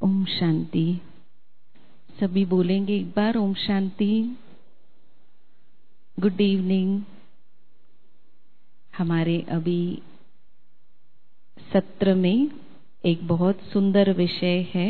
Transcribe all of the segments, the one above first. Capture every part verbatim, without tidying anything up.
ओम शांति। सभी बोलेंगे एक बार ओम शांति। Good evening. हमारे अभी सत्र में एक बहुत सुंदर विषय है,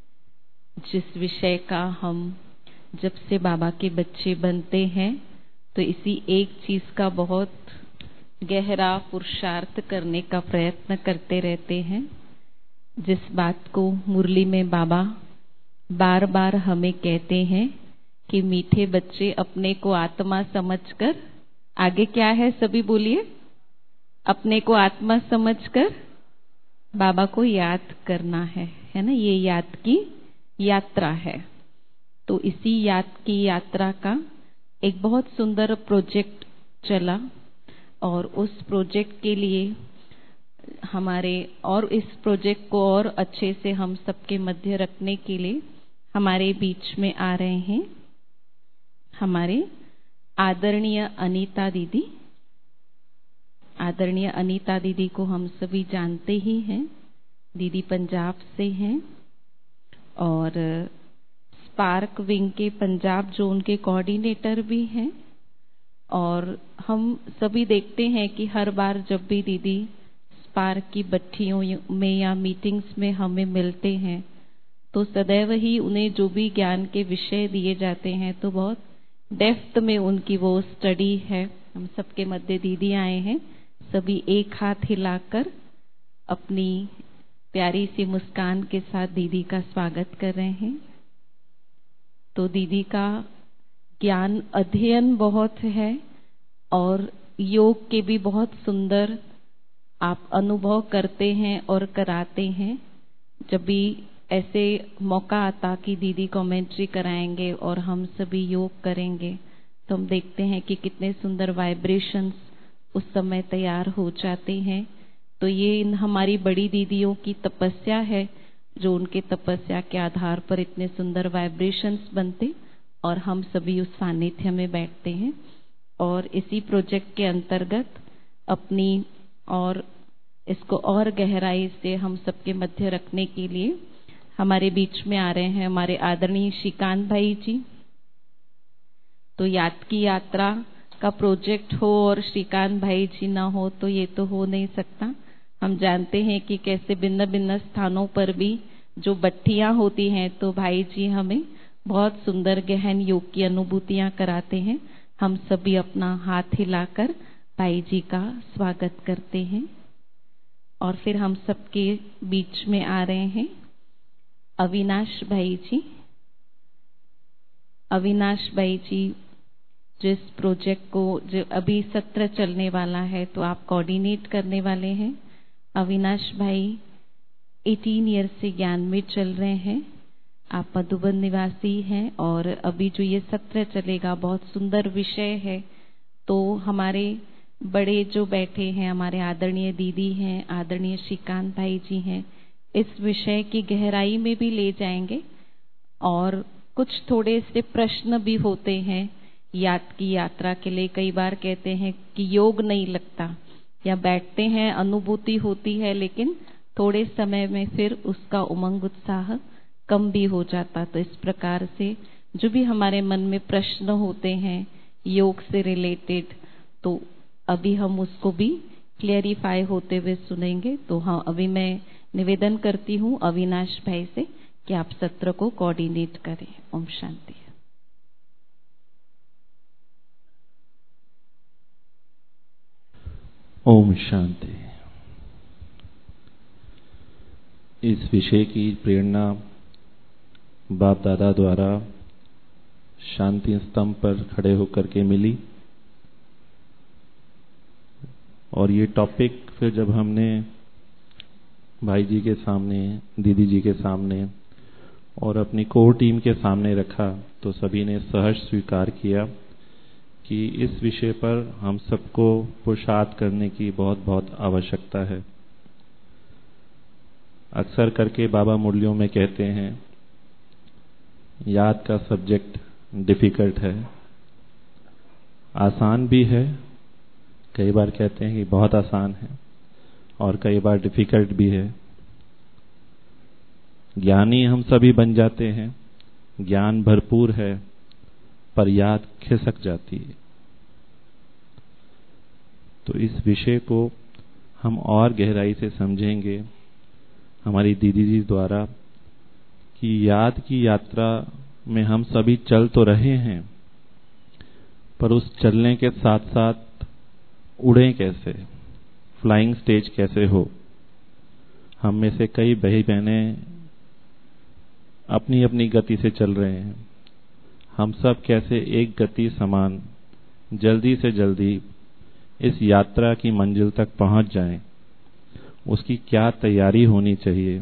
जिस विषय का हम जब से बाबा के बच्चे बनते हैं तो इसी एक चीज का बहुत गहरा पुरुषार्थ करने का प्रयत्न करते रहते हैं। जिस बात को मुरली में बाबा बार बार हमें कहते हैं कि मीठे बच्चे अपने को आत्मा समझकर, आगे क्या है सभी बोलिए, अपने को आत्मा समझकर बाबा को याद करना है, है ना। ये याद की यात्रा है। तो इसी याद की यात्रा का एक बहुत सुंदर प्रोजेक्ट चला और उस प्रोजेक्ट के लिए हमारे और इस प्रोजेक्ट को और अच्छे से हम सबके मध्य रखने के लिए हमारे बीच में आ रहे हैं हमारे आदरणीय अनीता दीदी। आदरणीय अनीता दीदी को हम सभी जानते ही हैं। दीदी पंजाब से हैं और स्पार्क विंग के पंजाब जोन के कोऑर्डिनेटर भी हैं। और हम सभी देखते हैं कि हर बार जब भी दीदी स्पार्क की भट्टियों में या मीटिंग्स में हमें मिलते हैं तो सदैव ही उन्हें जो भी ज्ञान के विषय दिए जाते हैं तो बहुत डेप्थ में उनकी वो स्टडी है। हम सबके मध्य दीदी आए हैं, सभी एक हाथ हिलाकर अपनी प्यारी सी मुस्कान के साथ दीदी का स्वागत कर रहे हैं। तो दीदी का ज्ञान अध्ययन बहुत है और योग के भी बहुत सुंदर आप अनुभव करते हैं और कराते हैं। जब भी ऐसे मौका आता कि दीदी कमेंट्री कराएंगे और हम सभी योग करेंगे तो हम देखते हैं कि कितने सुंदर वाइब्रेशंस उस समय तैयार हो जाते हैं। तो ये इन हमारी बड़ी दीदियों की तपस्या है, जो उनके तपस्या के आधार पर इतने सुंदर वाइब्रेशंस बनते और हम सभी उस सानिध्य में बैठते हैं। और इसी प्रोजेक्ट के अंतर्गत अपनी और इसको और गहराई से हम सबके मध्य रखने के लिए हमारे बीच में आ रहे हैं हमारे आदरणीय श्रीकांत भाई जी। तो याद की यात्रा का प्रोजेक्ट हो और श्रीकांत भाई जी ना हो तो ये तो हो नहीं सकता। हम जानते हैं कि कैसे भिन्न भिन्न स्थानों पर भी जो भट्टियां होती हैं तो भाई जी हमें बहुत सुंदर गहन योग की अनुभूतियां कराते हैं। हम सभी अपना हाथ हिलाकर भाई जी का स्वागत करते हैं। और फिर हम सबके बीच में आ रहे हैं अविनाश भाई जी। अविनाश भाई जी जिस प्रोजेक्ट को जो अभी सत्र चलने वाला है तो आप कोऑर्डिनेट करने वाले हैं। अविनाश भाई अठारह ईयर से ज्ञान में चल रहे हैं। आप मधुबन निवासी हैं और अभी जो ये सत्र चलेगा बहुत सुंदर विषय है। तो हमारे बड़े जो बैठे हैं हमारे आदरणीय दीदी हैं, आदरणीय श्रीकांत भाई जी हैं, इस विषय की गहराई में भी ले जाएंगे। और कुछ थोड़े से प्रश्न भी होते हैं याद की यात्रा के लिए। कई बार कहते हैं कि योग नहीं लगता या बैठते हैं अनुभूति होती है लेकिन थोड़े समय में फिर उसका उमंग उत्साह कम भी हो जाता। तो इस प्रकार से जो भी हमारे मन में प्रश्न होते हैं योग से रिलेटेड तो अभी हम उसको भी क्लियरिफाई होते हुए सुनेंगे। तो हाँ, अभी मैं निवेदन करती हूँ अविनाश भाई से कि आप सत्र को कोऑर्डिनेट करें। ओम शांति। ओम शांति। इस विषय की प्रेरणा बाप दादा द्वारा शांति स्तंभ पर खड़े होकर के मिली। और ये टॉपिक फिर जब हमने भाई जी के सामने, दीदी जी के सामने और अपनी कोर टीम के सामने रखा तो सभी ने सहज स्वीकार किया कि इस विषय पर हम सबको पुरुषार्थ करने की बहुत बहुत आवश्यकता है। अक्सर करके बाबा मुरलियों में कहते हैं याद का सब्जेक्ट डिफिकल्ट है, आसान भी है, कई बार कहते हैं कि बहुत आसान है और कई बार डिफिकल्ट भी है। ज्ञानी हम सभी बन जाते हैं, ज्ञान भरपूर है, पर याद खिसक जाती है। तो इस विषय को हम और गहराई से समझेंगे हमारी दीदी जी द्वारा कि याद की यात्रा में हम सभी चल तो रहे हैं, पर उस चलने के साथ साथ उड़े कैसे, फ्लाइंग स्टेज कैसे हो। हम में से कई भाई बहनें अपनी अपनी गति से चल रहे हैं, हम सब कैसे एक गति समान जल्दी से जल्दी इस यात्रा की मंजिल तक पहुंच जाएं, उसकी क्या तैयारी होनी चाहिए,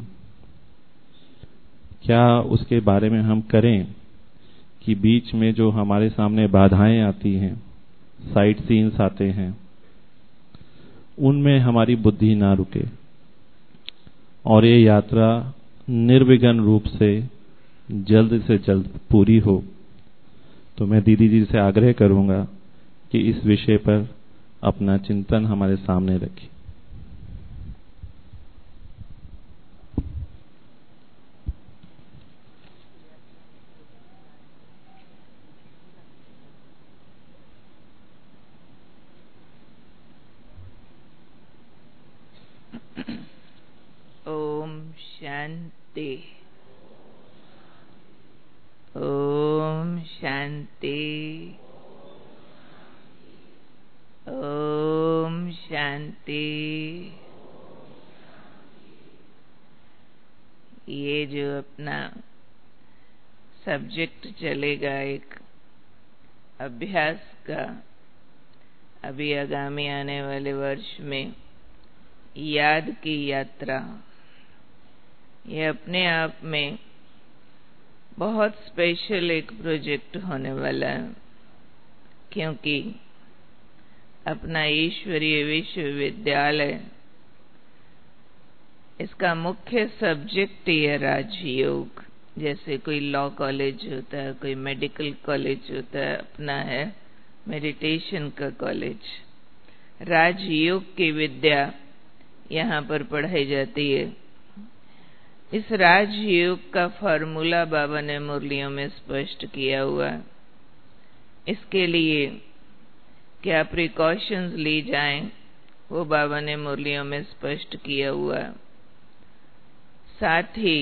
क्या उसके बारे में हम करें कि बीच में जो हमारे सामने बाधाएं आती हैं, साइड सीन्स आते हैं, उनमें हमारी बुद्धि ना रुके और ये यात्रा निर्विघ्न रूप से जल्द से जल्द पूरी हो। तो मैं दीदी जी से आग्रह करूंगा कि इस विषय पर अपना चिंतन हमारे सामने रखें। ओम शांति। ओम शांति। ओम शांति। ये जो अपना सब्जेक्ट चलेगा एक अभ्यास का, अभी आगामी आने वाले वर्ष में याद की यात्रा, ये अपने आप में बहुत स्पेशल एक प्रोजेक्ट होने वाला है, क्योंकि अपना ईश्वरीय विश्वविद्यालय, इसका मुख्य सब्जेक्ट ये राजयोग। जैसे कोई लॉ कॉलेज होता है, कोई मेडिकल कॉलेज होता है, अपना है मेडिटेशन का कॉलेज। राजयोग की विद्या यहाँ पर पढ़ाई जाती है। इस राजयोग का फॉर्मूला बाबा ने मुरलियों में स्पष्ट किया हुआ है। इसके लिए क्या प्रिकॉशंस ली जाएं, वो बाबा ने मुरलियों में स्पष्ट किया हुआ है। साथ ही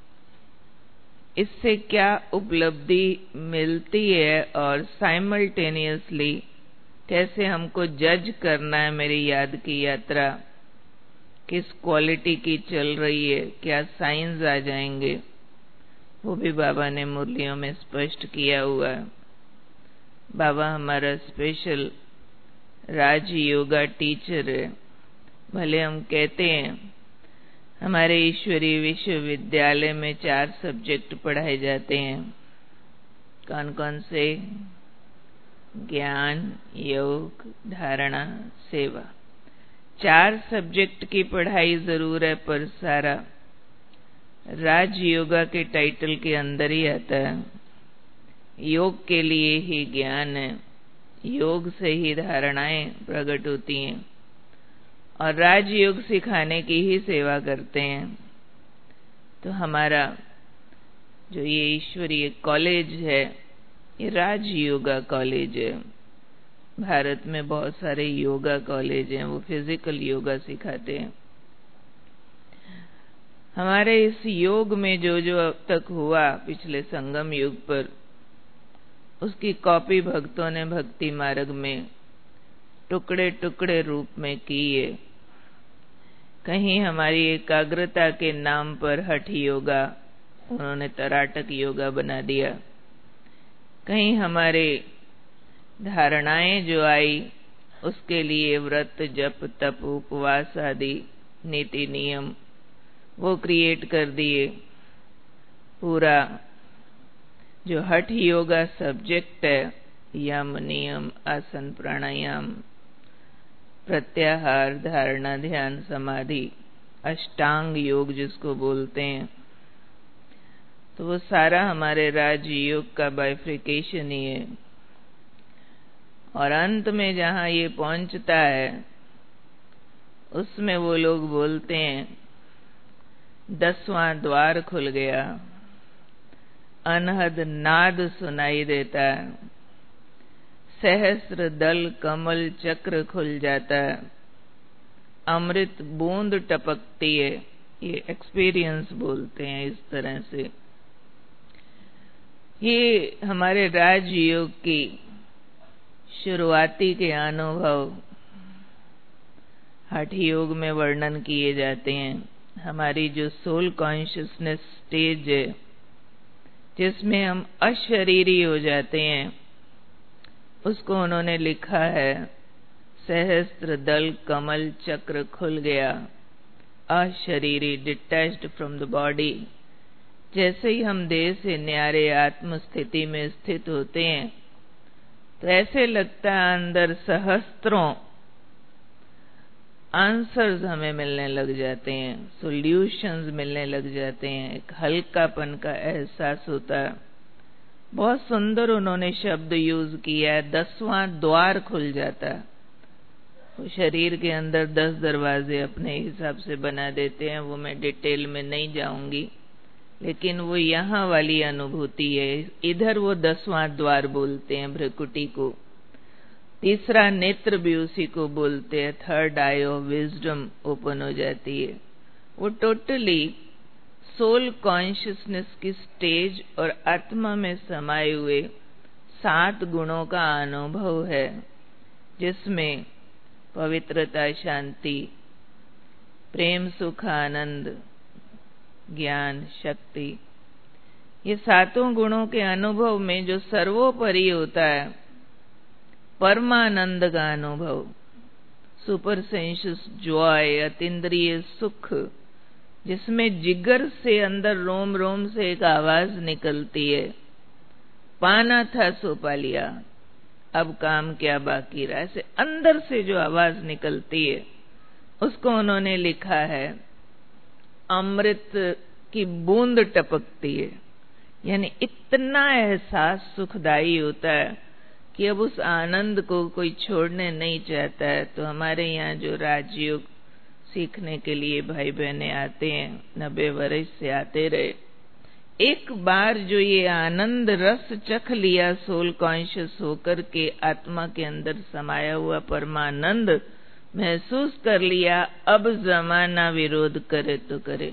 इससे क्या उपलब्धि मिलती है और साइमल्टेनियसली कैसे हमको जज करना है, मेरी याद की यात्रा किस क्वालिटी की चल रही है, क्या साइंस आ जाएंगे, वो भी बाबा ने मुरलियों में स्पष्ट किया हुआ है। बाबा हमारा स्पेशल राज योगा टीचर है। भले हम कहते हैं हमारे ईश्वरीय विश्वविद्यालय में चार सब्जेक्ट पढ़ाए जाते हैं। कौन कौन से? ज्ञान, योग, धारणा, सेवा। चार सब्जेक्ट की पढ़ाई जरूर है, पर सारा राज योगा के टाइटल के अंदर ही आता है। योग के लिए ही ज्ञान है, योग से ही धारणाएं प्रकट होती हैं, और राजयोग सिखाने की ही सेवा करते हैं। तो हमारा जो ये ईश्वरीय कॉलेज है, ये राज योगा कॉलेज है। भारत में बहुत सारे योगा कॉलेज हैं, वो फिजिकल योगा सिखाते हैं। हमारे इस योग में जो जो अब तक हुआ पिछले संगम युग पर, उसकी कॉपी भक्तों ने भक्ति मार्ग में टुकड़े टुकड़े रूप में की है। कहीं हमारी एकाग्रता के नाम पर हठ योगा उन्होंने तराटक योगा बना दिया। कहीं हमारे धारणाएं जो आई, उसके लिए व्रत, जप, तप, उपवास आदि नीति नियम वो क्रिएट कर दिए। पूरा जो हठ योगा सब्जेक्ट है, यम, नियम, आसन, प्राणायाम, प्रत्याहार, धारणा, ध्यान, समाधि, अष्टांग योग जिसको बोलते हैं, तो वो सारा हमारे राजयोग का बाइफिकेशन ही है। और अंत में जहां ये पहुंचता है, उसमें वो लोग बोलते हैं दसवां द्वार खुल गया, अनहद नाद सुनाई देता, सहस्त्र दल कमल चक्र खुल जाता, अमृत बूंद टपकती है। ये एक्सपीरियंस बोलते हैं इस तरह से। ये हमारे राजयोग की शुरुआती के अनुभव हठ योग में वर्णन किए जाते हैं। हमारी जो सोल कॉन्शियसनेस स्टेज है, जिसमें हम अशरीरी हो जाते हैं, उसको उन्होंने लिखा है, सहस्त्र दल कमल चक्र खुल गया, अशरीरी, डिटैच्ड फ्रॉम द बॉडी। जैसे ही हम देह से न्यारे आत्म स्थिति में स्थित होते हैं, तो ऐसे लगता है अंदर सहस्त्रों आंसर्स हमें मिलने लग जाते हैं, सॉल्यूशंस मिलने लग जाते हैं, एक हल्कापन का एहसास होता है। बहुत सुंदर उन्होंने शब्द यूज किया है, दसवां द्वार खुल जाता है। वो शरीर के अंदर दस दरवाजे अपने हिसाब से बना देते हैं, वो मैं डिटेल में नहीं जाऊंगी, लेकिन वो यहाँ वाली अनुभूति है। इधर वो दसवां द्वार बोलते हैं भ्रकुटी को, तीसरा नेत्र भी उसी को बोलते हैं, third eye of wisdom open हो जाती है। वो टोटली सोल कॉन्शियसनेस की स्टेज और आत्मा में समाये हुए सात गुणों का अनुभव है, जिसमें पवित्रता, शांति, प्रेम, सुख, आनंद, ज्ञान, शक्ति, ये सातों गुणों के अनुभव में जो सर्वोपरि होता है, परमानंद का अनुभव, सुपर सेंशियस जॉय, अतीन्द्रिय सुख, जिसमें जिगर से अंदर रोम रोम से एक आवाज निकलती है, पाना था सो पा लिया, अब काम क्या बाकी रहा। ऐसे अंदर से जो आवाज निकलती है, उसको उन्होंने लिखा है, अमृत की बूंद टपकती है। यानी इतना एहसास सुखदाई होता है कि अब उस आनंद को कोई छोड़ने नहीं चाहता है। तो हमारे यहाँ जो राजयोग सीखने के लिए भाई बहने आते हैं, नब्बे वर्ष से आते रहे, एक बार जो ये आनंद रस चख लिया, सोल कॉन्शियस होकर के आत्मा के अंदर समाया हुआ परमानंद महसूस कर लिया, अब जमाना विरोध करे तो करे।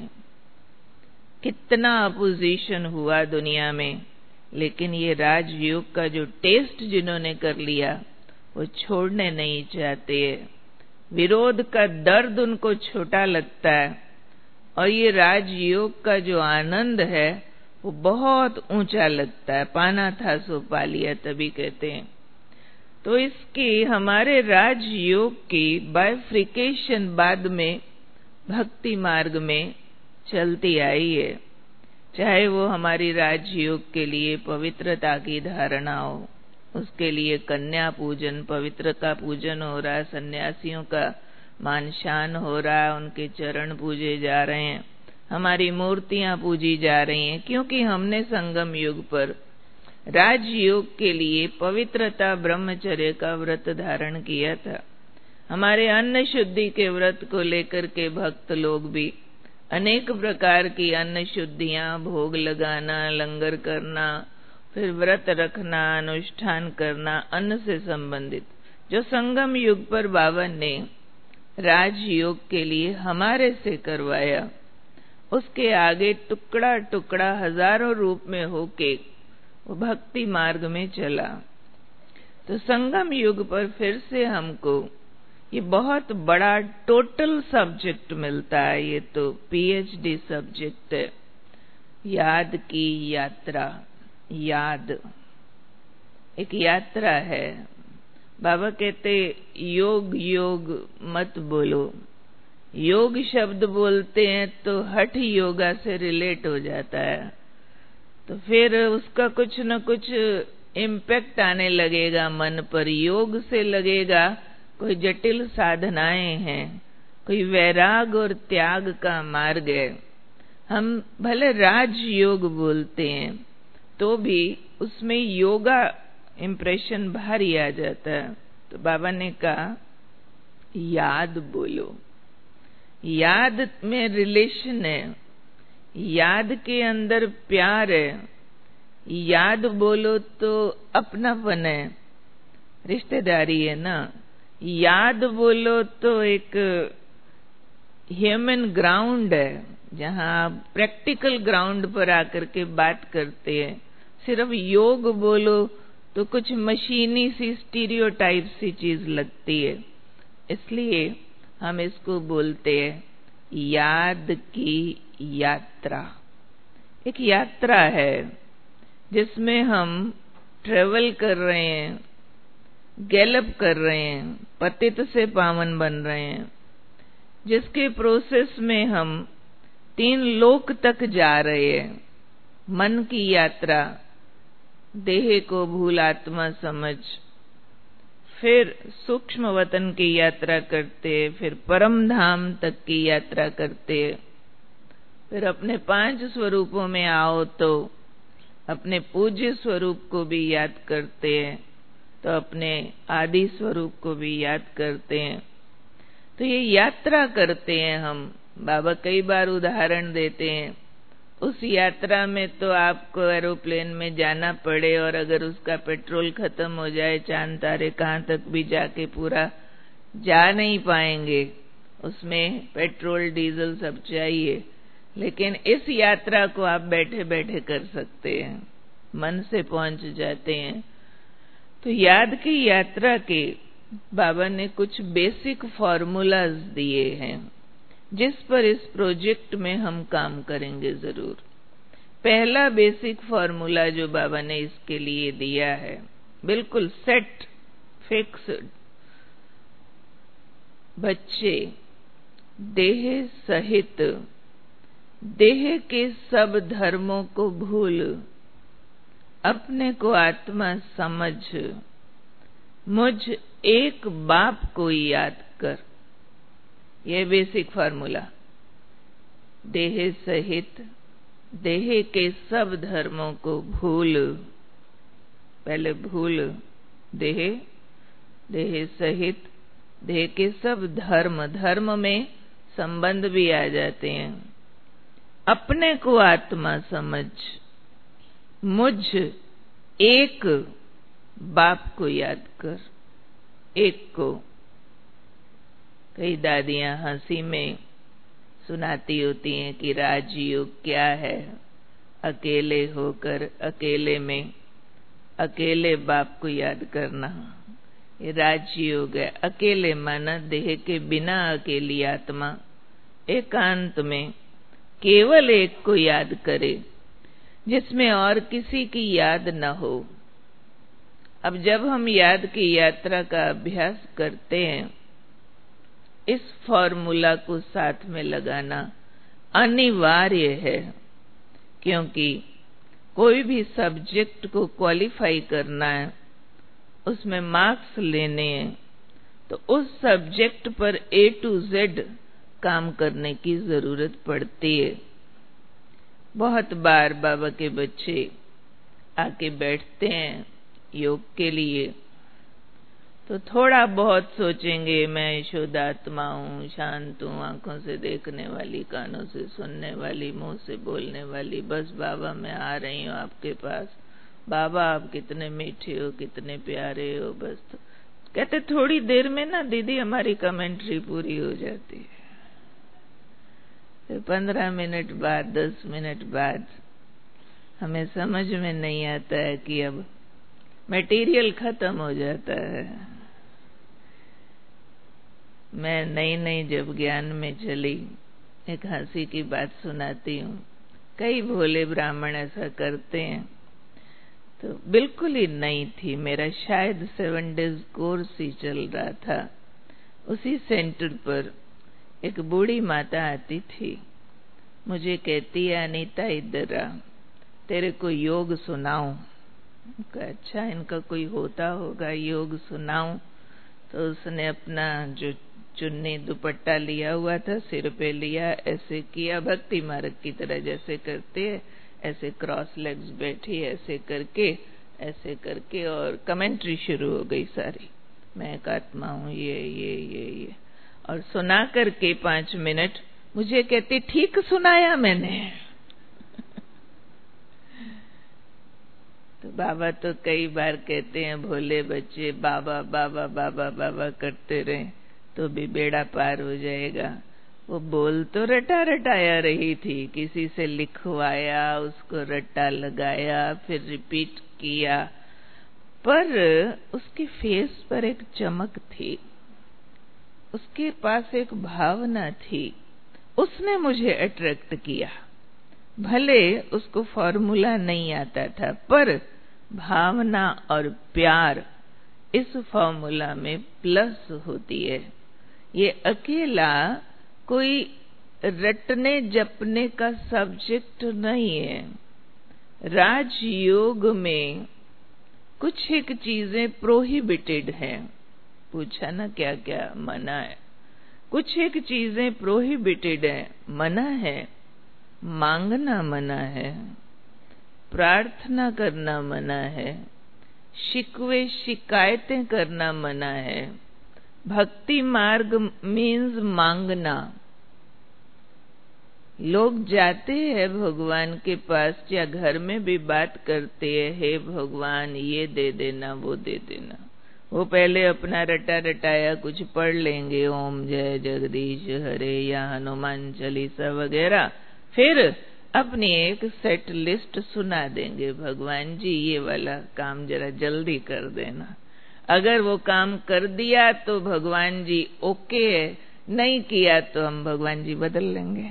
कितना अपोजिशन हुआ दुनिया में, लेकिन ये राजयोग का जो टेस्ट जिन्होंने कर लिया, वो छोड़ने नहीं चाहते। विरोध का दर्द उनको छोटा लगता है, और ये राजयोग का जो आनंद है वो बहुत ऊंचा लगता है। पाना था सो पा लिया, तभी कहते हैं। तो इसकी हमारे राजयोग की बाइफ्रिकेशन बाद में भक्ति मार्ग में चलती आई है। चाहे वो हमारी राजयोग के लिए पवित्रता की धारणा हो, उसके लिए कन्या पूजन, पवित्र का पूजन हो रहा है, सन्यासियों का मान शान हो रहा है, उनके चरण पूजे जा रहे हैं, हमारी मूर्तियां पूजी जा रही हैं, क्योंकि हमने संगम युग पर राजयोग के लिए पवित्रता ब्रह्मचर्य का व्रत धारण किया था। हमारे अन्न शुद्धि के व्रत को लेकर के भक्त लोग भी अनेक प्रकार की अन्न शुद्धियां, भोग लगाना, लंगर करना, फिर व्रत रखना, अनुष्ठान करना, अन्न से संबंधित, जो संगम युग पर बाबा ने राजयोग के लिए हमारे से करवाया, उसके आगे टुकड़ा टुकड़ा हजारों रूप में होके वो भक्ति मार्ग में चला। तो संगम युग पर फिर से हमको ये बहुत बड़ा टोटल सब्जेक्ट मिलता है। ये तो पीएचडी सब्जेक्ट है, याद की यात्रा। याद एक यात्रा है। बाबा कहते योग योग मत बोलो। योग शब्द बोलते हैं तो हठ योगा से रिलेट हो जाता है, तो फिर उसका कुछ न कुछ इम्पैक्ट आने लगेगा मन पर। योग से लगेगा कोई जटिल साधनाएं हैं, कोई वैराग और त्याग का मार्ग है। हम भले राजयोग बोलते हैं तो भी उसमें योगा इम्प्रेशन भारी आ जाता है। तो बाबा ने कहा याद बोलो। याद में रिलेशन है, याद के अंदर प्यार है, याद बोलो तो अपनापन है, रिश्तेदारी है ना। याद बोलो तो एक ह्यूमन ग्राउंड है, जहां आप प्रैक्टिकल ग्राउंड पर आकर के बात करते हैं। सिर्फ योग बोलो तो कुछ मशीनी सी स्टीरियोटाइप सी चीज लगती है, इसलिए हम इसको बोलते हैं याद की यात्रा। एक यात्रा है जिसमें हम ट्रेवल कर रहे हैं, गैलप कर रहे हैं, पतित से पावन बन रहे हैं, जिसके प्रोसेस में हम तीन लोक तक जा रहे हैं। मन की यात्रा, देह को भूल आत्मा समझ, फिर सूक्ष्म वतन की यात्रा करते, फिर परम धाम तक की यात्रा करते, फिर अपने पांच स्वरूपों में आओ तो अपने पूज्य स्वरूप को भी याद करते हैं, तो अपने आदि स्वरूप को भी याद करते हैं। तो ये यात्रा करते हैं हम। बाबा कई बार उदाहरण देते हैं, उस यात्रा में तो आपको एरोप्लेन में जाना पड़े और अगर उसका पेट्रोल खत्म हो जाए, चांद तारे कहाँ तक भी जाके पूरा जा नहीं पाएंगे, उसमें पेट्रोल डीजल सब चाहिए। लेकिन इस यात्रा को आप बैठे बैठे कर सकते हैं, मन से पहुंच जाते हैं। तो याद की यात्रा के बाबा ने कुछ बेसिक फॉर्मूलाज दिए हैं, जिस पर इस प्रोजेक्ट में हम काम करेंगे जरूर। पहला बेसिक फॉर्मूला जो बाबा ने इसके लिए दिया है, बिल्कुल सेट फिक्स्ड, बच्चे देह सहित देह के सब धर्मों को भूल, अपने को आत्मा समझ, मुझ एक बाप को याद कर। यह बेसिक फार्मूला। देह सहित देह के सब धर्मों को भूल, पहले भूल देह, देह सहित देह के सब धर्म, धर्म में संबंध भी आ जाते हैं। अपने को आत्मा समझ, मुझ एक बाप को याद कर। एक को कई दादियां हंसी में सुनाती होती हैं कि राजयोग क्या है, अकेले होकर अकेले में अकेले बाप को याद करना, ये राजयोग है। अकेले माना देह के बिना अकेली आत्मा एकांत में केवल एक को याद करे, जिसमें और किसी की याद न हो। अब जब हम याद की यात्रा का अभ्यास करते हैं, इस फॉर्मूला को साथ में लगाना अनिवार्य है, क्योंकि कोई भी सब्जेक्ट को क्वालिफाई करना है, उसमें मार्क्स लेने हैं, तो उस सब्जेक्ट पर ए टू जेड काम करने की जरूरत पड़ती है। बहुत बार बाबा के बच्चे आके बैठते हैं योग के लिए, तो थोड़ा बहुत सोचेंगे, मैं यशोदात्मा हूँ, शांत हूँ, आंखों से देखने वाली, कानों से सुनने वाली, मुंह से बोलने वाली, बस बाबा मैं आ रही हूँ आपके पास, बाबा आप कितने मीठे हो, कितने प्यारे हो। बस तो कहते थोड़ी देर में ना दीदी हमारी कमेंट्री पूरी हो जाती है। फिर पंद्रह मिनट बाद, दस मिनट बाद हमें समझ में नहीं आता है कि अब मटेरियल खत्म हो जाता है। मैं नई नई जब ज्ञान में चली, एक हंसी की बात सुनाती हूँ। कई भोले ब्राह्मण ऐसा करते हैं, तो बिल्कुल ही नई थी, मेरा शायद सेवन डेज कोर्स ही चल रहा था। उसी सेंटर पर एक बूढ़ी माता आती थी, मुझे कहती है अनीता इधर आ, तेरे को योग सुनाऊं। अच्छा इनका कोई होता होगा, योग सुनाऊं। तो उसने अपना जो चुन्नी दुपट्टा लिया हुआ था सिर पे लिया, ऐसे किया भक्ति मार्ग की तरह जैसे करते हैं, ऐसे क्रॉस लेग्स बैठी, ऐसे करके ऐसे करके और कमेंट्री शुरू हो गई सारी। मैं एक आत्मा हूँ, ये ये ये ये और सुना करके पांच मिनट मुझे कहती ठीक सुनाया मैंने। तो बाबा तो कई बार कहते हैं, भोले बच्चे बाबा बाबा बाबा बाबा करते रहे तो भी बेड़ा पार हो जाएगा। वो बोल तो रटा रटाया रही थी, किसी से लिखवाया, उसको रट्टा लगाया, फिर रिपीट किया, पर उसके फेस पर एक चमक थी, उसके पास एक भावना थी, उसने मुझे अट्रैक्ट किया। भले उसको फॉर्मूला नहीं आता था, पर भावना और प्यार इस फॉर्मूला में प्लस होती है। ये अकेला कोई रटने जपने का सब्जेक्ट नहीं है। राजयोग में कुछ एक चीजें प्रोहिबिटेड हैं। पूछा ना क्या क्या मना है? कुछ एक चीजें प्रोहिबिटेड है, मना है। मांगना मना है, प्रार्थना करना मना है, शिकवे शिकायतें करना मना है। भक्ति मार्ग मीन्स मांगना। लोग जाते हैं भगवान के पास या घर में भी बात करते हैं, हे भगवान ये दे देना वो दे देना। वो पहले अपना रटा रटाया कुछ पढ़ लेंगे, ओम जय जगदीश हरे या हनुमान चालीसा वगैरह, फिर अपनी एक सेट लिस्ट सुना देंगे, भगवान जी ये वाला काम जरा जल्दी कर देना। अगर वो काम कर दिया तो भगवान जी ओके है, नहीं किया तो हम भगवान जी बदल लेंगे।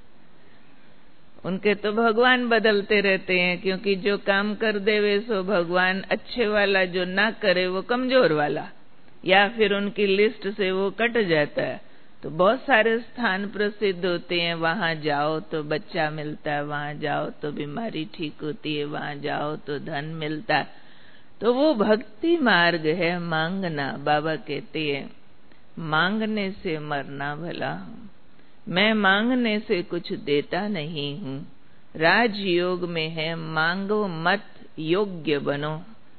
उनके तो भगवान बदलते रहते हैं, क्योंकि जो काम कर दे वे सो भगवान अच्छे वाला, जो ना करे वो कमजोर वाला, या फिर उनकी लिस्ट से वो कट जाता है। तो बहुत सारे स्थान प्रसिद्ध होते हैं, वहां जाओ तो बच्चा मिलता है, वहां जाओ तो बीमारी ठीक होती है, वहां जाओ तो धन मिलता है। तो वो भक्ति मार्ग है, मांगना। बाबा कहते हैं मांगने से मरना भला। मैं मांगने से कुछ देता नहीं हूँ। राजयोग में है मांगो मत योग्य बनो।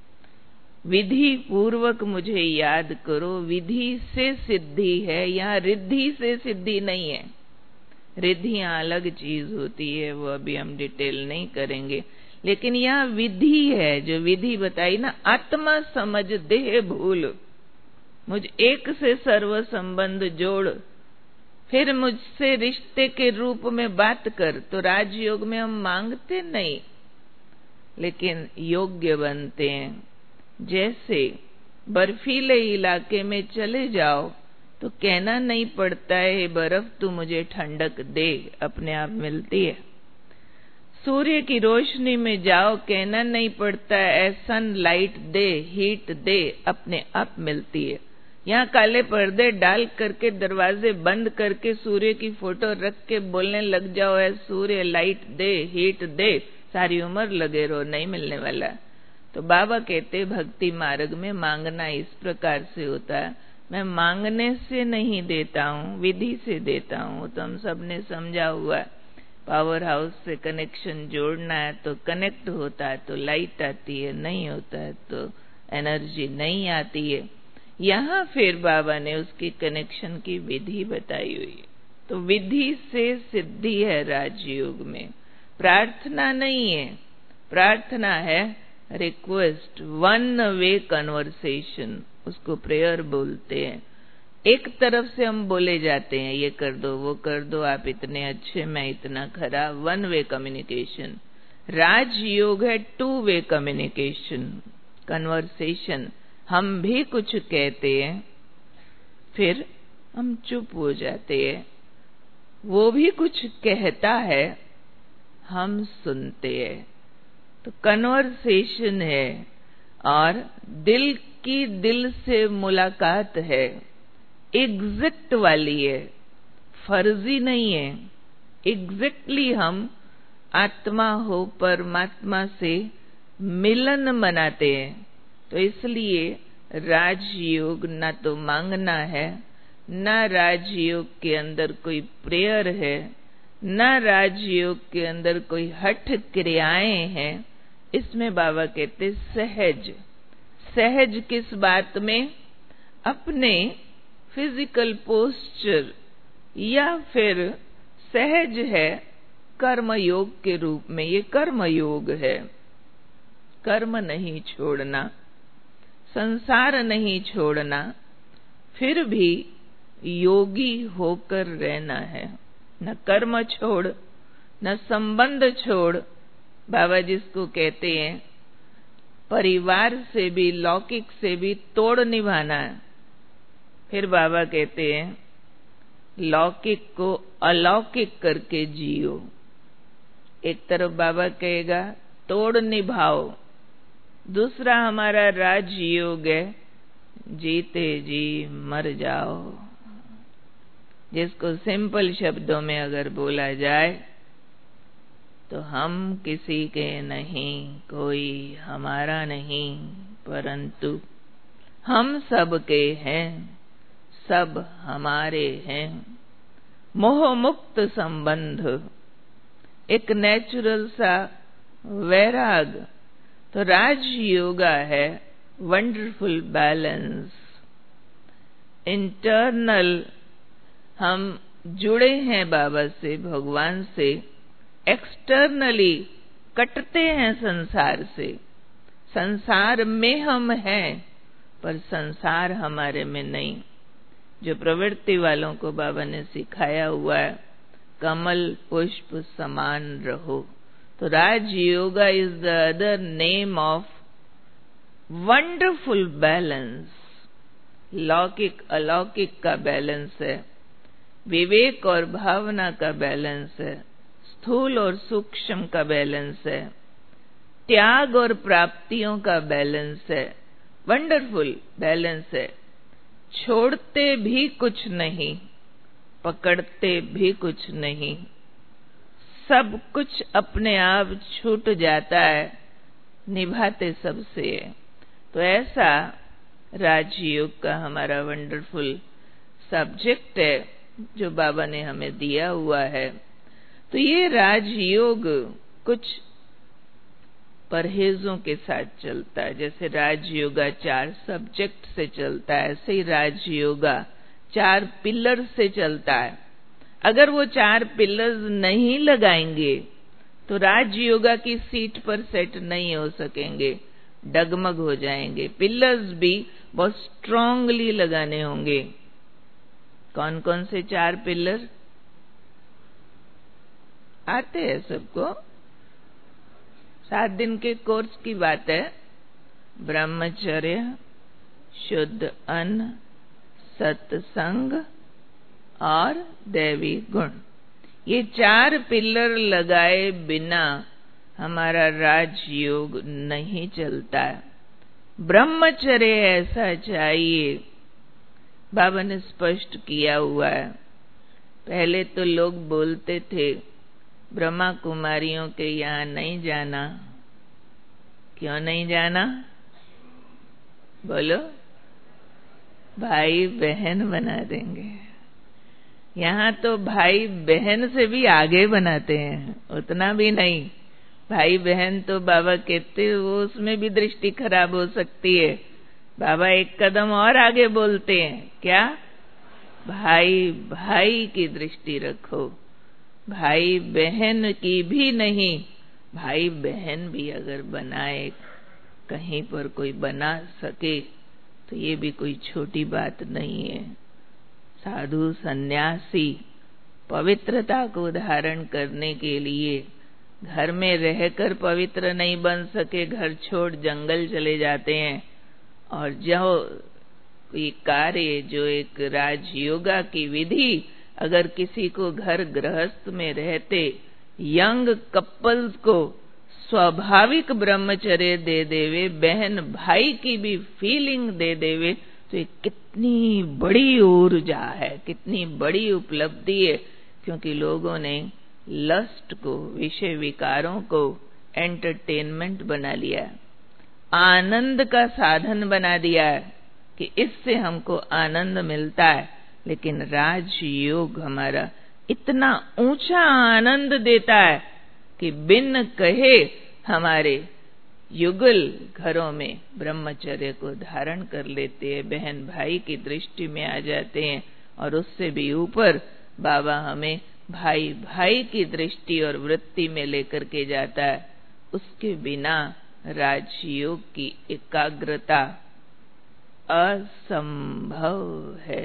विधि पूर्वक मुझे याद करो। विधि से सिद्धि है, यहाँ रिद्धि से सिद्धि नहीं है। रिद्धियां अलग चीज होती है, वो अभी हम डिटेल नहीं करेंगे, लेकिन यहाँ विधि है। जो विधि बताई ना, आत्मा समझ देह भूल, मुझ एक से सर्व संबंध जोड़, फिर मुझसे रिश्ते के रूप में बात कर। तो राजयोग में हम मांगते नहीं, लेकिन योग्य बनते हैं। जैसे बर्फीले इलाके में चले जाओ तो कहना नहीं पड़ता है बर्फ तू मुझे ठंडक दे, अपने आप मिलती है। सूर्य की रोशनी में जाओ, कहना नहीं पड़ता है सन लाइट दे, हीट दे, अपने आप मिलती है। यहाँ काले पर्दे डाल करके, दरवाजे बंद करके, सूर्य की फोटो रख के बोलने लग जाओ है सूर्य लाइट दे, हीट दे, सारी उम्र लगे रहो, नहीं मिलने वाला। तो बाबा कहते भक्ति मार्ग में मांगना इस प्रकार से होता है। मैं मांगने से नहीं देता हूँ, विधि से देता हूँ। तो हम सब ने समझा हुआ है, पावर हाउस से कनेक्शन जोड़ना है तो कनेक्ट होता है तो लाइट आती है, नहीं होता है तो एनर्जी नहीं आती है। यहाँ फिर बाबा ने उसकी कनेक्शन की विधि बताई हुई है। तो विधि से सिद्धि है राजयोग में, प्रार्थना नहीं है। प्रार्थना है रिक्वेस्ट, वन वे कन्वर्सेशन, उसको प्रेयर बोलते हैं। एक तरफ से हम बोले जाते हैं, ये कर दो वो कर दो, आप इतने अच्छे मैं इतना खराब, वन वे कम्युनिकेशन। राजयोग है टू वे कम्युनिकेशन, कन्वर्सेशन। हम भी कुछ कहते हैं, फिर हम चुप हो जाते हैं, वो भी कुछ कहता है, हम सुनते हैं। तो कन्वर्सेशन है, और दिल की दिल से मुलाकात है, एग्जैक्ट वाली है, फर्जी नहीं है। एग्जैक्टली हम आत्मा हो परमात्मा से मिलन मनाते हैं। तो इसलिए राजयोग ना तो मांगना है, ना राजयोग के अंदर कोई प्रेयर है, ना राजयोग के अंदर कोई हठ क्रियाएं हैं। इसमें बाबा कहते सहज। सहज किस बात में? अपने फिजिकल पोस्चर, या फिर सहज है कर्म योग के रूप में। ये कर्म योग है। कर्म नहीं छोड़ना, संसार नहीं छोड़ना, फिर भी योगी होकर रहना है। न कर्म छोड़, न संबंध छोड़। बाबा जिसको कहते हैं परिवार से भी, लौकिक से भी तोड़ निभाना है। फिर बाबा कहते हैं लौकिक को अलौकिक करके जियो। एक तरफ बाबा कहेगा तोड़ निभाओ, दूसरा हमारा राजयोग है जीते जी मर जाओ। जिसको सिंपल शब्दों में अगर बोला जाए तो हम किसी के नहीं, कोई हमारा नहीं, परंतु हम सब के हैं, सब हमारे हैं। मोह मुक्त संबंध, एक नेचुरल सा वैराग। तो राज योगा है वंडरफुल बैलेंस। इंटरनल हम जुड़े हैं बाबा से, भगवान से। एक्सटर्नली कटते हैं संसार से। संसार में हम हैं पर संसार हमारे में नहीं। जो प्रवृत्ति वालों को बाबा ने सिखाया हुआ है कमल पुष्प समान रहो। तो Raj yoga is the other name of wonderful balance. लौकिक अलौकिक का बैलेंस है, विवेक और भावना का बैलेंस है, स्थूल और सूक्ष्म का बैलेंस है, त्याग और प्राप्तियों का बैलेंस है। वंडरफुल बैलेंस है। छोड़ते भी कुछ नहीं, पकड़ते भी कुछ नहीं, सब कुछ अपने आप छूट जाता है, निभाते सबसे है। तो ऐसा राजयोग का हमारा वंडरफुल सब्जेक्ट है जो बाबा ने हमें दिया हुआ है। तो ये राजयोग कुछ परहेजों के साथ चलता है। जैसे राजयोगा चार सब्जेक्ट से चलता है, ऐसे ही राजयोगा चार पिलर से चलता है। अगर वो चार पिलर्स नहीं लगाएंगे तो राजयोगा की सीट पर सेट नहीं हो सकेंगे, डगमग हो जाएंगे। पिलर्स भी बहुत स्ट्रांगली लगाने होंगे। कौन कौन से चार पिलर आते हैं सबको? सात दिन के कोर्स की बात है। ब्रह्मचर्य, शुद्ध अन्न, सत्संग और दैवी गुण। ये चार पिलर लगाए बिना हमारा राजयोग नहीं चलता है। ब्रह्मचर्य ऐसा चाहिए, बाबा ने स्पष्ट किया हुआ है। पहले तो लोग बोलते थे ब्रह्मा कुमारियों के यहाँ नहीं जाना। क्यों नहीं जाना? बोलो। भाई बहन बना देंगे। यहाँ तो भाई बहन से भी आगे बनाते हैं, उतना भी नहीं। भाई बहन तो बाबा कहते वो उसमें भी दृष्टि खराब हो सकती है। बाबा एक कदम और आगे बोलते हैं, क्या? भाई भाई की दृष्टि रखो। भाई बहन की भी नहीं, भाई बहन भी अगर बनाए, कहीं पर कोई बना सके तो ये भी कोई छोटी बात नहीं है। साधु सन्यासी पवित्रता को धारण करने के लिए घर में रहकर पवित्र नहीं बन सके, घर छोड़ जंगल चले जाते हैं। और जो ये कार्य, जो एक राजयोगा की विधि अगर किसी को घर गृहस्थ में रहते यंग कपल्स को स्वाभाविक ब्रह्मचर्य दे देवे, बहन भाई की भी फीलिंग दे देवे, तो ये कितनी बड़ी ऊर्जा है, कितनी बड़ी उपलब्धि है। क्योंकि लोगों ने लस्ट को, विषय विकारों को एंटरटेनमेंट बना लिया, आनंद का साधन बना दिया है कि इससे हमको आनंद मिलता है। लेकिन राजयोग हमारा इतना ऊंचा आनंद देता है कि बिन कहे हमारे युगल घरों में ब्रह्मचर्य को धारण कर लेते हैं, बहन भाई की दृष्टि में आ जाते हैं। और उससे भी ऊपर बाबा हमें भाई भाई की दृष्टि और वृत्ति में लेकर के जाता है। उसके बिना राजयोग की एकाग्रता असंभव है।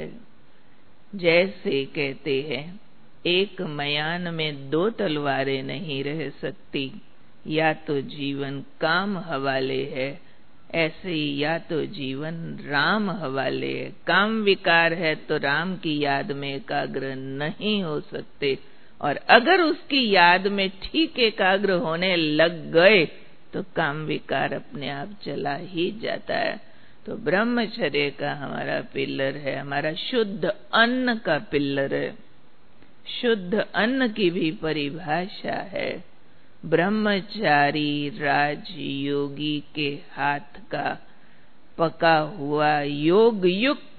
जैसे कहते हैं, एक मयान में दो तलवारें नहीं रह सकती, या तो जीवन काम हवाले है, ऐसे ही या तो जीवन राम हवाले है। काम विकार है तो राम की याद में एकाग्र नहीं हो सकते, और अगर उसकी याद में ठीक एकाग्र होने लग गए तो काम विकार अपने आप चला ही जाता है। तो ब्रह्मचर्य का हमारा पिल्लर है, हमारा शुद्ध अन्न का पिल्लर है। शुद्ध अन्न की भी परिभाषा है, ब्रह्मचारी राजयोगी के हाथ का पका हुआ योग युक्त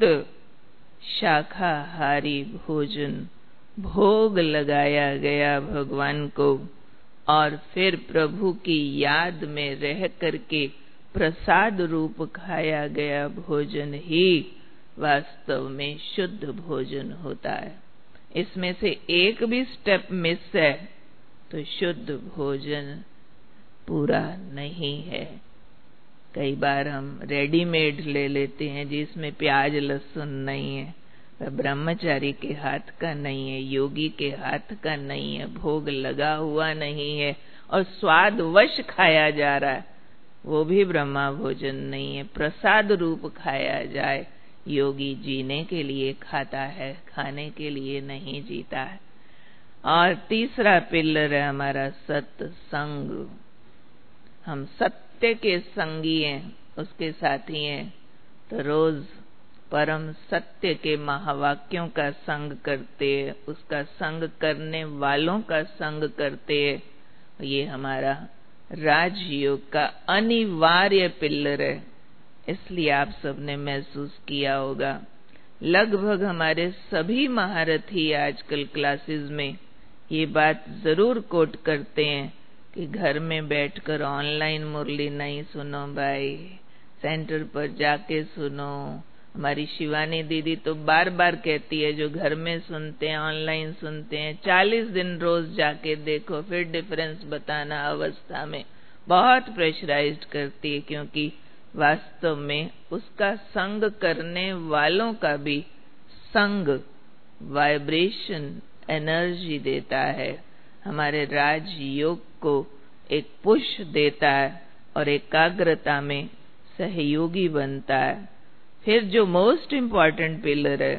शाकाहारी भोजन भोग लगाया गया भगवान को, और फिर प्रभु की याद में रह करके प्रसाद रूप खाया गया भोजन ही वास्तव में शुद्ध भोजन होता है। इसमें से एक भी स्टेप मिस है तो शुद्ध भोजन पूरा नहीं है। कई बार हम रेडीमेड ले लेते हैं जिसमें प्याज लहसुन नहीं है, वह ब्रह्मचारी के हाथ का नहीं है, योगी के हाथ का नहीं है, भोग लगा हुआ नहीं है और स्वाद वश खाया जा रहा है, वो भी ब्रह्मा भोजन नहीं है। प्रसाद रूप खाया जाए। योगी जीने के लिए खाता है, खाने के लिए नहीं जीता है। और तीसरा पिलर है हमारा सत्संग। हम सत्य के संगी हैं, उसके साथी हैं, तो रोज परम सत्य के महावाक्यों का संग करते हैं, उसका संग करने वालों का संग करते हैं। ये हमारा राजयोग का अनिवार्य पिलर है। इसलिए आप सबने महसूस किया होगा, लगभग हमारे सभी महारथी आजकल क्लासेस में ये बात जरूर कोट करते हैं कि घर में बैठकर ऑनलाइन मुरली नहीं सुनो भाई, सेंटर पर जाके सुनो। हमारी शिवानी दीदी तो बार बार कहती है, जो घर में सुनते हैं ऑनलाइन सुनते हैं, चालीस दिन रोज जाके देखो, फिर डिफरेंस बताना अवस्था में। बहुत प्रेशराइज्ड करती है, क्योंकि वास्तव में उसका संग करने वालों का भी संग वाइब्रेशन एनर्जी देता है, हमारे राजयोग को एक पुश देता है और एकाग्रता में सहयोगी बनता है। फिर जो मोस्ट इम्पॉर्टेंट पिलर है,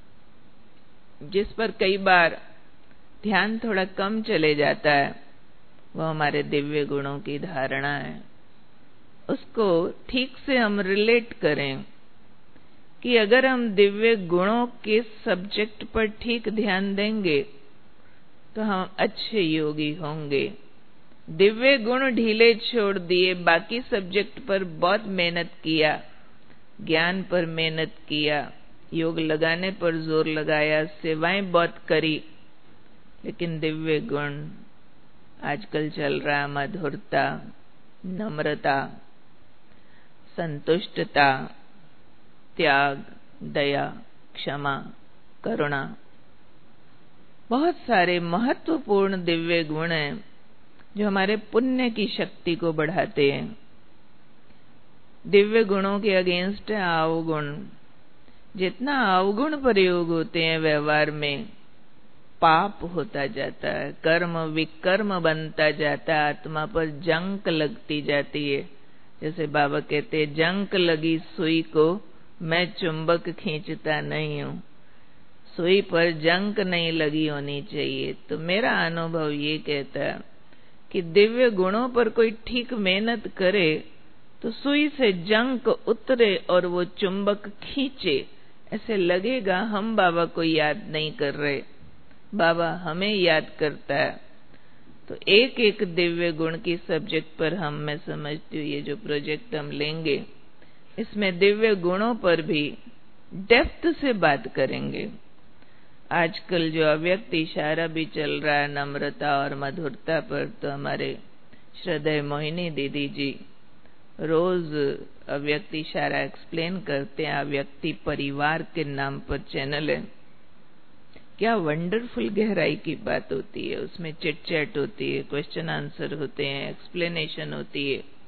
जिस पर कई बार ध्यान थोड़ा कम चले जाता है, वो हमारे दिव्य गुणों की धारणा है। उसको ठीक से हम रिलेट करें कि अगर हम दिव्य गुणों के सब्जेक्ट पर ठीक ध्यान देंगे तो हम अच्छे योगी होंगे। दिव्य गुण ढीले छोड़ दिए, बाकी सब्जेक्ट पर बहुत मेहनत किया, ज्ञान पर मेहनत किया, योग लगाने पर जोर लगाया, सेवाएं बहुत करी, लेकिन दिव्य गुण आजकल चल रहा है मधुरता, नम्रता, संतुष्टता, त्याग, दया, क्षमा, करुणा। बहुत सारे महत्वपूर्ण दिव्य गुण हैं जो हमारे पुण्य की शक्ति को बढ़ाते हैं। दिव्य गुणों के अगेंस्ट है अवगुण। जितना अवगुण प्रयोग होते हैं व्यवहार में, पाप होता जाता है, कर्म विकर्म बनता जाता है, आत्मा पर जंक लगती जाती है। जैसे बाबा कहते हैं, जंक लगी सुई को मैं चुंबक खींचता नहीं हूँ। सुई पर जंक नहीं लगी होनी चाहिए। तो मेरा अनुभव ये कहता है कि दिव्य गुणों पर कोई ठीक मेहनत करे तो सुई से जंक उतरे और वो चुंबक खींचे। ऐसे लगेगा हम बाबा को याद नहीं कर रहे, बाबा हमें याद करता है। तो एक एक दिव्य गुण की सब्जेक्ट पर हम, मैं समझती हूँ, ये जो प्रोजेक्ट हम लेंगे, इसमें दिव्य गुणों पर भी डेप्थ से बात करेंगे। आजकल जो अव्यक्त इशारा भी चल रहा है नम्रता और मधुरता पर, तो हमारे श्रद्धेय मोहिनी दीदी जी रोज अव्यक्त इशारा एक्सप्लेन करते हैं। अव्यक्ति परिवार के नाम पर चैनल है। क्या वंडरफुल गहराई की बात होती है उसमें। चिट चैट होती है, क्वेश्चन आंसर होते हैं, एक्सप्लेनेशन होती है।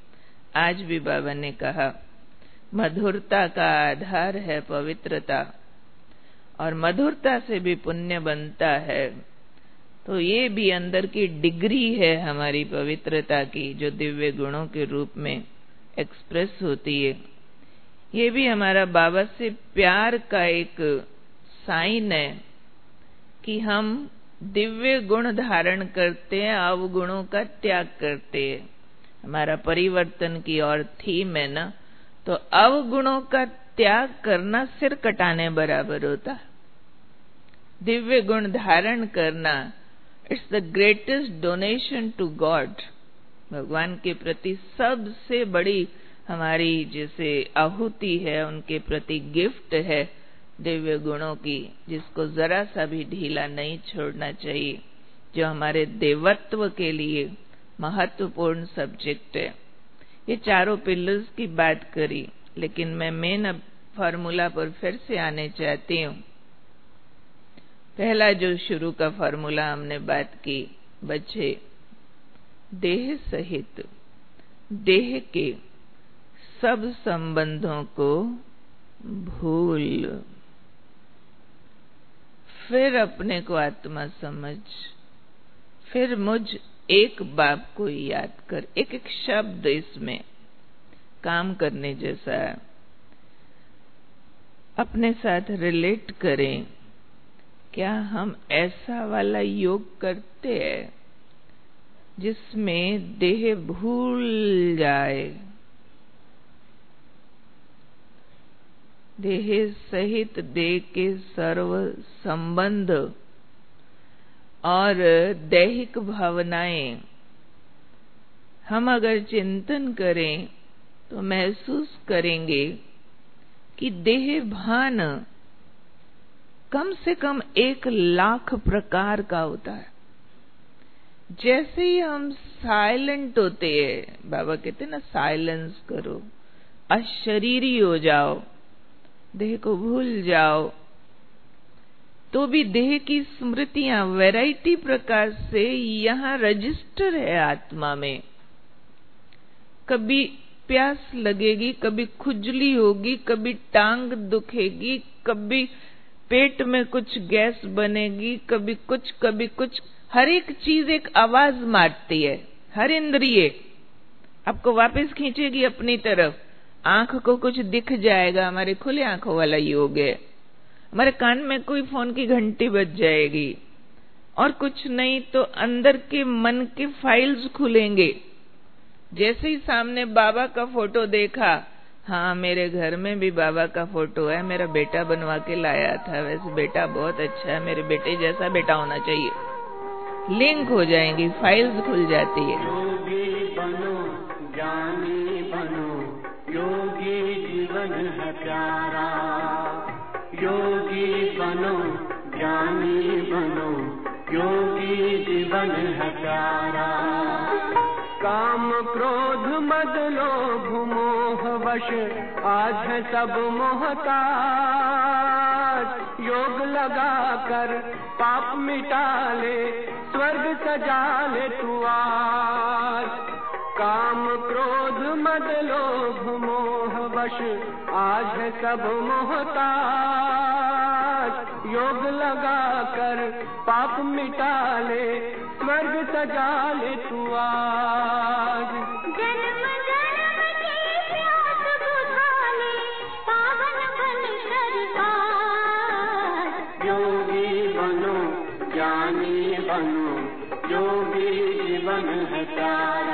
आज भी बाबा ने कहा मधुरता का आधार है पवित्रता, और मधुरता से भी पुण्य बनता है। तो ये भी अंदर की डिग्री है हमारी पवित्रता की, जो दिव्य गुणों के रूप में एक्सप्रेस होती है। ये भी हमारा बाबा से प्यार का एक साइन है कि हम दिव्य गुण धारण करते हैं, अवगुणों का त्याग करते हैं। हमारा परिवर्तन की और थीम है ना, तो अवगुणों का त्याग करना सिर कटाने बराबर होता है। दिव्य गुण धारण करना it's the greatest donation to God. भगवान के प्रति सबसे बड़ी हमारी जैसे आहुति है, उनके प्रति गिफ्ट है दिव्य गुणों की, जिसको जरा सा भी ढीला नहीं छोड़ना चाहिए, जो हमारे देवत्व के लिए महत्वपूर्ण सब्जेक्ट है। ये चारों पिलर्स की बात करी, लेकिन मैं मेन फार्मूला पर फिर से आने चाहती हूँ। पहला जो शुरू का फार्मूला हमने बात की, बच्चे देह सहित देह के सब संबंधों को भूल, फिर अपने को आत्मा समझ, फिर मुझ एक बाप को याद कर। एक एक शब्द इसमें काम करने जैसा है। अपने साथ रिलेट करें, क्या हम ऐसा वाला योग करते हैं जिसमें देह भूल जाए, देह सहित देह के सर्व संबंध और दैहिक भावनाएं हम अगर चिंतन करें तो महसूस करेंगे कि देह भान कम से कम एक लाख प्रकार का होता है। जैसे ही हम साइलेंट होते हैं, बाबा कहते हैं ना साइलेंस करो, अशरीरी हो जाओ, देह को भूल जाओ, तो भी देह की स्मृतियां वैरायटी प्रकार से यहाँ रजिस्टर है आत्मा में। कभी प्यास लगेगी, कभी खुजली होगी, कभी टांग दुखेगी, कभी पेट में कुछ गैस बनेगी, कभी कुछ कभी कुछ। हर एक चीज एक आवाज मारती है। हर इंद्रिय आपको वापस खींचेगी अपनी तरफ। आंख को कुछ दिख जाएगा, हमारे खुले आंखों वाला योग है। हमारे कान में कोई फोन की घंटी बज जाएगी, और कुछ नहीं तो अंदर के मन के फाइल्स खुलेंगे। जैसे ही सामने बाबा का फोटो देखा, हाँ मेरे घर में भी बाबा का फोटो है, मेरा बेटा बनवा के लाया था, वैसे बेटा बहुत अच्छा है, मेरे बेटे जैसा बेटा होना चाहिए। लिंक हो जाएंगी, फाइल्स खुल जाती है। योगी बनो, ज्ञानी बनो, योगी जीवन है प्यारा। योगी बनो, ज्ञानी बनो, योगी जीवन है प्यारा। काम क्रोध मद लोभ मोह वश आज है सब मोहताज। योग लगा कर पाप मिटा ले, स्वर्ग सजा ले तू आज। काम क्रोध मद लोभ मोह वश आज है सब मोहताज। योग लगा कर पाप मिटा ले, स्वर्ग सजा ले तू आज। जन्म जन्म की प्यास बुझा ले, पावन बन कर आज। योगी बनो, ज्ञानी बनो, योगी जीवन है प्यारा।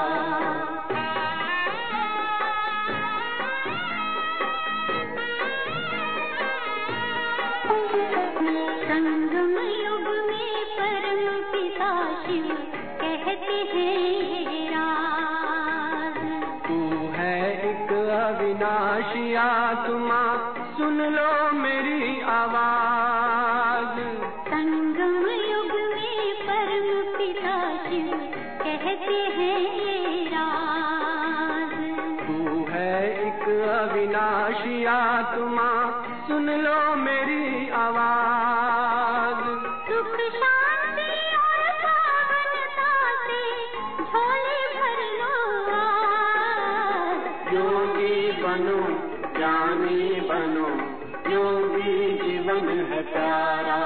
संगम युग में परम पिता शिव कहते हैं राज। तू है एक अविनाशी आत्मा, सुन लो मेरी आवाज। संगम युग में परम पिता शिव कहते हैं राज। तू है एक अविनाशी आत्मा, सुन लो मेरी आवाज। सुख शांति और पावनता से झोले भर लो आज। बनो ज्ञानी बनो योगी जीवन है प्यारा।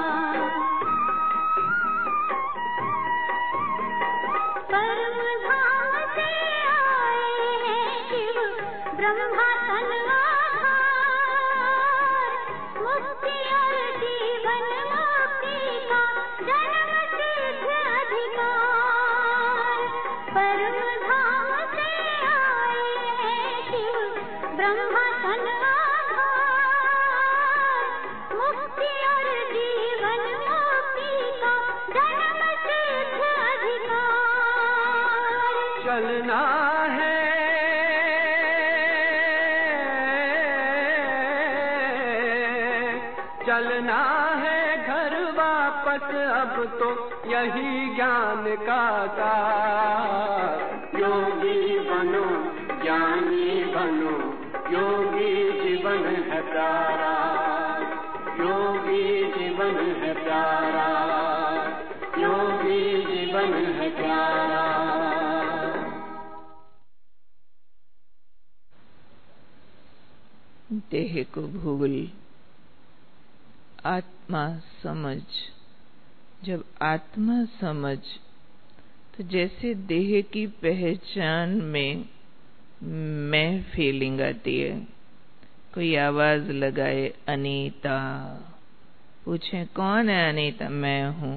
परम धाम से आए हैं शिव ब्रह्मा तन आधार, मुक्ति और जीवन मुक्ति का जन्म सिद्ध अधिकार। परम धाम से आए हैं शिव ब्रह्मा तन आधार, मुक्ति और जीवन मुक्ति का जन्म सिद्ध अधिकार। चलना है चलना है घर वापस अब तो यही ज्ञान का सार। योगी बनो ज्ञानी बनो योगी जीवन है प्यारा। योगी जीवन है प्यारा। योगी जीवन है प्यारा। देह को भूल आत्मा समझ। जब आत्मा समझ तो जैसे देह की पहचान में मैं फीलिंग आती है। कोई आवाज लगाए अनीता, पूछे कौन है अनीता, मैं हूं।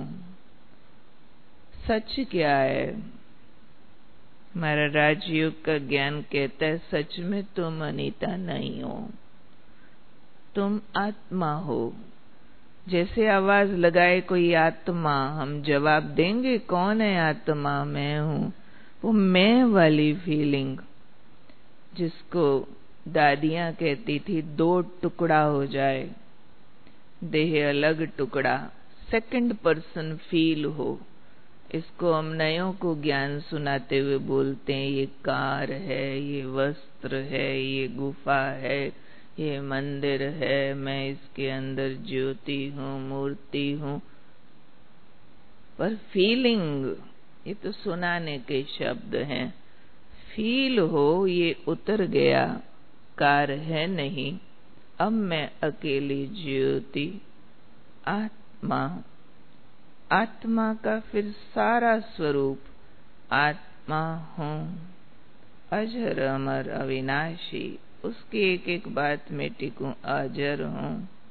सच क्या है? हमारा राजयोग का ज्ञान कहता है सच में तुम अनीता नहीं हो, तुम आत्मा हो। जैसे आवाज लगाए कोई आत्मा, हम जवाब देंगे कौन है आत्मा, मैं हूं। वो मैं वाली फीलिंग जिसको दादियां कहती थी दो टुकड़ा हो जाए, देह अलग टुकड़ा, सेकंड पर्सन फील हो, इसको हम नयों को ज्ञान सुनाते हुए बोलते हैं ये कार है, ये वस्त्र है, ये गुफा है, ये मंदिर है, मैं इसके अंदर ज्योति हूँ, मूर्ति हूँ। पर फीलिंग ये तो सुनाने के शब्द हैं। फील हो ये उतर गया, कार है नहीं, अब मैं अकेली ज्योति आत्मा। आत्मा का फिर सारा स्वरूप आत्मा हूँ, अजर अमर अविनाशी, उसकी एक एक बात में टिकूं, अजर हूँ,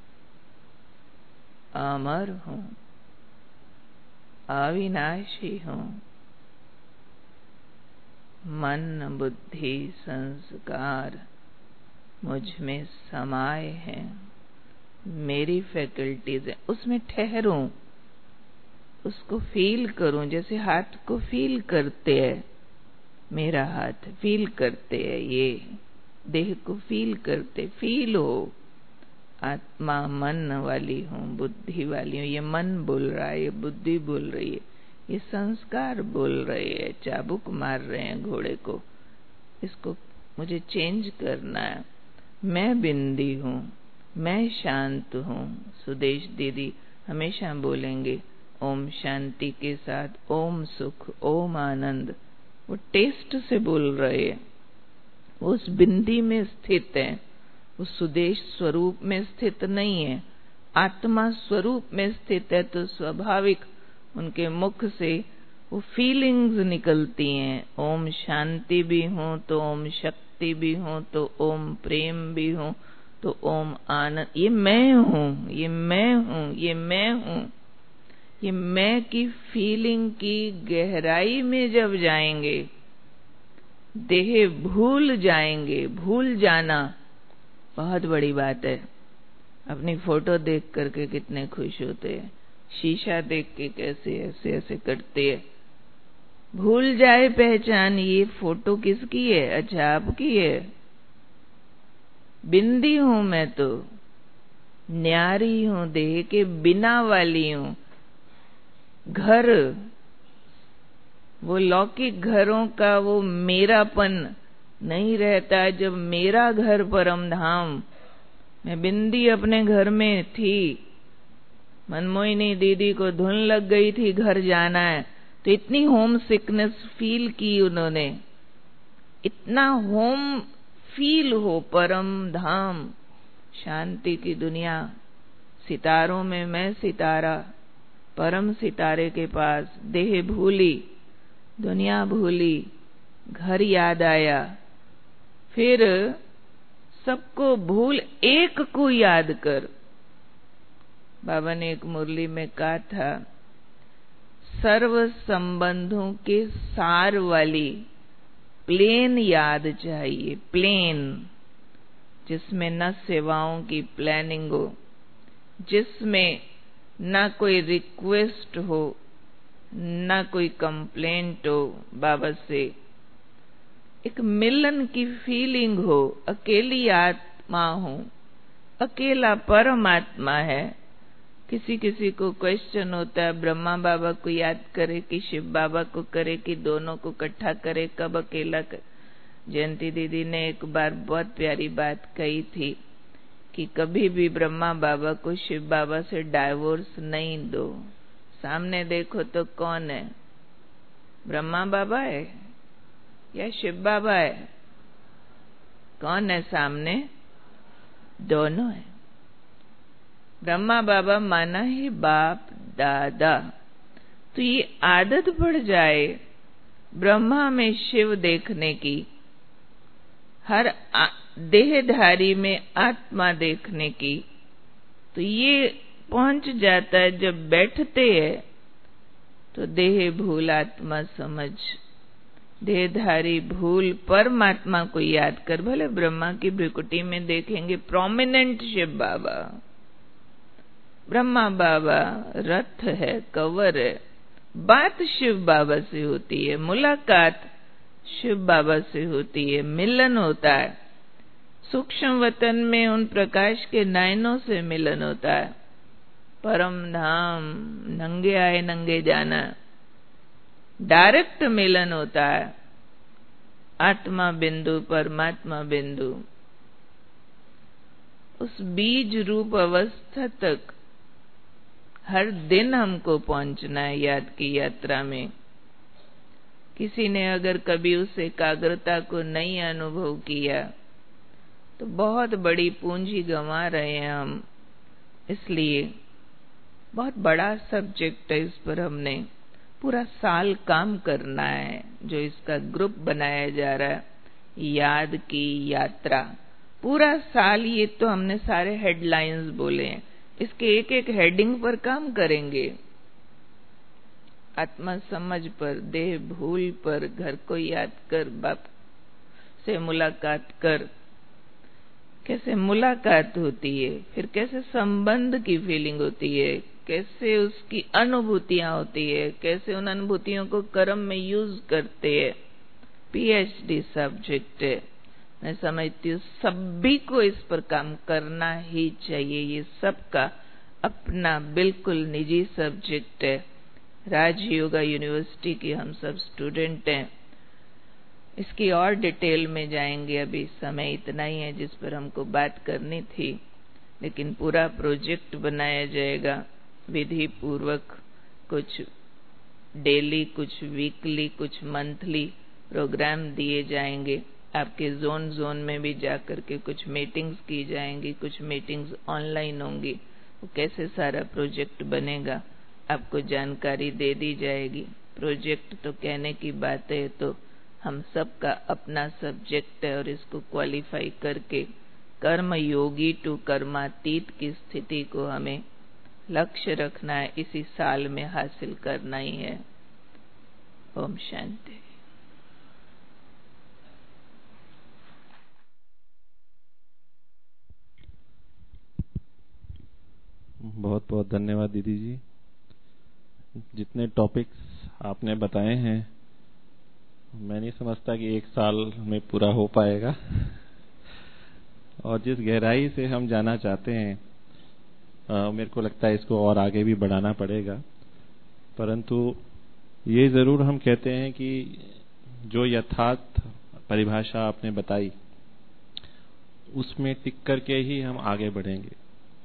अमर हूँ, अविनाशी हूँ। मन बुद्धि संस्कार मुझ में समाये हैं, मेरी फैकल्टीज है, उसमें ठहरूं, उसको फील करूं। जैसे हाथ को फील करते हैं, मेरा हाथ फील करते हैं, ये देह को फील करते, फील हो। आत्मा मन वाली हूँ, बुद्धि वाली हूँ। ये मन बोल रहा है, ये बुद्धि बोल रही है, ये संस्कार बोल रहे हैं, चाबुक मार रहे हैं घोड़े को, इसको मुझे चेंज करना है। मैं बिंदी हूँ, मैं शांत हूँ। सुदेश दीदी हमेशा बोलेंगे ओम शांति के साथ ओम सुख, ओम आनंद। वो टेस्ट से बोल रहे हैं, वो उस बिंदी में स्थित है, वो सुदेश स्वरूप में स्थित नहीं है, आत्मा स्वरूप में स्थित है। तो स्वाभाविक उनके मुख से वो फीलिंग्स निकलती हैं। ओम शांति भी हो तो ओम शक्ति भी हो तो ओम प्रेम भी हो तो ओम आनंद। ये मैं हूँ, ये मैं हूँ, ये मैं हूँ। ये मैं की फीलिंग की गहराई में जब जाएंगे, देह भूल जाएंगे। भूल जाना बहुत बड़ी बात है। अपनी फोटो देख करके कितने खुश होते हैं, शीशा देख के कैसे ऐसे ऐसे करते हैं। भूल जाए पहचान, ये फोटो किसकी है? अच्छा आपकी है। बिंदी हूं मैं तो, न्यारी हूं, देह के बिना वाली हूं। घर, वो लौकिक घरों का वो मेरापन नहीं रहता। जब मेरा घर परम धाम, मैं बिंदी अपने घर में थी, मनमोहिनी दीदी को धुन लग गई थी घर जाना है, तो इतनी होम सिकनेस फील की उन्होंने, इतना होम फील हो परम धाम, शांति की दुनिया। सितारों में मैं सितारा, परम सितारे के पास। देह भूली, दुनिया भूली, घर याद आया, फिर सबको भूल एक को याद कर। बाबा ने एक मुरली में कहा था, सर्व संबंधों के सार वाली प्लेन याद चाहिए, प्लेन, जिसमें न सेवाओं की प्लानिंग हो, जिसमें ना कोई रिक्वेस्ट हो, ना कोई कंप्लेंट हो बाबा से, एक मिलन की फीलिंग हो। अकेली आत्मा हो, अकेला परमात्मा है। किसी किसी को क्वेश्चन होता है, ब्रह्मा बाबा को याद करे कि शिव बाबा को करे कि दोनों को इकट्ठा करे, कब अकेला कर। जयंती दीदी ने एक बार बहुत प्यारी बात कही थी कि कभी भी ब्रह्मा बाबा को शिव बाबा से डाइवोर्स नहीं दो। सामने देखो तो कौन है, ब्रह्मा बाबा है या शिव बाबा है? कौन है सामने? दोनों है। ब्रह्मा बाबा माना ही बाप दादा। तो ये आदत पड़ जाए ब्रह्मा में शिव देखने की, हर देहधारी में आत्मा देखने की, तो ये पहुंच जाता है। जब बैठते हैं तो देह भूल आत्मा समझ, देहधारी भूल परमात्मा को याद कर। भले ब्रह्मा की भ्रिकुटी में देखेंगे प्रोमिनेंट शिव बाबा, ब्रह्मा बाबा रथ है, कवर है, बात शिव बाबा से होती है, मुलाकात शिव बाबा से होती है, मिलन होता है। सूक्ष्म वतन में उन प्रकाश के नयनों से मिलन होता है। परम धाम, नंगे आए नंगे जाना, डायरेक्ट मिलन होता है। आत्मा बिंदु, परमात्मा बिंदु, उस बीज रूप अवस्था तक हर दिन हमको पहुंचना है याद की यात्रा में। किसी ने अगर कभी उस एकाग्रता को नहीं अनुभव किया तो बहुत बड़ी पूंजी गंवा रहे हैं हम। इसलिए बहुत बड़ा सब्जेक्ट है, इस पर हमने पूरा साल काम करना है। जो इसका ग्रुप बनाया जा रहा है, याद की यात्रा, पूरा साल ये तो हमने सारे हेडलाइंस बोले हैं, इसके एक एक हेडिंग पर काम करेंगे। आत्मा समझ पर, देह भूल पर, घर को याद कर, बाप से मुलाकात कर, कैसे मुलाकात होती है, फिर कैसे संबंध की फीलिंग होती है, कैसे उसकी अनुभूतियां होती है, कैसे उन अनुभूतियों को कर्म में यूज करते हैं। पीएचडी सब्जेक्ट है। मैं समझती हूँ सभी को इस पर काम करना ही चाहिए। ये सबका अपना बिल्कुल निजी सब्जेक्ट है। राजयोगा यूनिवर्सिटी की हम सब स्टूडेंट हैं। इसकी और डिटेल में जाएंगे, अभी समय इतना ही है जिस पर हमको बात करनी थी। लेकिन पूरा प्रोजेक्ट बनाया जाएगा विधि पूर्वक, कुछ डेली, कुछ वीकली, कुछ मंथली प्रोग्राम दिए जाएंगे। आपके जोन जोन में भी जाकर के कुछ मीटिंग्स की जाएंगी, कुछ मीटिंग्स ऑनलाइन होंगी। वो कैसे सारा प्रोजेक्ट बनेगा आपको जानकारी दे दी जाएगी। प्रोजेक्ट तो कहने की बात है, तो हम सबका अपना सब्जेक्ट है और इसको क्वालिफाई करके कर्म योगी टू कर्मातीत की स्थिति को हमें लक्ष्य रखना है, इसी साल में हासिल करना ही है। ओम शांति। बहुत बहुत धन्यवाद दीदी जी। जितने टॉपिक्स आपने बताए हैं, मैं नहीं समझता कि एक साल में पूरा हो पाएगा। और जिस गहराई से हम जाना चाहते हैं, आ, मेरे को लगता है इसको और आगे भी बढ़ाना पड़ेगा। परंतु ये जरूर हम कहते हैं कि जो यथार्थ परिभाषा आपने बताई, उसमें टिक करके ही हम आगे बढ़ेंगे।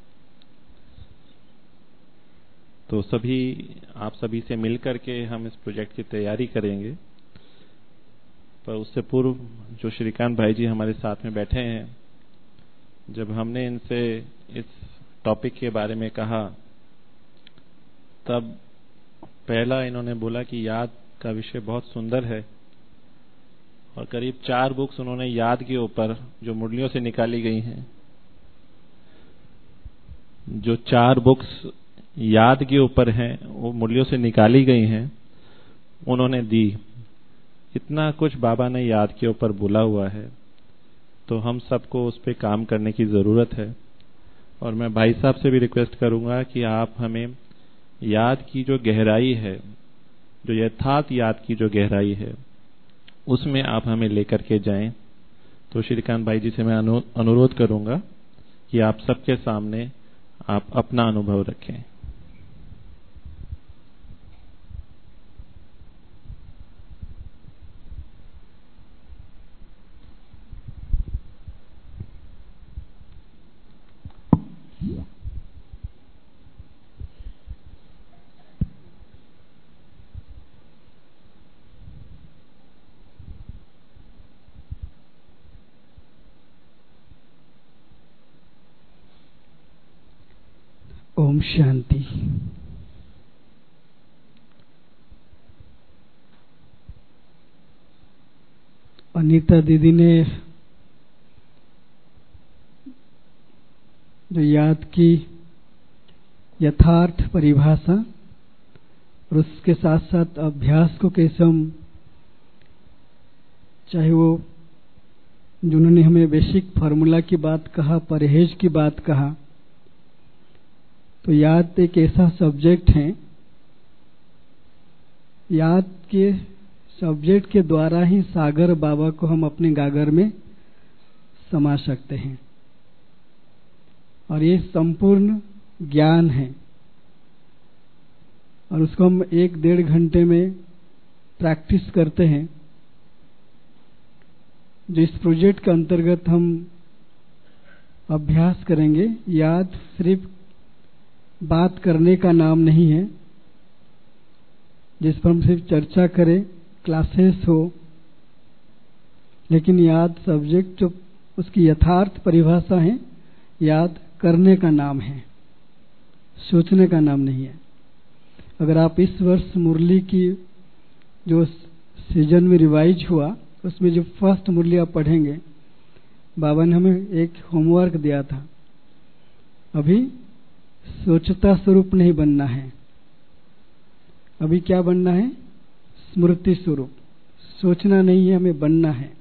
तो सभी, आप सभी से मिलकर के हम इस प्रोजेक्ट की तैयारी करेंगे। पर उससे पूर्व जो श्रीकांत भाई जी हमारे साथ में बैठे हैं, जब हमने इनसे इस टॉपिक के बारे में कहा तब पहला इन्होंने बोला कि याद का विषय बहुत सुंदर है, और करीब चार बुक्स उन्होंने याद के ऊपर जो मुरलियों से निकाली गई हैं, जो चार बुक्स याद के ऊपर हैं वो मुरलियों से निकाली गई हैं, उन्होंने दी। इतना कुछ बाबा ने याद के ऊपर बोला हुआ है, तो हम सबको उस पर काम करने की जरूरत है। और मैं भाई साहब से भी रिक्वेस्ट करूंगा कि आप हमें याद की जो गहराई है, जो यथार्थ याद की जो गहराई है, उसमें आप हमें लेकर के जाएं। तो श्रीकांत भाई जी से मैं अनुरोध करूंगा कि आप सबके सामने आप अपना अनुभव रखें। ओम शांति। अनीता दीदी ने जो याद की यथार्थ परिभाषा और उसके साथ साथ अभ्यास को कैसे हम, चाहे वो जिन्होंने हमें बेसिक फार्मूला की बात कहा, परहेज की बात कहा, तो याद एक ऐसा सब्जेक्ट है, याद के सब्जेक्ट के द्वारा ही सागर बाबा को हम अपने गागर में समा सकते हैं। और ये संपूर्ण ज्ञान है, और उसको हम एक डेढ़ घंटे में प्रैक्टिस करते हैं। जो इस प्रोजेक्ट के अंतर्गत हम अभ्यास करेंगे, याद सिर्फ बात करने का नाम नहीं है जिस पर हम सिर्फ चर्चा करें, क्लासेस हो, लेकिन याद सब्जेक्ट जो उसकी यथार्थ परिभाषा है, याद करने का नाम है, सोचने का नाम नहीं है। अगर आप इस वर्ष मुरली की जो सीजन में रिवाइज हुआ, उसमें जो फर्स्ट मुरली आप पढ़ेंगे, बाबा ने हमें एक होमवर्क दिया था। अभी सोचता स्वरूप नहीं बनना है, अभी क्या बनना है? स्मृति स्वरूप। सोचना नहीं है, हमें बनना है।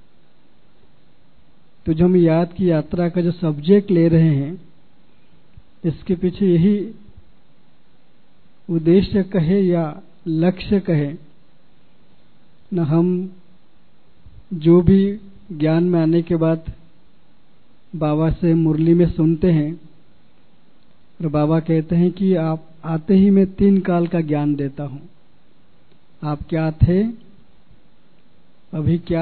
तो जो हम याद की यात्रा का जो सब्जेक्ट ले रहे हैं, इसके पीछे यही उद्देश्य कहे या लक्ष्य कहे न, हम जो भी ज्ञान में आने के बाद बाबा से मुरली में सुनते हैं, और बाबा कहते हैं कि आप आते ही मैं तीन काल का ज्ञान देता हूं। आप क्या थे, अभी क्या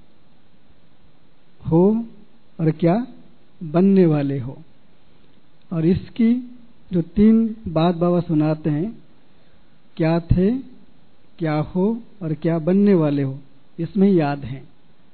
हो, और क्या बनने वाले हो। और इसकी जो तीन बात बाबा सुनाते हैं, क्या थे, क्या हो और क्या बनने वाले हो, इसमें याद है।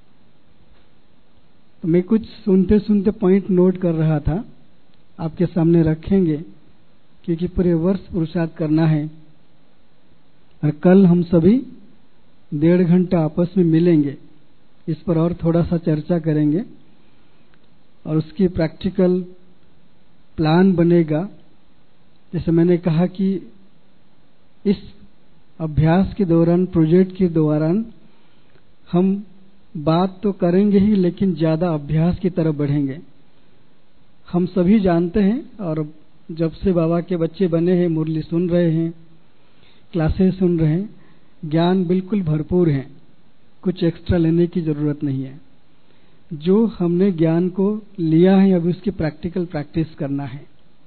तो मैं कुछ सुनते सुनते पॉइंट नोट कर रहा था, आपके सामने रखेंगे, क्योंकि पूरे वर्ष पुरुषार्थ करना है। और कल हम सभी डेढ़ घंटा आपस में मिलेंगे, इस पर और थोड़ा सा चर्चा करेंगे, और उसकी प्रैक्टिकल प्लान बनेगा। जैसे मैंने कहा कि इस अभ्यास के दौरान, प्रोजेक्ट के दौरान हम बात तो करेंगे ही, लेकिन ज्यादा अभ्यास की तरफ बढ़ेंगे। हम सभी जानते हैं, और जब से बाबा के बच्चे बने हैं, मुरली सुन रहे हैं, क्लासेस सुन रहे हैं, ज्ञान बिल्कुल भरपूर है, कुछ एक्स्ट्रा लेने की जरूरत नहीं है। जो हमने ज्ञान को लिया है, अभी उसकी प्रैक्टिकल प्रैक्टिस करना है।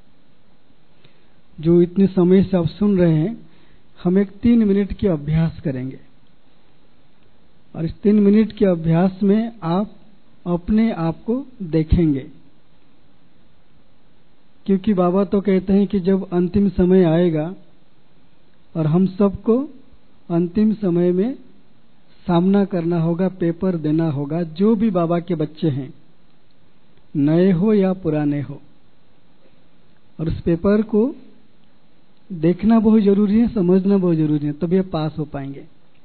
जो इतने समय से आप सुन रहे हैं, हम एक तीन मिनट की अभ्यास करेंगे, और इस तीन मिनट के अभ्यास में आप अपने आप को देखेंगे। क्योंकि बाबा तो कहते हैं कि जब अंतिम समय आएगा, और हम सबको अंतिम समय में सामना करना होगा, पेपर देना होगा। जो भी बाबा के बच्चे हैं, नए हो या पुराने हो, और उस पेपर को देखना बहुत जरूरी है, समझना बहुत जरूरी है, तभी आप पास हो पाएंगे।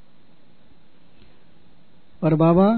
और बाबा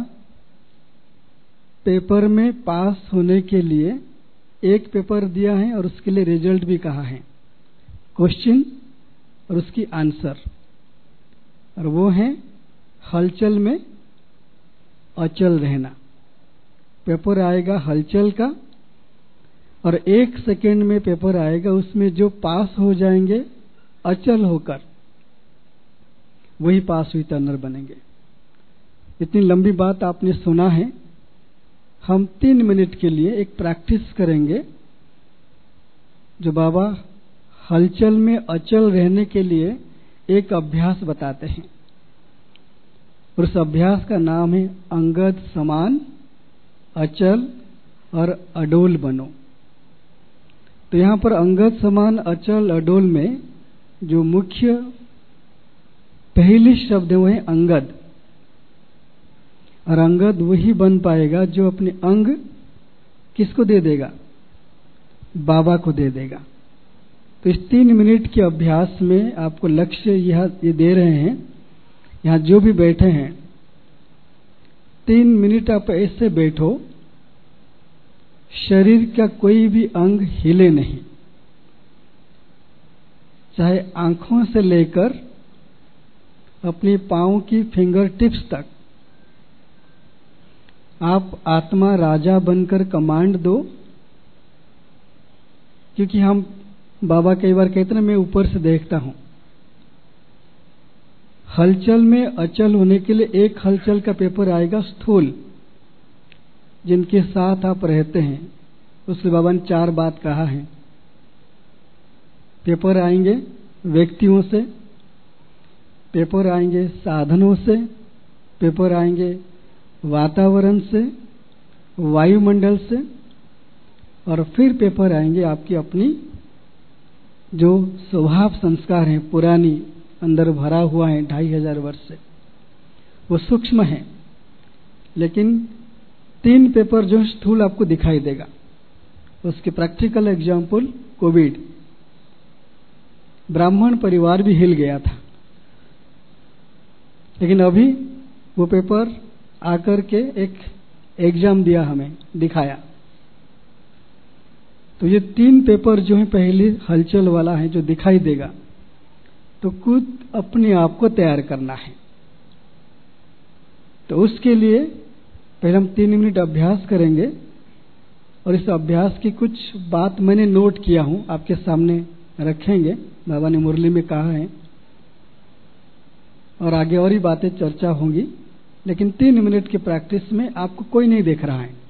पेपर में पास होने के लिए एक पेपर दिया है और उसके लिए रिजल्ट भी कहा है, क्वेश्चन और उसकी आंसर, और वो है हलचल में अचल रहना। पेपर आएगा हलचल का, और एक सेकेंड में पेपर आएगा, उसमें जो पास हो जाएंगे अचल होकर, वही पास हुई टर्नर बनेंगे। इतनी लंबी बात आपने सुना है। हम तीन मिनट के लिए एक प्रैक्टिस करेंगे, जो बाबा हलचल में अचल रहने के लिए एक अभ्यास बताते हैं। और उस अभ्यास का नाम है अंगद समान अचल और अडोल बनो। तो यहाँ पर अंगद समान अचल अडोल में जो मुख्य पहली शब्द है वो है अंगद। और अंगद वही बन पाएगा जो अपने अंग किसको दे देगा? बाबा को दे देगा। तो इस तीन मिनट के अभ्यास में आपको लक्ष्य यह ये दे रहे हैं, यहाँ जो भी बैठे हैं, तीन मिनट आप ऐसे बैठो, शरीर का कोई भी अंग हिले नहीं, चाहे आंखों से लेकर अपनी पांव की फिंगर टिप्स तक। आप आत्मा राजा बनकर कमांड दो, क्योंकि हम बाबा कई बार कहते हैं मैं ऊपर से देखता हूं। हलचल में अचल होने के लिए एक हलचल का पेपर आएगा स्थूल, जिनके साथ आप रहते हैं, उससे बाबा ने चार बात कहा है। पेपर आएंगे व्यक्तियों से, पेपर आएंगे साधनों से, पेपर आएंगे वातावरण से, वायुमंडल से, और फिर पेपर आएंगे आपकी अपनी जो स्वभाव संस्कार है, पुरानी अंदर भरा हुआ है ढाई हजार वर्ष से, वो सूक्ष्म है। लेकिन तीन पेपर जो स्थूल आपको दिखाई देगा। उसके प्रैक्टिकल एग्जाम्पल कोविड, ब्राह्मण परिवार भी हिल गया था, लेकिन अभी वो पेपर आकर के एक एग्जाम दिया, हमें दिखाया। तो ये तीन पेपर जो है पहली हलचल वाला है जो दिखाई देगा, तो खुद अपने आप को तैयार करना है। तो उसके लिए पहले हम तीन मिनट अभ्यास करेंगे, और इस अभ्यास की कुछ बात मैंने नोट किया हूं, आपके सामने रखेंगे, बाबा ने मुरली में कहा है, और आगे और ही बातें चर्चा होंगी। लेकिन तीन मिनट की प्रैक्टिस में आपको कोई नहीं देख रहा है,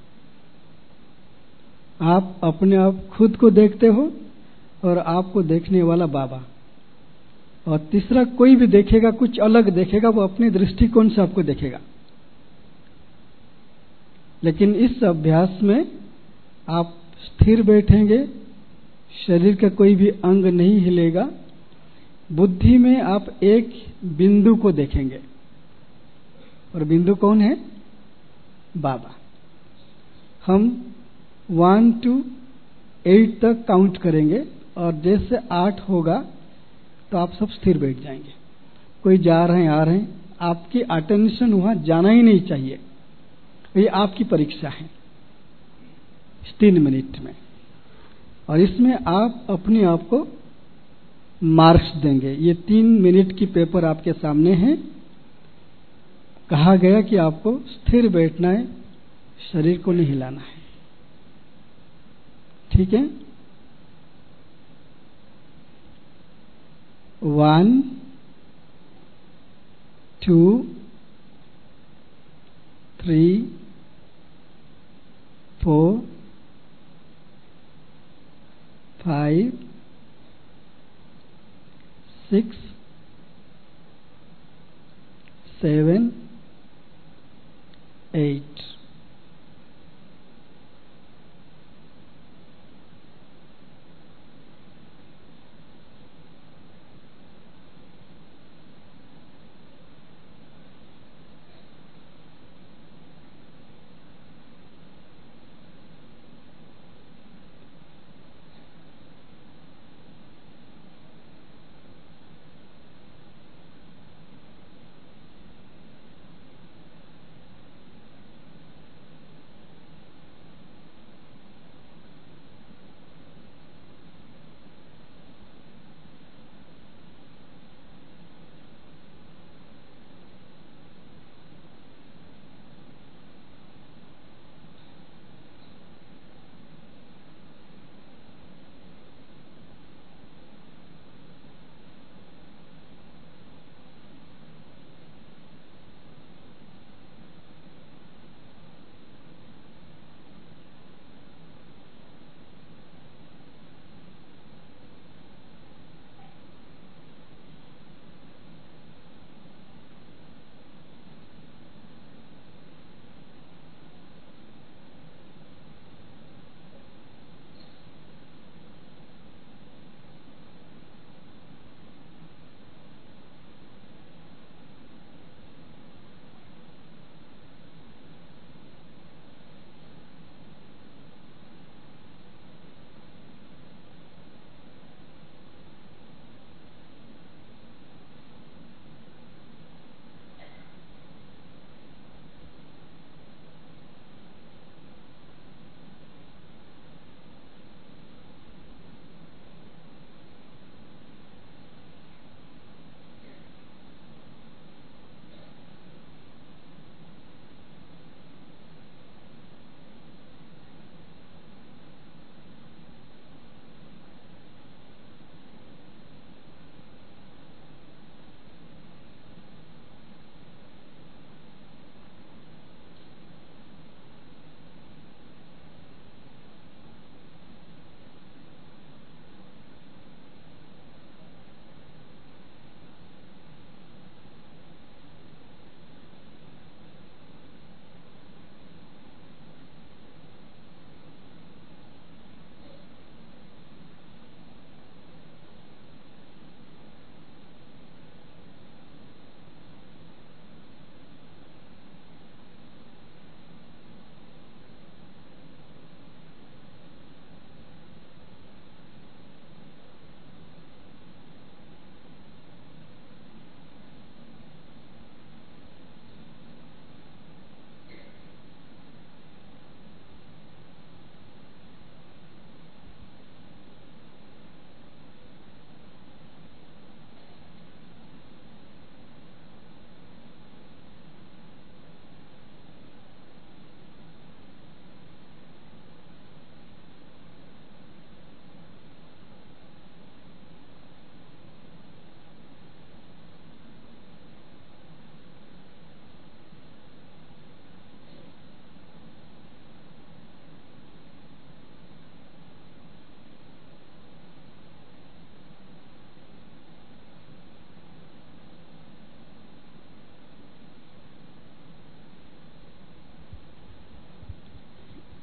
आप अपने आप खुद को देखते हो और आपको देखने वाला बाबा, और तीसरा कोई भी देखेगा कुछ अलग देखेगा, वो अपने दृष्टिकोण से आपको देखेगा। लेकिन इस अभ्यास में आप स्थिर बैठेंगे, शरीर का कोई भी अंग नहीं हिलेगा, बुद्धि में आप एक बिंदु को देखेंगे, और बिंदु कौन है? बाबा। हम वन टू एट तक काउंट करेंगे, और जैसे आठ होगा तो आप सब स्थिर बैठ जाएंगे। कोई जा रहे हैं आ रहे हैं, आपकी अटेंशन वहां जाना ही नहीं चाहिए। ये आपकी परीक्षा है इस तीन मिनट में, और इसमें आप अपने आप को मार्क्स देंगे। ये तीन मिनट की पेपर आपके सामने है। कहा गया कि आपको स्थिर बैठना है, शरीर को नहीं हिलाना है, ठीक है? One, two, three, four, five, six, seven, eight.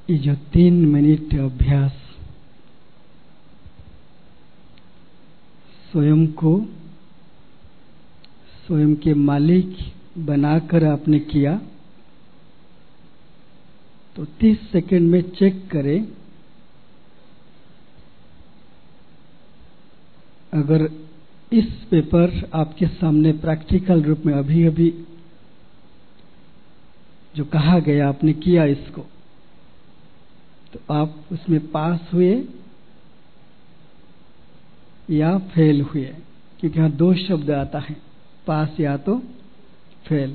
ये जो तीन मिनट अभ्यास स्वयं को स्वयं के मालिक बनाकर आपने किया, तो तीस सेकंड में चेक करें अगर इस पेपर आपके सामने प्रैक्टिकल रूप में अभी अभी जो कहा गया आपने किया इसको, तो आप उसमें पास हुए या फेल हुए, क्योंकि यहाँ दो शब्द आता है, पास या तो फेल।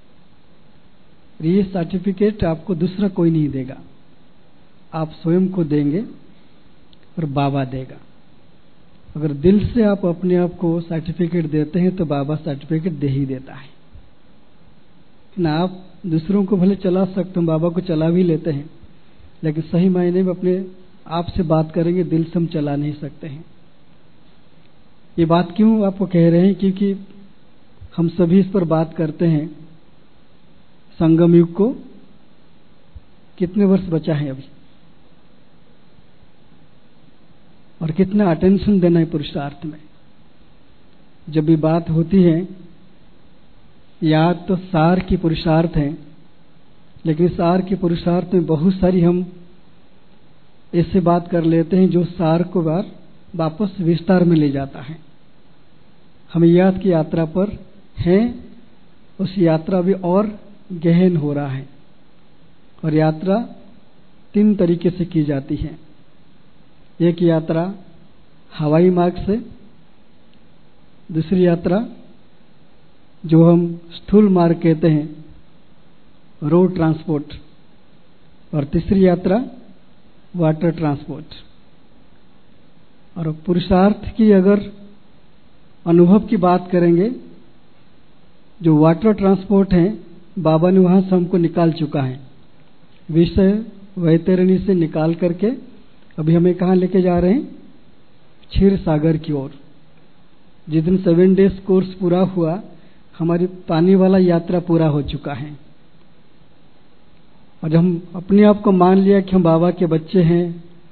ये सर्टिफिकेट आपको दूसरा कोई नहीं देगा, आप स्वयं को देंगे और बाबा देगा। अगर दिल से आप अपने आप को सर्टिफिकेट देते हैं तो बाबा सर्टिफिकेट दे ही देता है ना। आप दूसरों को भले चला सकते हैं, बाबा को चला भी लेते हैं, लेकिन सही मायने में अपने आप से बात करेंगे, दिल से हम चला नहीं सकते हैं। ये बात क्यों आपको कह रहे हैं, क्योंकि हम सभी इस पर बात करते हैं। संगम युग को कितने वर्ष बचा है अभी, और कितना अटेंशन देना है पुरुषार्थ में। जब भी बात होती है, या तो सार की पुरुषार्थ है, लेकिन सार की पुरुषार्थ में बहुत सारी हम ऐसे बात कर लेते हैं जो सार को बार वापस विस्तार में ले जाता है। हम याद की यात्रा पर हैं, उस यात्रा भी और गहन हो रहा है, और यात्रा तीन तरीके से की जाती है। एक यात्रा हवाई मार्ग से, दूसरी यात्रा जो हम स्थूल मार्ग कहते हैं रोड ट्रांसपोर्ट, और तीसरी यात्रा वाटर ट्रांसपोर्ट। और पुरुषार्थ की अगर अनुभव की बात करेंगे, जो वाटर ट्रांसपोर्ट है, बाबा ने वहां से हमको निकाल चुका है, विषय वैतरणी से निकाल करके अभी हमें कहाँ लेके जा रहे हैं, क्षीर सागर की ओर। जिस दिन सेवन डेज कोर्स पूरा हुआ, हमारी पानी वाला यात्रा पूरा हो चुका है, और जब हम अपने आप को मान लिया कि हम बाबा के बच्चे हैं,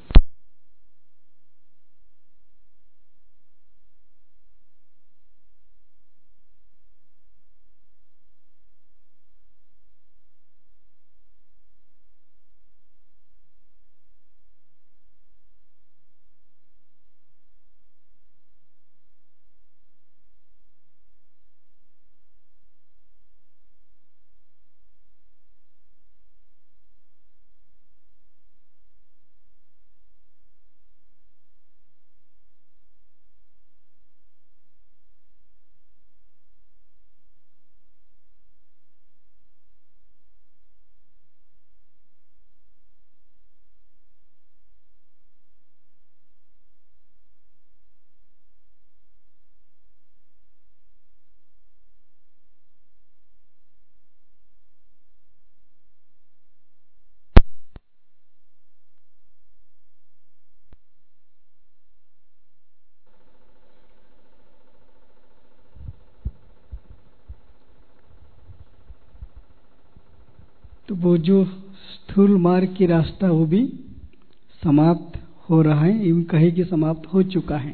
तो वो जो स्थूल मार्ग की रास्ता वो भी समाप्त हो रहा है, यूं कहे कि समाप्त हो चुका है।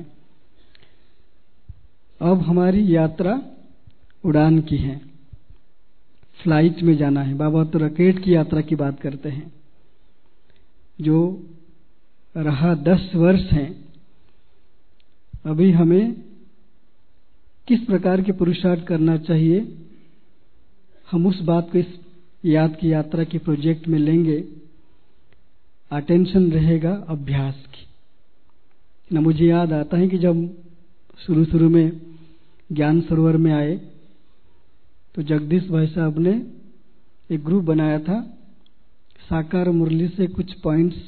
अब हमारी यात्रा उड़ान की है, फ्लाइट में जाना है। बाबा तो रॉकेट की यात्रा की बात करते हैं। जो रहा दस वर्ष है, अभी हमें किस प्रकार के पुरुषार्थ करना चाहिए, हम उस बात को इस याद की यात्रा के प्रोजेक्ट में लेंगे। अटेंशन रहेगा अभ्यास की ना। मुझे याद आता है कि जब शुरू शुरू में ज्ञान सरोवर में आए, तो जगदीश भाई साहब ने एक ग्रुप बनाया था, साकार मुरली से कुछ पॉइंट्स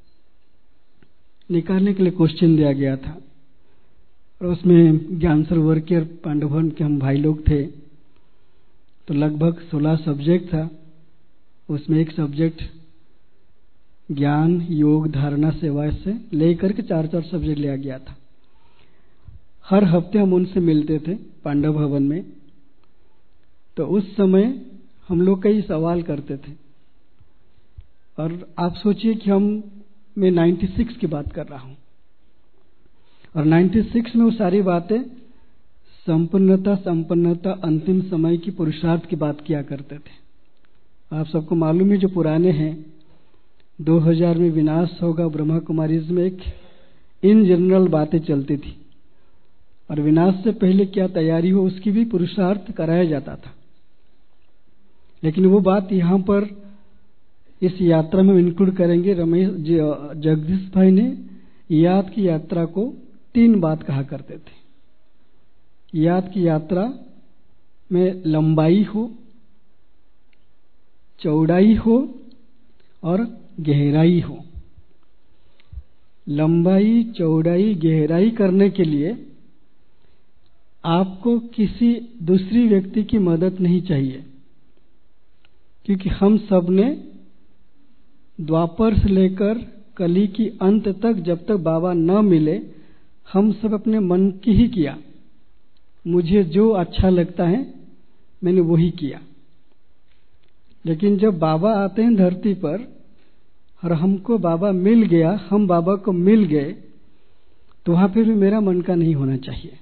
निकालने के लिए क्वेश्चन दिया गया था, और उसमें ज्ञान सरोवर के और पांडवन के हम भाई लोग थे। तो लगभग सोलह सब्जेक्ट था, उसमें एक सब्जेक्ट ज्ञान योग धारणा सेवा से लेकर के चार चार सब्जेक्ट लिया गया था। हर हफ्ते हम उनसे मिलते थे पांडव भवन में। तो उस समय हम लोग कई सवाल करते थे, और आप सोचिए कि हम मैं छियानवे की बात कर रहा हूं और छियानवे में वो सारी बातें संपन्नता संपन्नता अंतिम समय की पुरुषार्थ की बात किया करते थे। आप सबको मालूम है जो पुराने हैं दो हज़ार में विनाश होगा ब्रह्मा कुमारीज में एक इन जनरल बातें चलती थी और विनाश से पहले क्या तैयारी हो उसकी भी पुरुषार्थ कराया जाता था। लेकिन वो बात यहाँ पर इस यात्रा में इंक्लूड करेंगे। रमेश जगदीश भाई ने याद की यात्रा को तीन बात कहा करते थे। याद की यात्रा में लंबाई हो, चौड़ाई हो और गहराई हो। लंबाई, चौड़ाई, गहराई करने के लिए आपको किसी दूसरी व्यक्ति की मदद नहीं चाहिए, क्योंकि हम सब ने द्वापर से लेकर कली की अंत तक जब तक बाबा न मिले हम सब अपने मन की ही किया। मुझे जो अच्छा लगता है मैंने वही किया। लेकिन जब बाबा आते हैं धरती पर और हमको बाबा मिल गया, हम बाबा को मिल गए, तो वहां पर भी मेरा मन का नहीं होना चाहिए।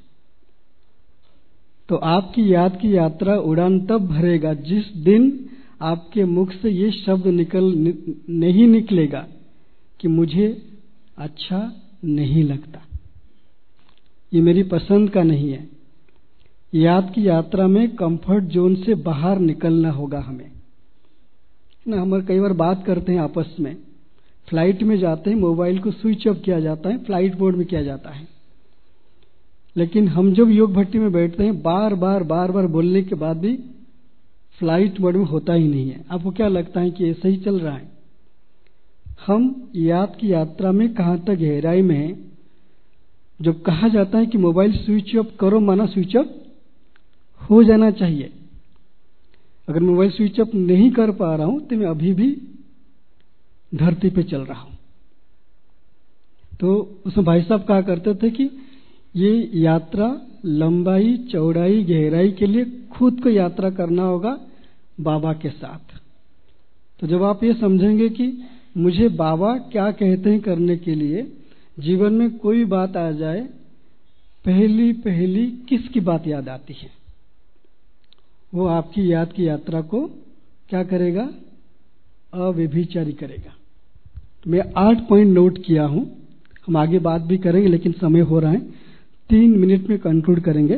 तो आपकी याद की यात्रा उड़ान तब भरेगा जिस दिन आपके मुख से ये शब्द निकल नहीं निकलेगा कि मुझे अच्छा नहीं लगता, ये मेरी पसंद का नहीं है। याद की यात्रा में कंफर्ट जोन से बाहर निकलना होगा हमें ना। हम कई बार बात करते हैं आपस में, फ्लाइट में जाते हैं, मोबाइल को स्विच ऑफ किया जाता है, फ्लाइट मोड में किया जाता है। लेकिन हम जब योग भट्टी में बैठते हैं बार बार बार बार बोलने के बाद भी फ्लाइट मोड में होता ही नहीं है। आपको क्या लगता है कि ऐसा ही चल रहा है? हम याद की यात्रा में कहां तक गहराई में है? जो कहा जाता है कि मोबाइल स्विच ऑफ करो माना स्विच ऑफ हो जाना चाहिए। अगर मोबाइल स्विच ऑफ नहीं कर पा रहा हूं तो मैं अभी भी धरती पे चल रहा हूं। तो उसमें भाई साहब कहा करते थे कि ये यात्रा लंबाई, चौड़ाई, गहराई के लिए खुद को यात्रा करना होगा बाबा के साथ। तो जब आप ये समझेंगे कि मुझे बाबा क्या कहते हैं करने के लिए, जीवन में कोई बात आ जाए, पहली पहली किसकी बात याद आती है? वो आपकी याद की यात्रा को क्या करेगा? अव्यभिचारी करेगा। मैं आठ पॉइंट नोट किया हूं, हम आगे बात भी करेंगे लेकिन समय हो रहा है, तीन मिनट में कंक्लूड करेंगे।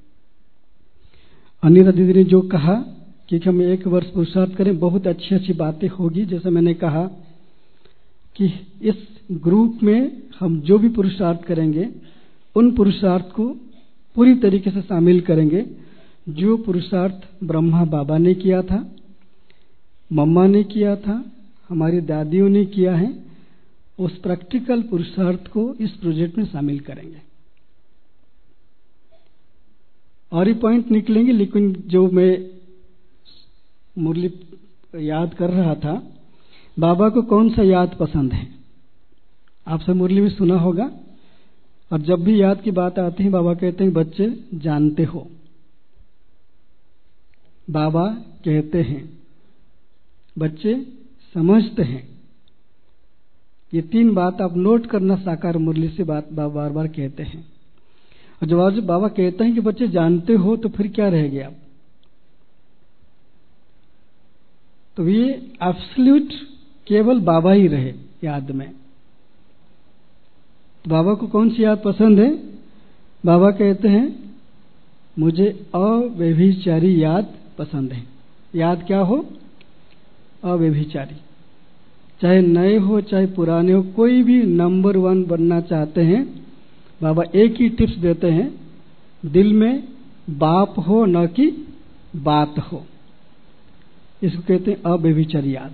अनिता दीदी ने जो कहा कि हम एक वर्ष पुरुषार्थ करें, बहुत अच्छी अच्छी बातें होगी। जैसे मैंने कहा कि इस ग्रुप में हम जो भी पुरुषार्थ करेंगे उन पुरुषार्थ को पूरी तरीके से शामिल करेंगे। जो पुरुषार्थ ब्रह्मा बाबा ने किया था, मम्मा ने किया था, हमारी दादियों ने किया है, उस प्रैक्टिकल पुरुषार्थ को इस प्रोजेक्ट में शामिल करेंगे। और ही पॉइंट निकलेंगे, लेकिन जो मैं मुरली याद कर रहा था, बाबा को कौन सा याद पसंद है? आपसे मुरली में सुना होगा। और जब भी याद की बात आती है बाबा कहते हैं बच्चे जानते हो, बाबा कहते हैं, बच्चे समझते हैं। ये तीन बात आप नोट करना, साकार मुरली से बात बार बार कहते हैं। और जब बाबा कहते हैं कि बच्चे जानते हो, तो फिर क्या रह गया? तो ये एब्सोल्यूट केवल बाबा ही रहे याद में। तो बाबा को कौन सी याद पसंद है? बाबा कहते हैं मुझे अव्यभिचारी याद पसंद है। याद क्या हो? अव्यभिचारी। चाहे नए हो चाहे पुराने हो, कोई भी नंबर वन बनना चाहते हैं, बाबा एक ही टिप्स देते हैं, दिल में बाप हो न कि बात हो। इसको कहते हैं अव्यभिचारी याद।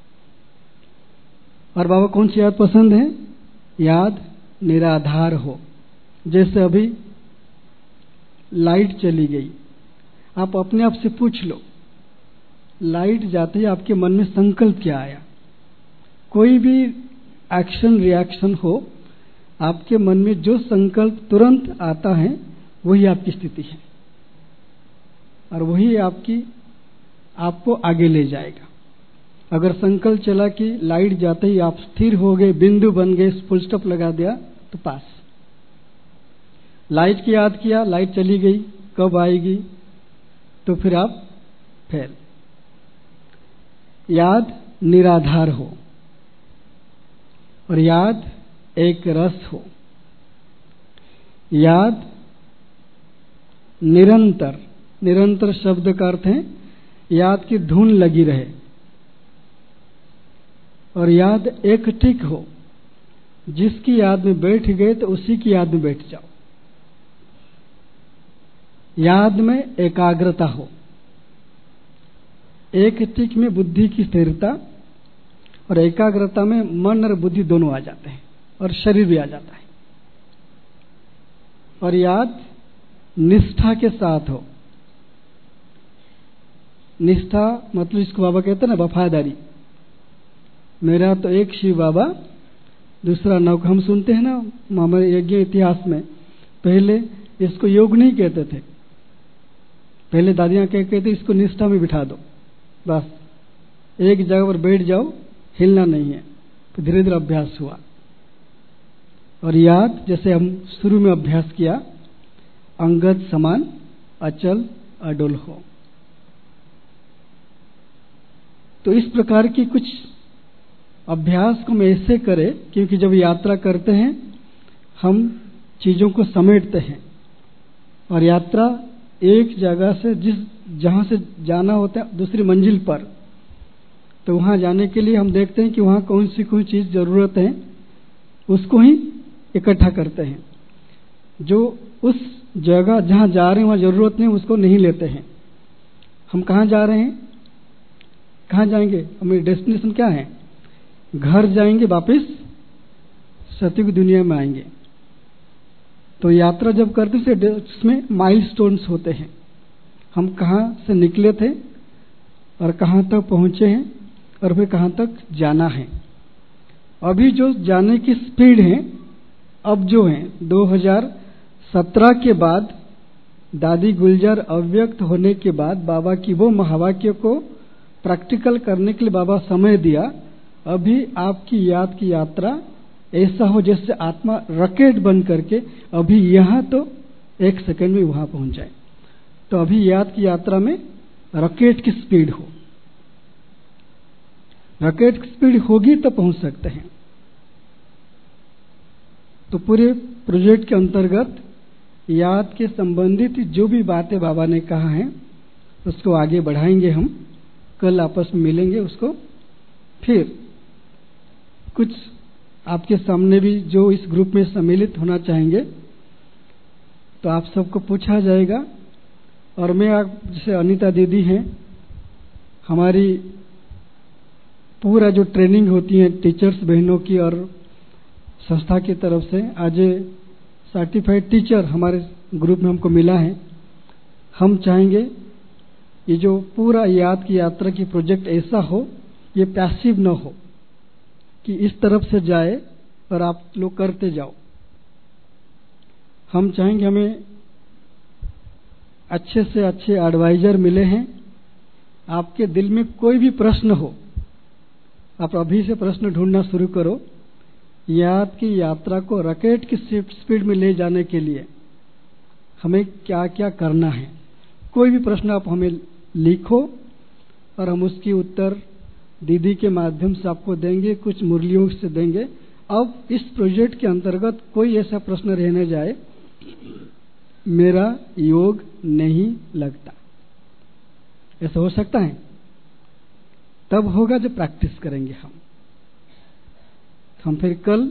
और बाबा कौन सी याद पसंद है? याद निराधार हो। जैसे अभी लाइट चली गई, आप अपने आप से पूछ लो, लाइट जाते ही आपके मन में संकल्प क्या आया? कोई भी एक्शन रिएक्शन हो, आपके मन में जो संकल्प तुरंत आता है वही आपकी स्थिति है और वही आपकी आपको आगे ले जाएगा। अगर संकल्प चला कि लाइट जाते ही आप स्थिर हो गए, बिंदु बन गए, फुल स्टॉप लगा दिया तो पास। लाइट की याद किया, लाइट चली गई, कब आएगी, तो फिर आप फेल। याद निराधार हो और याद एक रस हो। याद निरंतर, निरंतर शब्द का अर्थ है याद की धुन लगी रहे। और याद एक टिक हो, जिसकी याद में बैठ गए तो उसी की याद में बैठ जाओ। याद में एकाग्रता हो, एक टिक में बुद्धि की स्थिरता, और एकाग्रता में मन और बुद्धि दोनों आ जाते हैं और शरीर भी आ जाता है। और याद निष्ठा के साथ हो। निष्ठा मतलब इसको बाबा कहते हैं ना वफादारी। मेरा तो एक शिव बाबा, दूसरा नौक। हम सुनते हैं ना हमारे यज्ञ इतिहास में, पहले इसको योग नहीं कहते थे, पहले दादियां कह कहते इसको निष्ठा में बिठा दो, बस एक जगह पर बैठ जाओ, हिलना नहीं है। तो धीरे धीरे अभ्यास हुआ। और याद जैसे हम शुरू में अभ्यास किया, अंगद समान अचल अडोल हो। तो इस प्रकार की कुछ अभ्यास को हम ऐसे करें, क्योंकि जब यात्रा करते हैं हम चीजों को समेटते हैं, और यात्रा एक जगह से जिस जहां से जाना होता है दूसरी मंजिल पर, तो वहां जाने के लिए हम देखते हैं कि वहां कौन सी कोई चीज जरूरत है, उसको ही इकट्ठा करते हैं। जो उस जगह जहां जा रहे हैं वहां जरूरत नहीं, उसको नहीं लेते हैं। हम कहाँ जा रहे हैं, कहाँ जाएंगे, हमारी डेस्टिनेशन क्या है, घर जाएंगे, वापस सतयुग दुनिया में आएंगे। तो यात्रा जब करते हैं उसमें माइलस्टोन्स होते हैं, हम कहाँ से निकले थे और कहाँ तक पहुंचे हैं और फिर कहाँ तक जाना है। अभी जो जाने की स्पीड है, अब जो है दो हज़ार सत्रह के बाद, दादी गुलजार अव्यक्त होने के बाद बाबा की वो महावाक्य को प्रैक्टिकल करने के लिए बाबा समय दिया। अभी आपकी याद की यात्रा ऐसा हो जैसे आत्मा रॉकेट बन करके अभी यहां तो एक सेकंड में वहां पहुंच जाए। तो अभी याद की यात्रा में रॉकेट की स्पीड हो, रॉकेट की स्पीड होगी तो पहुंच सकते हैं। तो पूरे प्रोजेक्ट के अंतर्गत याद के संबंधित जो भी बातें बाबा ने कहा है उसको आगे बढ़ाएंगे। हम कल आपस में मिलेंगे उसको। फिर कुछ आपके सामने भी जो इस ग्रुप में सम्मिलित होना चाहेंगे तो आप सबको पूछा जाएगा। और मैं आप जैसे अनीता दीदी हैं, हमारी पूरा जो ट्रेनिंग होती है टीचर्स बहनों की और संस्था की तरफ से, आज सर्टिफाइड टीचर हमारे ग्रुप में हमको मिला है। हम चाहेंगे ये जो पूरा याद की यात्रा की प्रोजेक्ट ऐसा हो, ये पैसिव न हो कि इस तरफ से जाए और आप लोग करते जाओ। हम चाहेंगे हमें अच्छे से अच्छे एडवाइजर मिले हैं। आपके दिल में कोई भी प्रश्न हो, आप अभी से प्रश्न ढूंढना शुरू करो। याद की यात्रा को रॉकेट की स्पीड में ले जाने के लिए हमें क्या क्या करना है, कोई भी प्रश्न आप हमें लिखो और हम उसकी उत्तर दीदी के माध्यम से आपको देंगे, कुछ मुरलियों से देंगे। अब इस प्रोजेक्ट के अंतर्गत कोई ऐसा प्रश्न रहने जाए मेरा योग नहीं लगता, ऐसा हो सकता है? तब होगा जब प्रैक्टिस करेंगे हम। हम फिर कल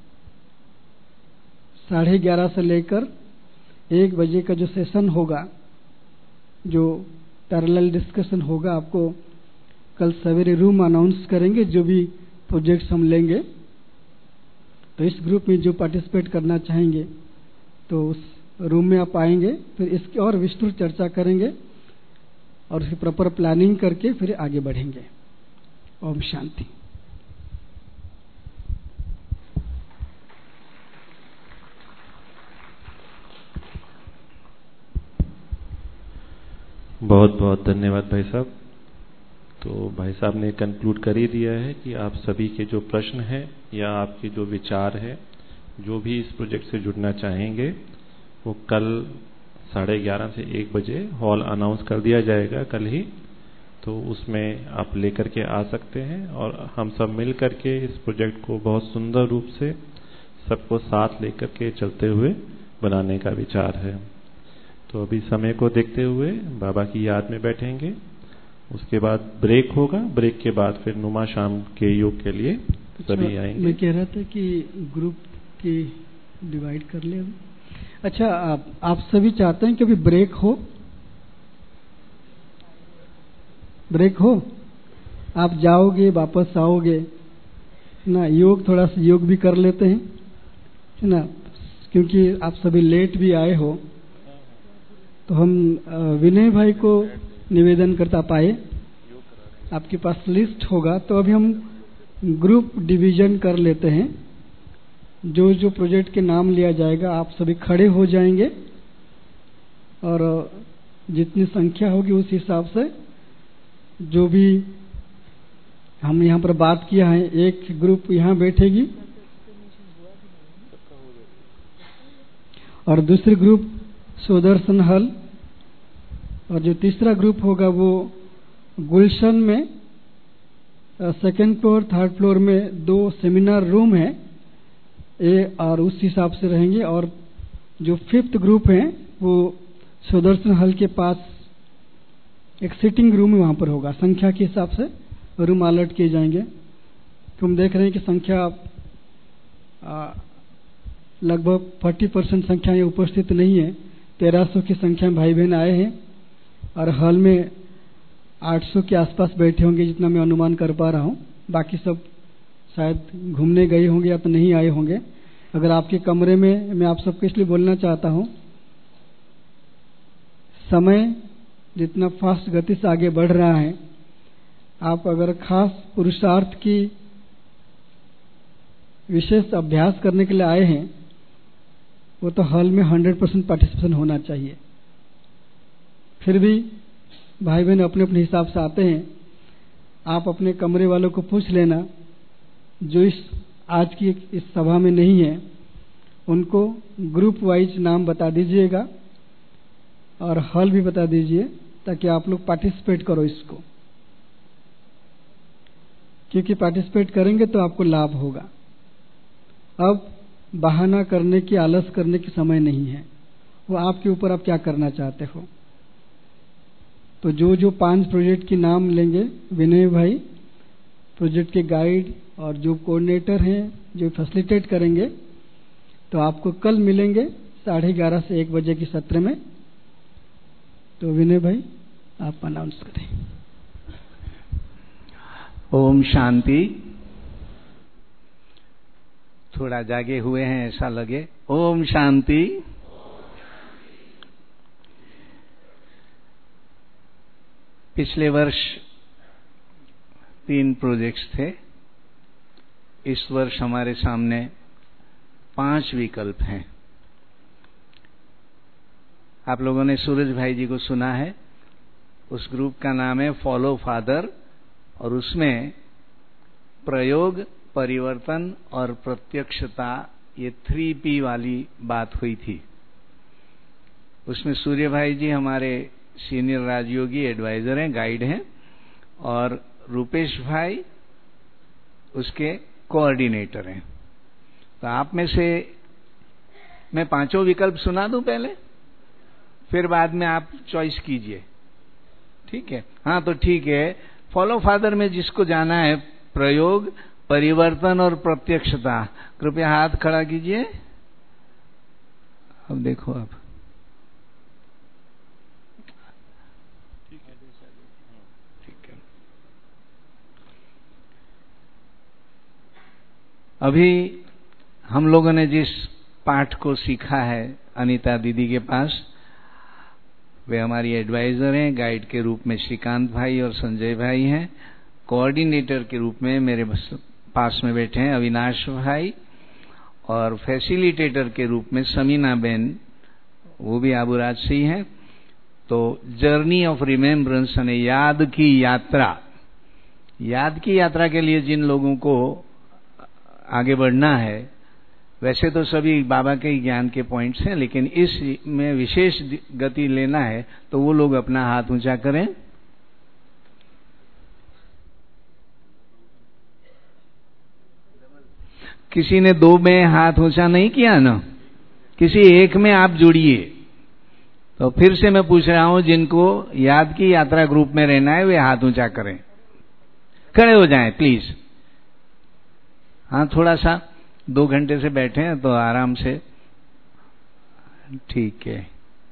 साढ़े ग्यारह से लेकर एक बजे का जो सेशन होगा, जो पैरेलल डिस्कशन होगा, आपको कल सवेरे रूम अनाउंस करेंगे जो भी प्रोजेक्ट्स हम लेंगे। तो इस ग्रुप में जो पार्टिसिपेट करना चाहेंगे तो उस रूम में आप आएंगे, फिर इसकी और विस्तृत चर्चा करेंगे और उसकी प्रॉपर प्लानिंग करके फिर आगे बढ़ेंगे। ओम शांति। बहुत बहुत धन्यवाद भाई साहब। तो भाई साहब ने कंक्लूड कर ही दिया है कि आप सभी के जो प्रश्न हैं या आपके जो विचार है, जो भी इस प्रोजेक्ट से जुड़ना चाहेंगे, वो कल साढ़े ग्यारह से एक बजे हॉल अनाउंस कर दिया जाएगा कल ही, तो उसमें आप लेकर के आ सकते हैं और हम सब मिल करके इस प्रोजेक्ट को बहुत सुंदर रूप से सबको साथ लेकर के चलते हुए बनाने का विचार है। तो अभी समय को देखते हुए बाबा की याद में बैठेंगे, उसके बाद ब्रेक होगा, ब्रेक के बाद फिर नुमा शाम के योग के लिए सभी आएंगे। मैं कह रहा था कि ग्रुप की डिवाइड कर ले अभी। अच्छा, आप, आप सभी चाहते हैं कि अभी ब्रेक हो? ब्रेक हो, आप जाओगे वापस आओगे ना, योग थोड़ा सा योग भी कर लेते हैं, है ना, क्योंकि आप सभी लेट भी आए हो। तो हम विनय भाई को निवेदन करता पाए, आपके पास लिस्ट होगा, तो अभी हम ग्रुप डिवीजन कर लेते हैं। जो जो प्रोजेक्ट के नाम लिया जाएगा आप सभी खड़े हो जाएंगे और जितनी संख्या होगी उस हिसाब से जो भी हम यहाँ पर बात किया है, एक ग्रुप यहाँ बैठेगी और दूसरी ग्रुप सुदर्शन हल, और जो तीसरा ग्रुप होगा वो गुलशन में सेकेंड फ्लोर थर्ड फ्लोर में दो सेमिनार रूम है ए, और उस हिसाब से रहेंगे। और जो फिफ्थ ग्रुप है वो सुदर्शन हल के पास एक सिटिंग रूम वहाँ पर होगा। संख्या के हिसाब से रूम अलर्ट किए जाएंगे। तो हम देख रहे हैं कि संख्या लगभग चालीस परसेंट संख्या में उपस्थित नहीं है। तेरह सौ की संख्या में भाई बहन आए हैं और हॉल में आठ सौ के आसपास बैठे होंगे, जितना मैं अनुमान कर पा रहा हूँ। बाकी सब शायद घूमने गए होंगे या तो नहीं आए होंगे। अगर आपके कमरे में, मैं आप सबको इसलिए बोलना चाहता हूँ, समय जितना फास्ट गति से आगे बढ़ रहा है, आप अगर खास पुरुषार्थ की विशेष अभ्यास करने के लिए आए हैं, वो तो हॉल में हंड्रेड परसेंट पार्टिसिपेशन होना चाहिए। फिर भी भाई बहन अपने अपने हिसाब से आते हैं। आप अपने कमरे वालों को पूछ लेना, जो इस आज की इस सभा में नहीं है, उनको ग्रुप वाइज नाम बता दीजिएगा और हॉल भी बता दीजिए, ताकि आप लोग पार्टिसिपेट करो इसको, क्योंकि पार्टिसिपेट करेंगे तो आपको लाभ होगा। अब बहाना करने की, आलस करने की समय नहीं है, वो आपके ऊपर आप क्या करना चाहते हो। तो जो जो पांच प्रोजेक्ट के नाम लेंगे विनय भाई, प्रोजेक्ट के गाइड और जो कोऑर्डिनेटर हैं जो फैसिलिटेट करेंगे, तो आपको कल मिलेंगे साढ़े ग्यारह से एक बजे की सत्र में। तो विनय भाई आप अनाउंस करें। ओम शांति। थोड़ा जागे हुए हैं ऐसा लगे। ओम शांति। पिछले वर्ष तीन प्रोजेक्ट्स थे, इस वर्ष हमारे सामने पांच विकल्प हैं। आप लोगों ने सूरज भाई जी को सुना है, उस ग्रुप का नाम है फॉलो फादर, और उसमें प्रयोग, परिवर्तन और प्रत्यक्षता, ये थ्री पी वाली बात हुई थी। उसमें सूर्य भाई जी हमारे सीनियर राजयोगी एडवाइजर हैं, गाइड हैं, और रूपेश भाई उसके कोऑर्डिनेटर हैं। तो आप में से मैं पांचों विकल्प सुना दूं पहले, फिर बाद में आप चॉइस कीजिए, ठीक है? हाँ, तो ठीक है। फॉलो फादर में जिसको जाना है प्रयोग, परिवर्तन और प्रत्यक्षता, कृपया हाथ खड़ा कीजिए। अब देखो, अब ठीक है, ठीक है। अभी हम लोगों ने जिस पाठ को सीखा है अनीता दीदी के पास, वे हमारी एडवाइजर हैं। गाइड के रूप में श्रीकांत भाई और संजय भाई हैं। कोऑर्डिनेटर के रूप में मेरे पास में बैठे हैं अविनाश भाई, और फैसिलिटेटर के रूप में समीना बेन, वो भी आबुराज से ही हैं। तो जर्नी ऑफ रिमेम्बरेंस यानी याद की यात्रा, याद की यात्रा के लिए जिन लोगों को आगे बढ़ना है, वैसे तो सभी बाबा के ज्ञान के पॉइंट्स हैं, लेकिन इस में विशेष गति लेना है तो वो लोग अपना हाथ ऊंचा करें। किसी ने दो में हाथ ऊंचा नहीं किया ना, किसी एक में आप जुड़िए। तो फिर से मैं पूछ रहा हूं, जिनको याद की यात्रा ग्रुप में रहना है वे हाथ ऊंचा करें, खड़े हो जाएं प्लीज। हाँ, थोड़ा सा दो घंटे से बैठे हैं तो आराम से, ठीक है।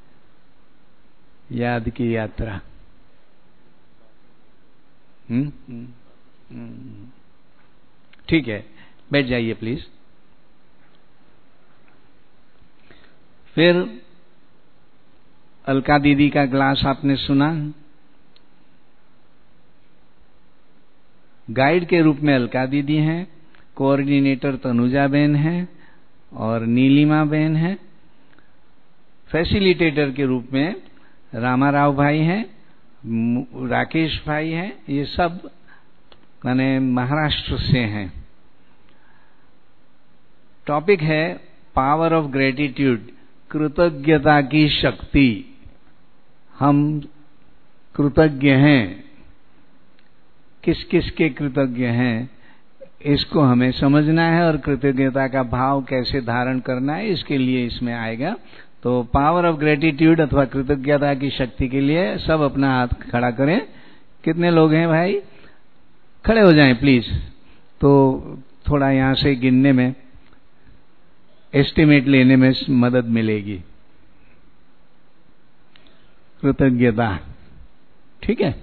याद की यात्रा, हम्म ठीक है, बैठ जाइए प्लीज। फिर अलका दीदी का क्लास आपने सुना। गाइड के रूप में अलका दीदी हैं, कोऑर्डिनेटर तनुजा बेन हैं और नीलिमा बेन हैं। फैसिलिटेटर के रूप में रामाराव भाई हैं, राकेश भाई हैं। ये सब माने महाराष्ट्र से हैं। टॉपिक है पावर ऑफ ग्रेटिट्यूड, कृतज्ञता की शक्ति। हम कृतज्ञ हैं, किस किस के कृतज्ञ हैं इसको हमें समझना है, और कृतज्ञता का भाव कैसे धारण करना है इसके लिए इसमें आएगा। तो पावर ऑफ ग्रेटिट्यूड अथवा कृतज्ञता की शक्ति के लिए सब अपना हाथ खड़ा करें। कितने लोग हैं भाई? खड़े हो जाएं प्लीज। तो थोड़ा यहां से गिनने में, एस्टिमेट लेने में मदद मिलेगी। कृतज्ञता, ठीक है।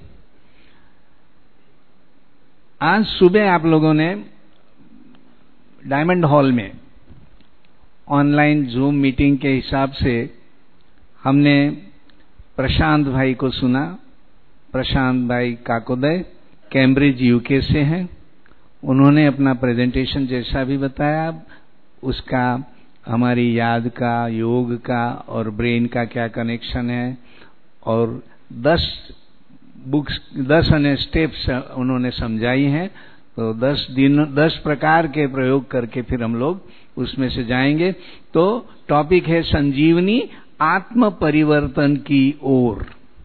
आज सुबह आप लोगों ने डायमंड हॉल में ऑनलाइन जूम मीटिंग के हिसाब से हमने प्रशांत भाई को सुना। प्रशांत भाई काकोदय कैम्ब्रिज यूके से हैं। उन्होंने अपना प्रेजेंटेशन जैसा भी बताया, उसका हमारी याद का, योग का और ब्रेन का क्या कनेक्शन है, और दस बुक्स, दस अन्य स्टेप्स उन्होंने समझाई हैं। तो दस दिन, दस प्रकार के प्रयोग करके फिर हम लोग उसमें से जाएंगे। तो टॉपिक है संजीवनी, आत्म परिवर्तन की ओर।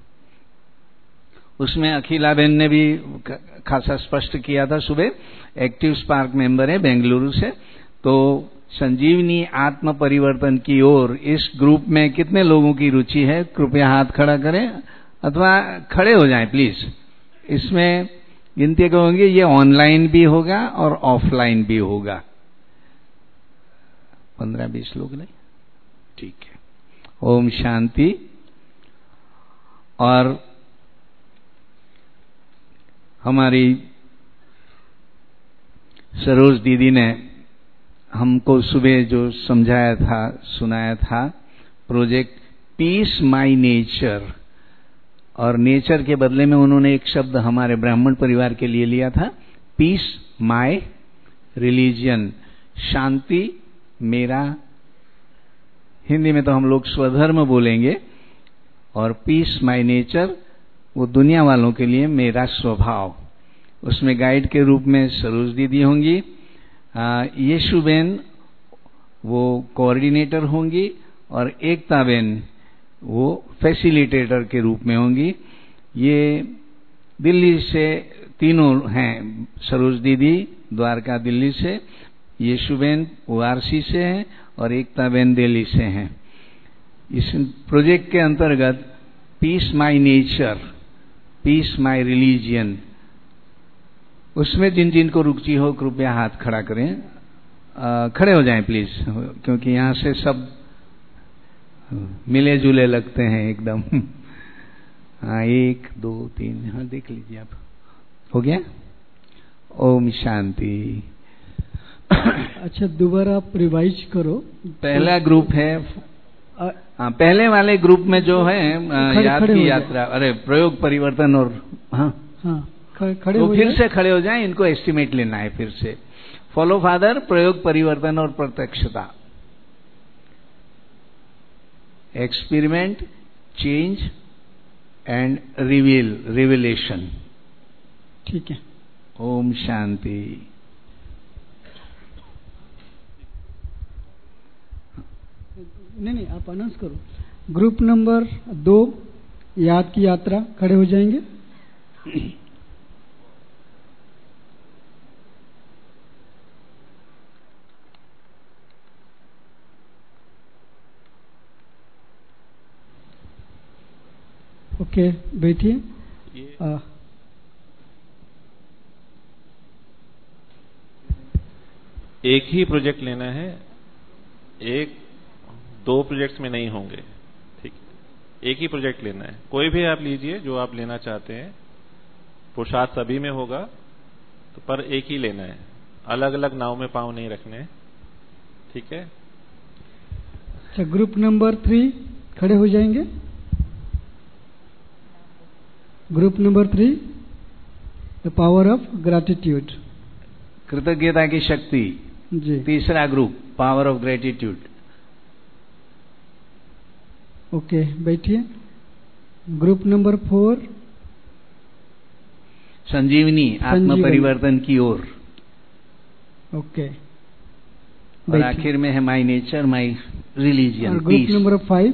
उसमें अखिलाबेन ने भी खासा स्पष्ट किया था सुबह, एक्टिव स्पार्क मेंबर है बेंगलुरु से। तो संजीवनी आत्म परिवर्तन की ओर, इस ग्रुप में कितने लोगों की रुचि है? कृपया हाथ खड़ा करें अथवा खड़े हो जाएं प्लीज। इसमें गिनती करूंगी, ये ऑनलाइन भी होगा और ऑफलाइन भी होगा। पंद्रह बीस लोग नहीं, ठीक है। ओम शांति। और हमारी सरोज दीदी ने हमको सुबह जो समझाया था, सुनाया था, प्रोजेक्ट पीस माई नेचर, और नेचर के बदले में उन्होंने एक शब्द हमारे ब्राह्मण परिवार के लिए लिया था, पीस माई रिलीजियन, शांति मेरा, हिंदी में तो हम लोग स्वधर्म बोलेंगे, और पीस माई नेचर वो दुनिया वालों के लिए मेरा स्वभाव। उसमें गाइड के रूप में सरोज दीदी होंगी, यशुबेन वो कोऑर्डिनेटर होंगी, और एकता बेन वो फैसिलिटेटर के रूप में होंगी। ये दिल्ली से तीनों हैं, सरोज दीदी द्वारका दिल्ली से, यशुबेन वाराणसी से हैं, और एकता बेन दिल्ली से हैं। इस प्रोजेक्ट के अंतर्गत peace my nature, peace my religion, उसमें जिन जिन को रुचि हो कृपया हाथ खड़ा करें। आ, खड़े हो जाएं प्लीज, क्योंकि यहां से सब मिले जुले लगते हैं एकदम। हाँ, एक दो तीन, हाँ देख लीजिए आप। हो गया? ओम शांति। अच्छा, दोबारा आप रिवाइज करो। पहला ग्रुप है, हाँ, पहले वाले ग्रुप में जो है याद की यात्रा, अरे प्रयोग परिवर्तन, और हाँ हाँ खड़े तो हो फिर से खड़े हो जाएं, इनको एस्टिमेट लेना है फिर से। फॉलो फादर, प्रयोग परिवर्तन और प्रत्यक्षता, experiment, change and reveal, revelation. ठीक है। ओम शांति। नहीं नहीं आप अनाउंस करो। ग्रुप नंबर दो याद की यात्रा, खड़े हो जाएंगे। ओके बैठिए। एक ही प्रोजेक्ट लेना है, एक दो प्रोजेक्ट्स में नहीं होंगे, ठीक। एक ही प्रोजेक्ट लेना है, कोई भी आप लीजिए जो आप लेना चाहते हैं। पुरुषार्थ सभी में होगा तो पर एक ही लेना है, अलग अलग नाव में पांव नहीं रखने, ठीक है। अच्छा, ग्रुप नंबर थ्री खड़े हो जाएंगे। Group number three, the power of gratitude, कृतज्ञता की शक्ति। जी। तीसरा group power of gratitude. Okay बैठिए। ग्रुप नंबर फोर, संजीवनी, आत्म परिवर्तन की ओर। ओके। और आखिर में है my nature my religion. Group number five,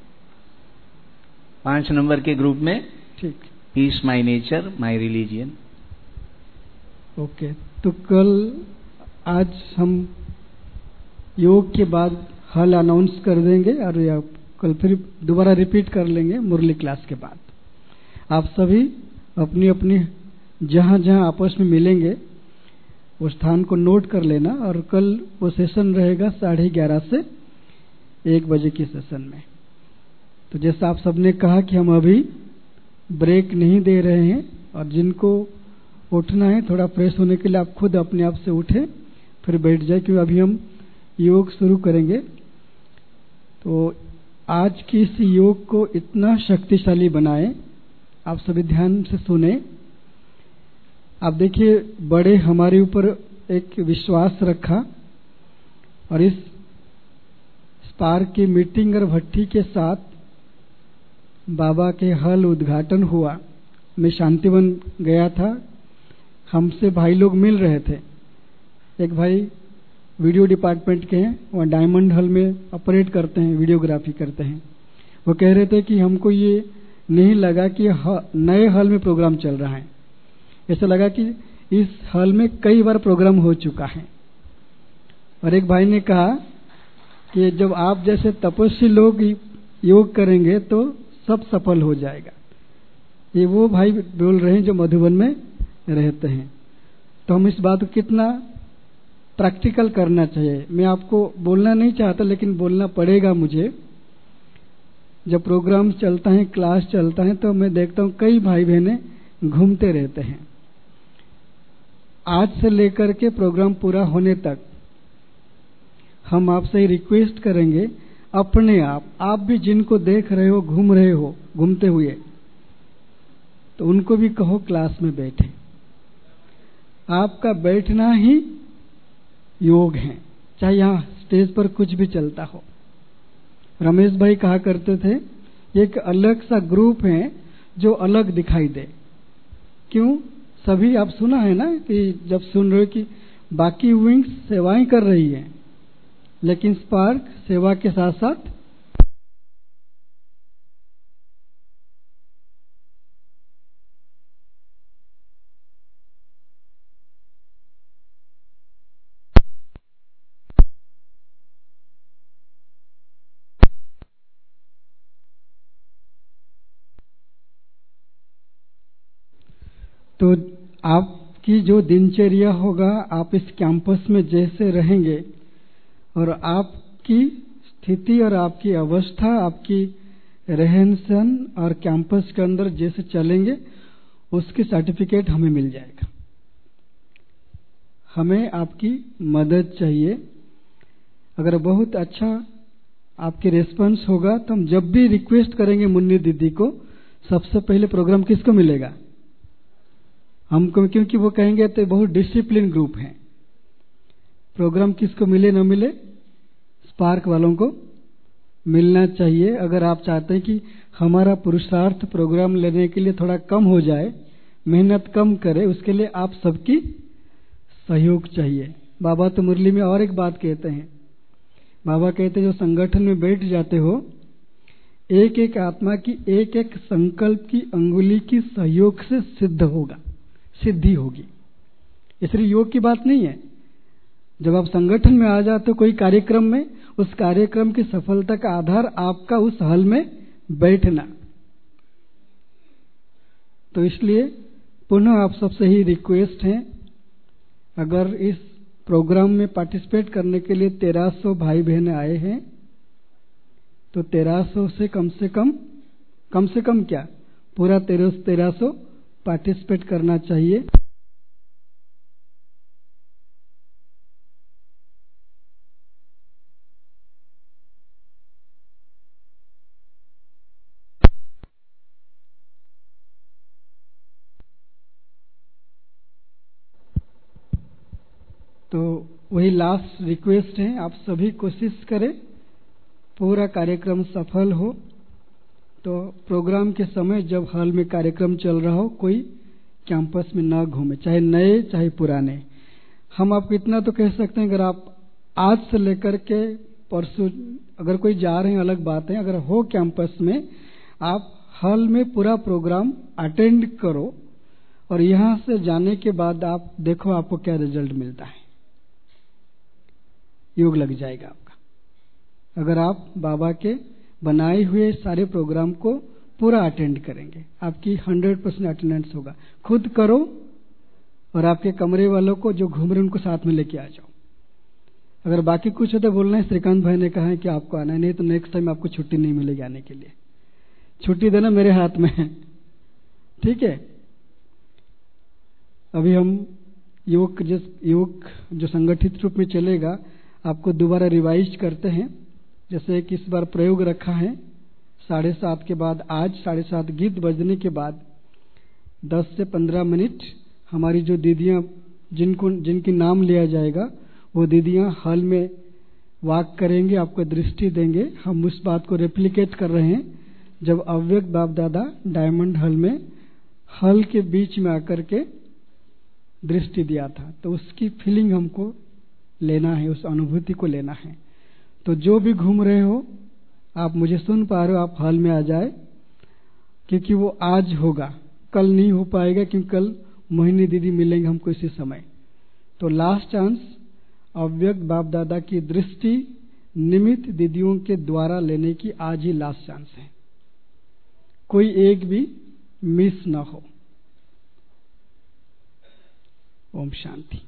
पांच नंबर के ग्रुप में ठीक, peace my nature my religion. Okay. तो कल आज हम योग के बाद हल अनाउंस कर देंगे और या कल फिर दोबारा रिपीट कर लेंगे मुरली क्लास के बाद। आप सभी अपनी अपनी जहां जहां आपस में मिलेंगे वो स्थान को नोट कर लेना। और कल वो सेशन रहेगा साढ़े ग्यारह से एक बजे की सेशन में। तो जैसा आप सबने कहा कि हम अभी ब्रेक नहीं दे रहे हैं, और जिनको उठना है थोड़ा फ्रेश होने के लिए आप खुद अपने आप से उठे फिर बैठ जाए, क्योंकि अभी हम योग शुरू करेंगे। तो आज की इस योग को इतना शक्तिशाली बनाएं, आप सभी ध्यान से सुने। आप देखिए, बड़े हमारे ऊपर एक विश्वास रखा और इस स्पार्क की मीटिंग और भट्टी के साथ बाबा के हल उद्घाटन हुआ। मैं शांतिवन गया था, हमसे भाई लोग मिल रहे थे। एक भाई वीडियो डिपार्टमेंट के हैं, वहाँ डायमंड हॉल में ऑपरेट करते हैं, वीडियोग्राफी करते हैं। वो कह रहे थे कि हमको ये नहीं लगा कि नए हॉल में प्रोग्राम चल रहा है, ऐसा लगा कि इस हॉल में कई बार प्रोग्राम हो चुका है। और एक भाई ने कहा कि जब आप जैसे तपस्वी लोग योग करेंगे तो सब सफल हो जाएगा। ये वो भाई बोल रहे हैं जो मधुबन में रहते हैं। तो हम इस बात को कितना प्रैक्टिकल करना चाहिए, मैं आपको बोलना नहीं चाहता लेकिन बोलना पड़ेगा मुझे। जब प्रोग्राम चलता है, क्लास चलता है, तो मैं देखता हूँ कई भाई बहने घूमते रहते हैं। आज से लेकर के प्रोग्राम पूरा होने तक हम आपसे रिक्वेस्ट करेंगे, अपने आप आप भी जिनको देख रहे हो घूम रहे हो घूमते हुए, तो उनको भी कहो क्लास में बैठे। आपका बैठना ही योग है, चाहे यहाँ स्टेज पर कुछ भी चलता हो। रमेश भाई कहा करते थे, एक अलग सा ग्रुप है जो अलग दिखाई दे। क्यों? सभी आप सुना है ना कि जब सुन रहे हो कि बाकी विंग्स सेवाएं कर रही है, लेकिन स्पार्क सेवा के साथ साथ तो आपकी जो दिनचर्या होगा, आप इस कैंपस में जैसे रहेंगे और आपकी स्थिति और आपकी अवस्था, आपकी रहन सहन और कैंपस के अंदर जैसे चलेंगे, उसकी सर्टिफिकेट हमें मिल जाएगा। हमें आपकी मदद चाहिए। अगर बहुत अच्छा आपकी रिस्पांस होगा तो हम जब भी रिक्वेस्ट करेंगे मुन्नी दीदी को, सबसे पहले प्रोग्राम किसको मिलेगा? हमको, क्योंकि वो कहेंगे तो बहुत डिसिप्लिन ग्रुप है। प्रोग्राम किसको मिले न मिले, स्पार्क वालों को मिलना चाहिए। अगर आप चाहते हैं कि हमारा पुरुषार्थ प्रोग्राम लेने के लिए थोड़ा कम हो जाए, मेहनत कम करे, उसके लिए आप सबकी सहयोग चाहिए। बाबा तो मुरली में और एक बात कहते हैं, बाबा कहते हैं जो संगठन में बैठ जाते हो, एक एक आत्मा की एक एक संकल्प की अंगुली की सहयोग से सिद्ध होगा, सिद्धि होगी। इसलिए योग की बात नहीं है। जब आप संगठन में आ जाते हो कोई कार्यक्रम में, उस कार्यक्रम की सफलता का आधार आपका उस हॉल में बैठना। तो इसलिए पुनः आप सबसे ही रिक्वेस्ट है, अगर इस प्रोग्राम में पार्टिसिपेट करने के लिए तेरह सौ भाई बहन आए हैं, तो तेरह सौ से कम से कम कम से कम क्या पूरा तेरह तेरह सौ पार्टिसिपेट करना चाहिए। तो वही लास्ट रिक्वेस्ट है, आप सभी कोशिश करें पूरा कार्यक्रम सफल हो। तो प्रोग्राम के समय जब हॉल में कार्यक्रम चल रहा हो, कोई कैंपस में ना घूमे, चाहे नए चाहे पुराने। हम आपको इतना तो कह सकते हैं, अगर आप आज से लेकर के परसों अगर कोई जा रहे हैं अलग बात है, अगर हो कैंपस में, आप हॉल में पूरा प्रोग्राम अटेंड करो और यहां से जाने के बाद आप देखो आपको क्या रिजल्ट मिलता है। योग लग जाएगा आपका, अगर आप बाबा के बनाए हुए सारे प्रोग्राम को पूरा अटेंड करेंगे, आपकी हंड्रेड परसेंट अटेंडेंस होगा। खुद करो और आपके कमरे वालों को जो घूम रहे उनको साथ में लेके आ जाओ। अगर बाकी कुछ है तो बोलना है, श्रीकांत भाई ने कहा है कि आपको आना है, नहीं तो नेक्स्ट टाइम आपको छुट्टी नहीं मिलेगी आने के लिए। छुट्टी देना मेरे हाथ में है, ठीक है। अभी हम योग जिस योग जो संगठित रूप में चलेगा, आपको दोबारा रिवाइज करते हैं। जैसे कि इस बार प्रयोग रखा है साढ़े सात के बाद, आज साढ़े सात गीत बजने के बाद दस से पंद्रह मिनट हमारी जो दीदियां जिनको जिनकी नाम लिया जाएगा, वो दीदियां हॉल में वाक करेंगे, आपको दृष्टि देंगे। हम उस बात को रेप्लिकेट कर रहे हैं जब अव्यक्त बाप दादा डायमंड हॉल में हॉल के बीच में आकर के दृष्टि दिया था, तो उसकी फीलिंग हमको लेना है, उस अनुभूति को लेना है। तो जो भी घूम रहे हो, आप मुझे सुन पा रहे हो, आप हॉल में आ जाए, क्योंकि वो आज होगा, कल नहीं हो पाएगा, क्योंकि कल मोहिनी दीदी मिलेंगे हमको इसी समय। तो लास्ट चांस अव्यक्त बाप दादा की दृष्टि निमित्त दीदियों के द्वारा लेने की आज ही लास्ट चांस है, कोई एक भी मिस ना हो। ओम शांति।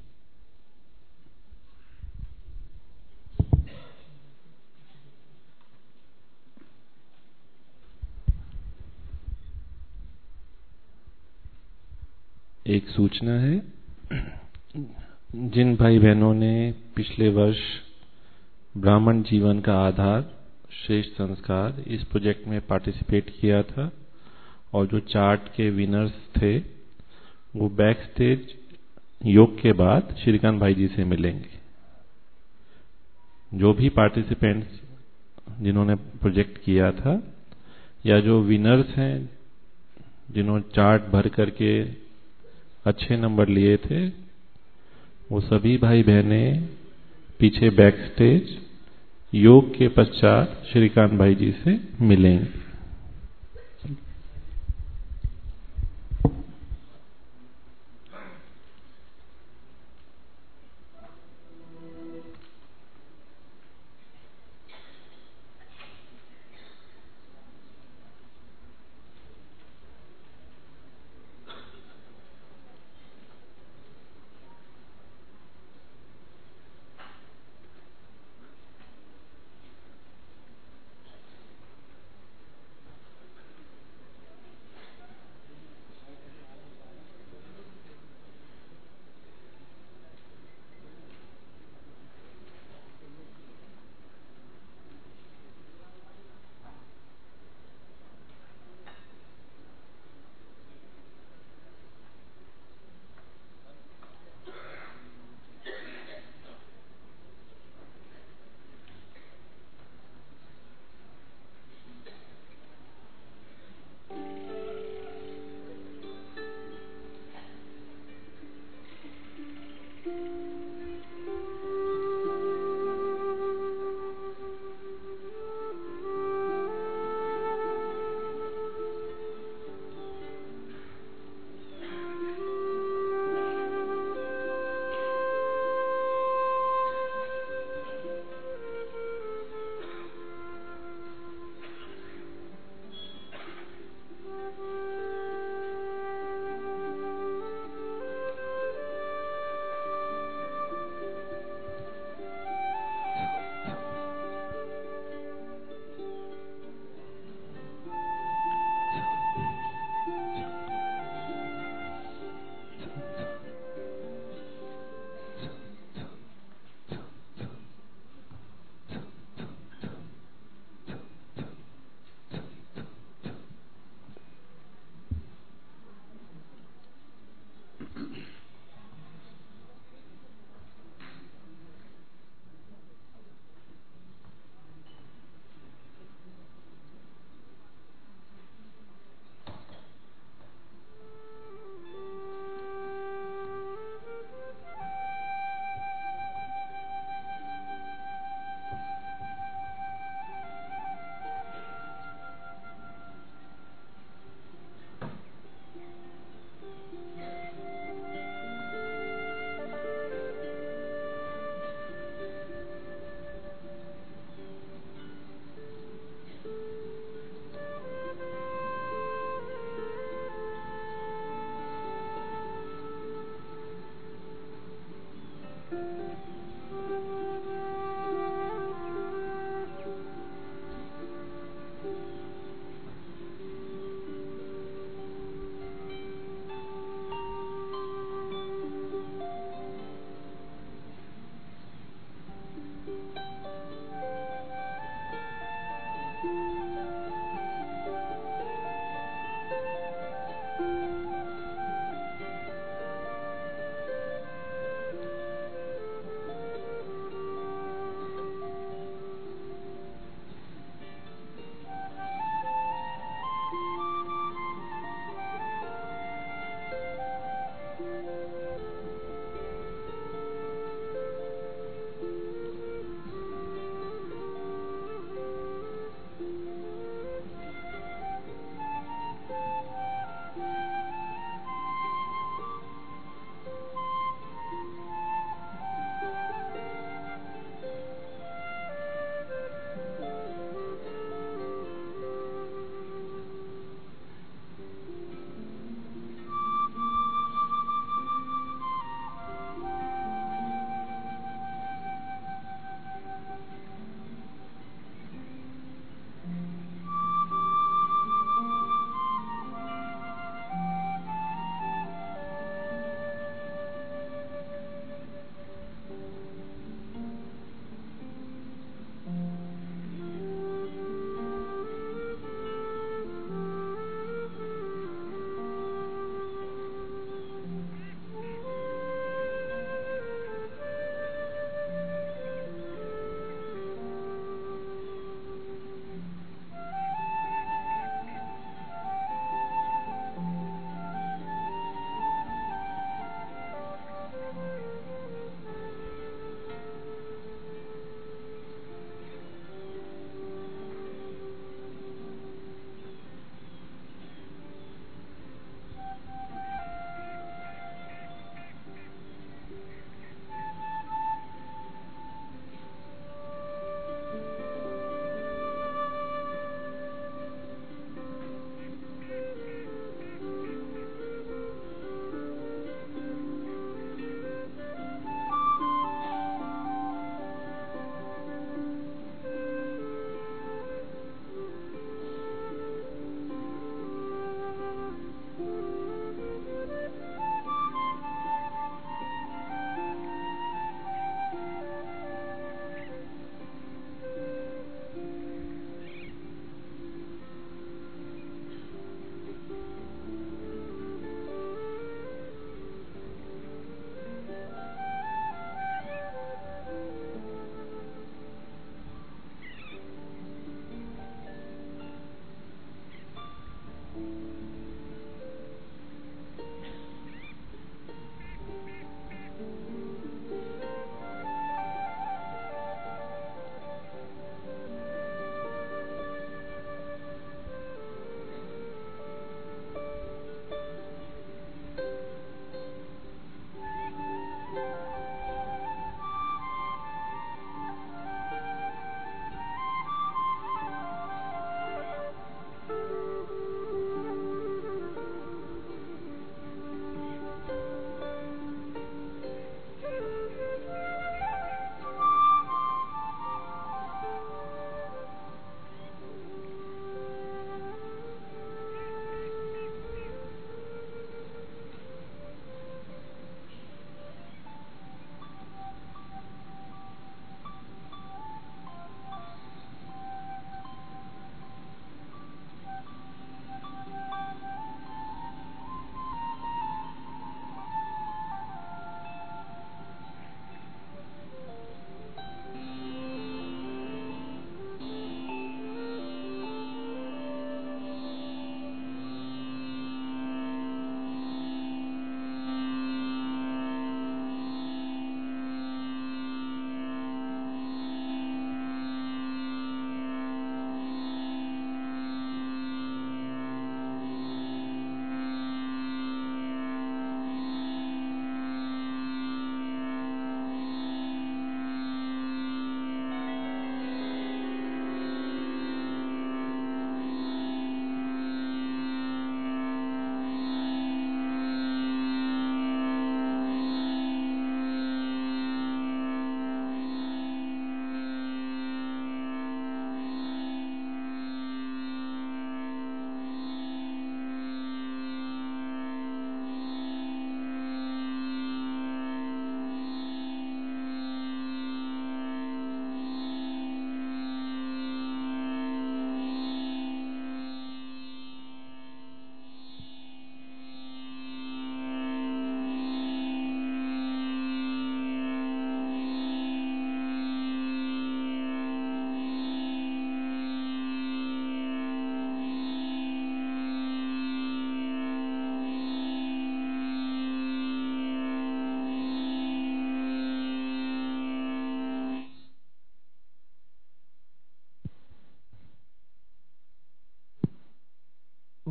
एक सूचना है, जिन भाई बहनों ने पिछले वर्ष ब्राह्मण जीवन का आधार श्रेष्ठ संस्कार इस प्रोजेक्ट में पार्टिसिपेट किया था और जो चार्ट के विनर्स थे, वो बैक स्टेज योग के बाद श्रीकांत भाई जी से मिलेंगे। जो भी पार्टिसिपेंट्स जिन्होंने प्रोजेक्ट किया था या जो विनर्स हैं जिन्होंने चार्ट भर करके अच्छे नंबर लिए थे, वो सभी भाई बहनें पीछे बैक स्टेज योग के पश्चात श्रीकांत भाई जी से मिलेंगे।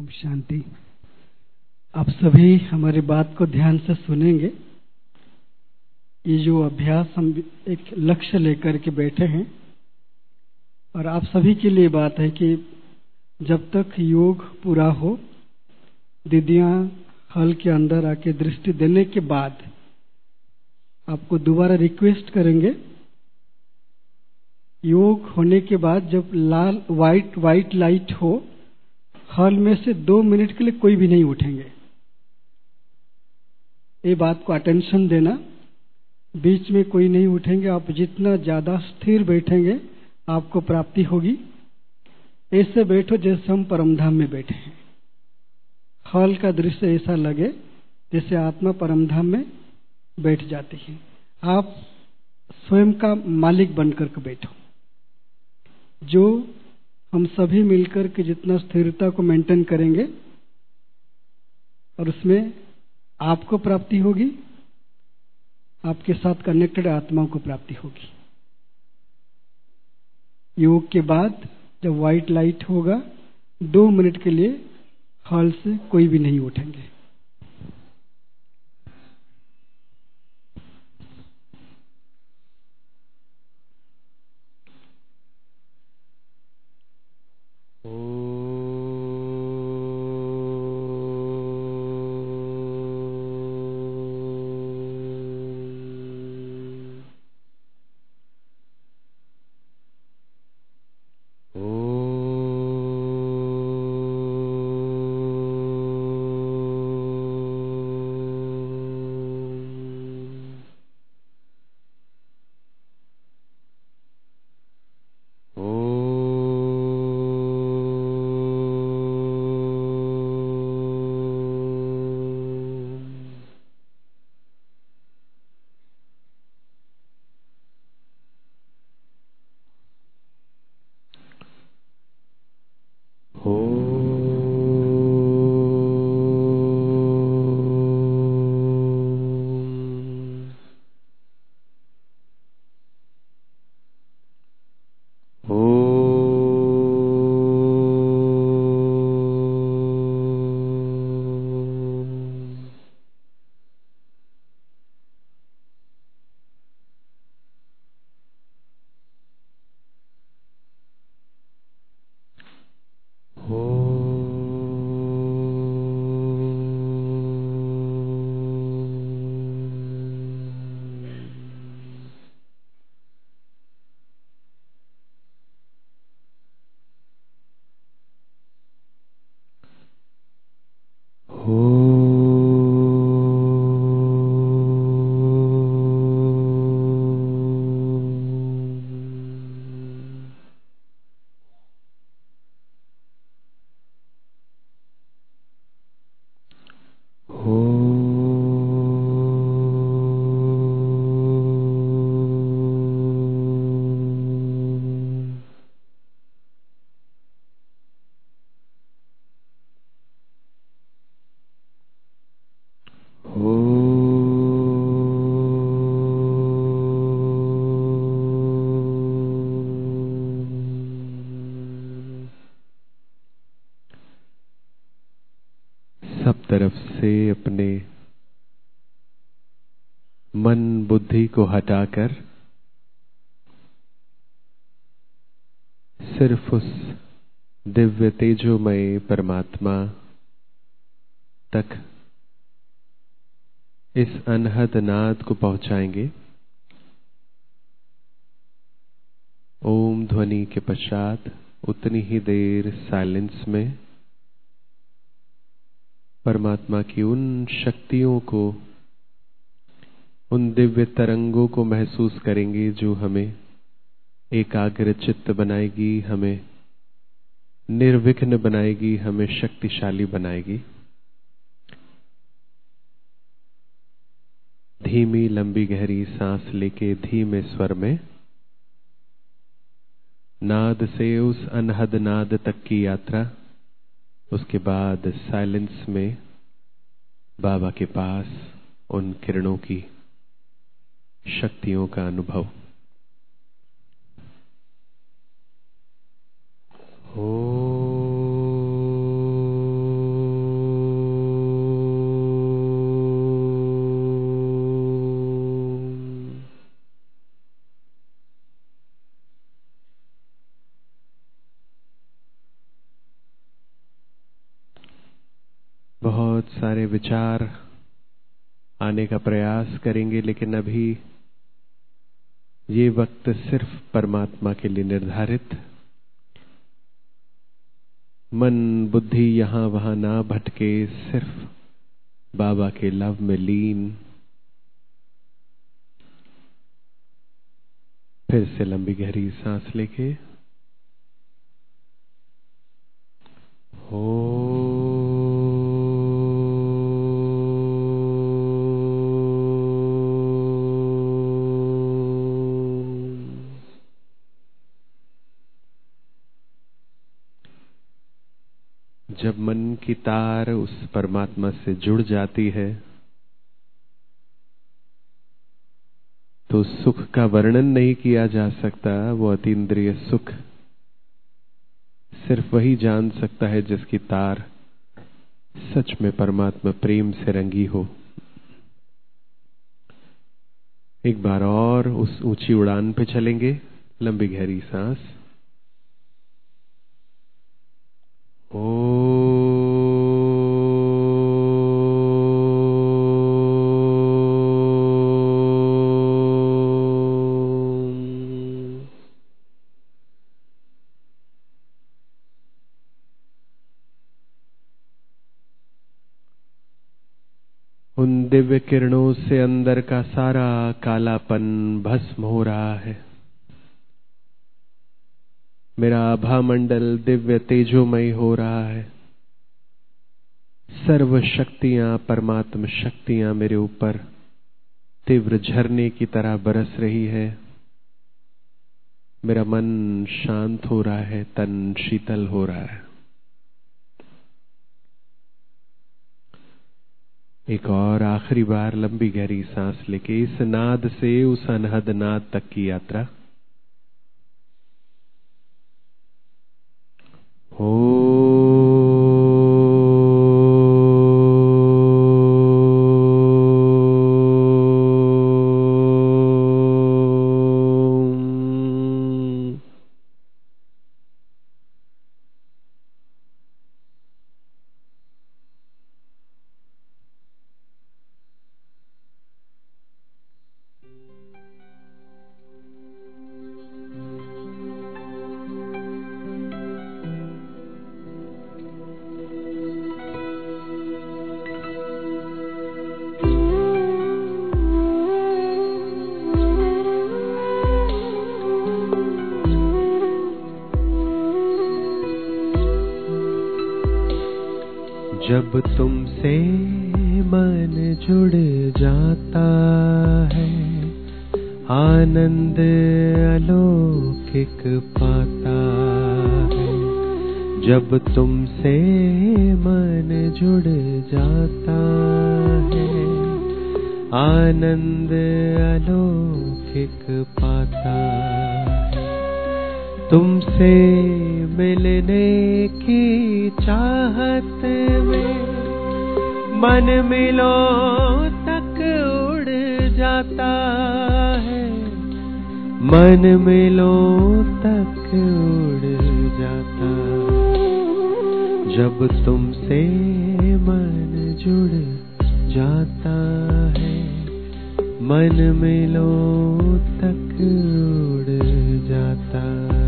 शांति। आप सभी हमारी बात को ध्यान से सुनेंगे। ये जो अभ्यास हम एक लक्ष्य लेकर के बैठे हैं, और आप सभी के लिए बात है कि जब तक योग पूरा हो, दीदियां हॉल के अंदर आके दृष्टि देने के बाद आपको दोबारा रिक्वेस्ट करेंगे। योग होने के बाद जब लाल वाइट वाइट लाइट हो, हॉल में से दो मिनट के लिए कोई भी नहीं उठेंगे। ये बात को अटेंशन देना, बीच में कोई नहीं उठेंगे। आप जितना ज्यादा स्थिर बैठेंगे आपको प्राप्ति होगी। ऐसे बैठो जैसे हम परमधाम में बैठे हैं। हॉल का दृश्य ऐसा लगे जैसे आत्मा परमधाम में बैठ जाती है। आप स्वयं का मालिक बनकर के बैठो। जो हम सभी मिलकर के जितना स्थिरता को मेंटेन करेंगे और उसमें आपको प्राप्ति होगी, आपके साथ कनेक्टेड आत्माओं को प्राप्ति होगी। योग के बाद जब व्हाइट लाइट होगा, दो मिनट के लिए हॉल से कोई भी नहीं उठेंगे। तरफ से अपने मन बुद्धि को हटाकर सिर्फ उस दिव्य तेजोमय परमात्मा तक इस अनहद नाद को पहुंचाएंगे। ओम ध्वनि के पश्चात उतनी ही देर साइलेंस में परमात्मा की उन शक्तियों को, उन दिव्य तरंगों को महसूस करेंगे जो हमें एकाग्र चित्त बनाएगी, हमें निर्विघ्न बनाएगी, हमें शक्तिशाली बनाएगी। धीमी लंबी गहरी सांस लेके धीमे स्वर में नाद से उस अनहद नाद तक की यात्रा, उसके बाद साइलेंस में बाबा के पास उन किरणों की शक्तियों का अनुभव। ओ विचार आने का प्रयास करेंगे, लेकिन अभी ये वक्त सिर्फ परमात्मा के लिए निर्धारित। मन बुद्धि यहाँ वहाँ ना भटके, सिर्फ बाबा के लव में लीन। फिर से लंबी गहरी सांस लेके हो जब मन की तार उस परमात्मा से जुड़ जाती है तो सुख का वर्णन नहीं किया जा सकता। वो अतीन्द्रिय सुख सिर्फ वही जान सकता है जिसकी तार सच में परमात्मा प्रेम से रंगी हो। एक बार और उस ऊंची उड़ान पे चलेंगे। लंबी गहरी सांस। ओ उन दिव्य किरणों से अंदर का सारा कालापन भस्म हो रहा है। मेरा आभा मंडल दिव्य तेजोमय हो रहा है। सर्व शक्तियां, परमात्म शक्तियां मेरे ऊपर तीव्र झरने की तरह बरस रही है। मेरा मन शांत हो रहा है, तन शीतल हो रहा है। एक और आखिरी बार लंबी गहरी सांस लेके इस नाद से उस अनहद नाद तक की यात्रा। हो जब तुमसे मन जुड़ जाता है, आनंद अलौकिक पाता है। जब तुमसे मन जुड़ जाता है, आनंद अलौकिक पाता है। तुमसे मिलने की चाहत में मन मिलो तक उड़ जाता है। मन मिलो तक उड़ जाता है। जब तुमसे मन जुड़ जाता है, मन मिलो तक उड़ जाता है।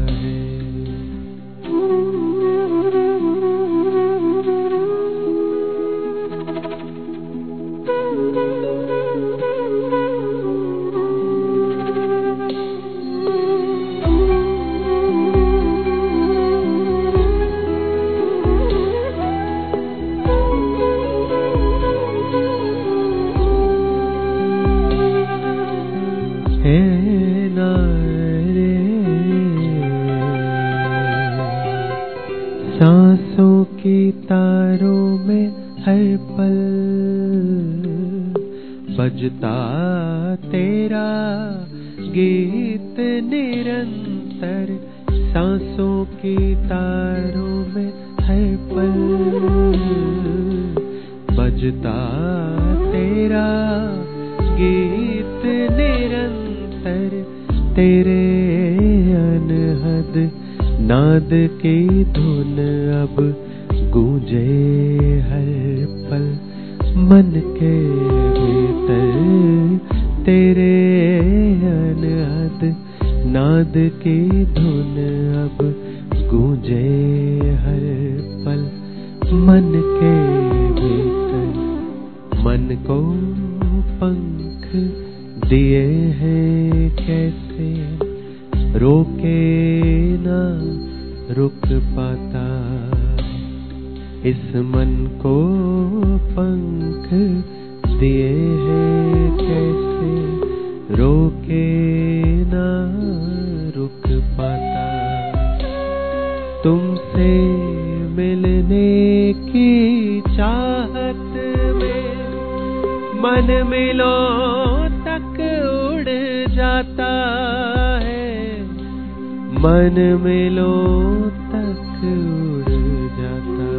सांसों की तारों में हर पल बजता तेरा गीत निरंतर। सांसों की तारों में हर पल बजता तेरा गीत निरंतर। तेरे अनहद नाद की धुन अब गूंजे हर पल मन के भीतर तेरे अनहद नाद की धुन अब गूंजे हर पल मन के भीतर। मन को पंख दिए हैं कैसे रोके ना रुक पाता। इस मन को पंख दिए हैं कैसे रोके ना रुक पाता। तुमसे मिलने की चाहत में मन मिलो तक उड़ जाता है। मन मिलो तक उड़ जाता।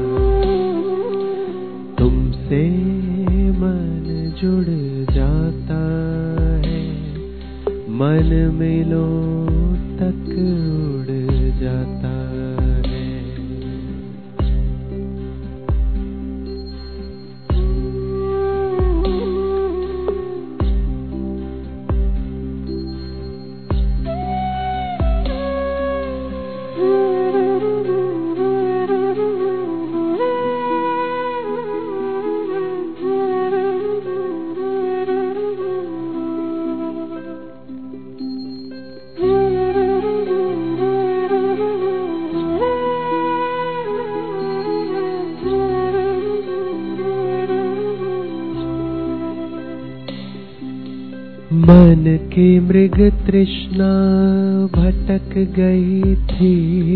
तुमसे मन जुड़ जाता है। मन मिलो तक उड़ जाता है। मन की मृग तृष्णा भटक गई थी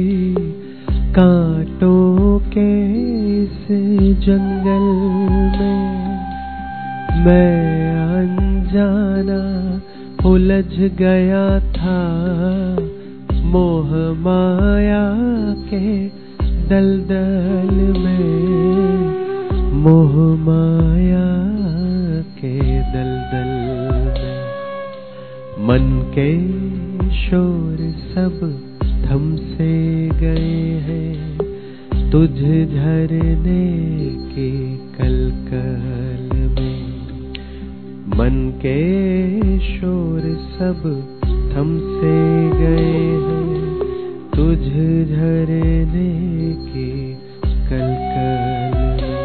कांटों के इस जंगल में। मैं अनजाना उलझ गया था मोह माया के दलदल में। मोह माया के दलदल में मन के शोर सब थम से गए हैं तुझ झरने के कलकल में। मन के शोर सब थम से गए हैं तुझ झरने के कलकल में।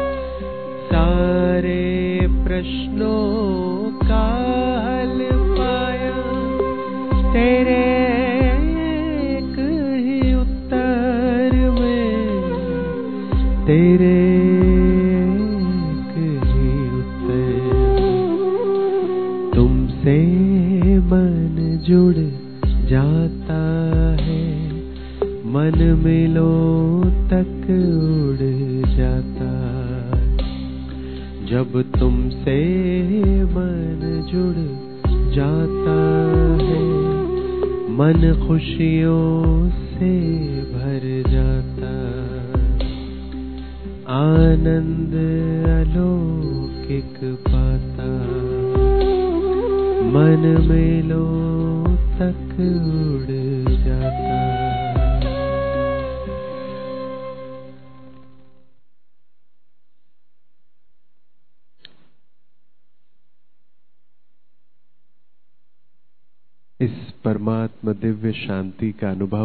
सारे प्रश्नों का हल पाया तेरे एक ही उत्तर में। तेरे एक ही उत्तर में। तुमसे मन जुड़ जाता है। मन मिलो तक उड़ जाता। जब तुमसे मन जुड़ जाता है मन खुशियों से भर जाता। आनंद अलौकिक पाता। मन मिलो तक उड़ जाता। इस परमात्मा दिव्य शांति का अनुभव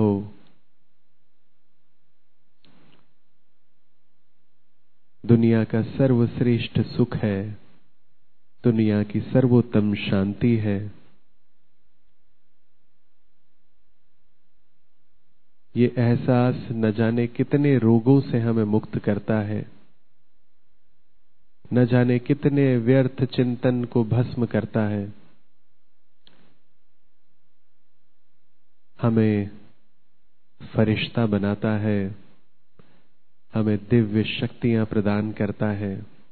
दुनिया का सर्वश्रेष्ठ सुख है, दुनिया की सर्वोत्तम शांति है। ये एहसास न जाने कितने रोगों से हमें मुक्त करता है, न जाने कितने व्यर्थ चिंतन को भस्म करता है। हमें फरिश्ता बनाता है, हमें दिव्य शक्तियां प्रदान करता है।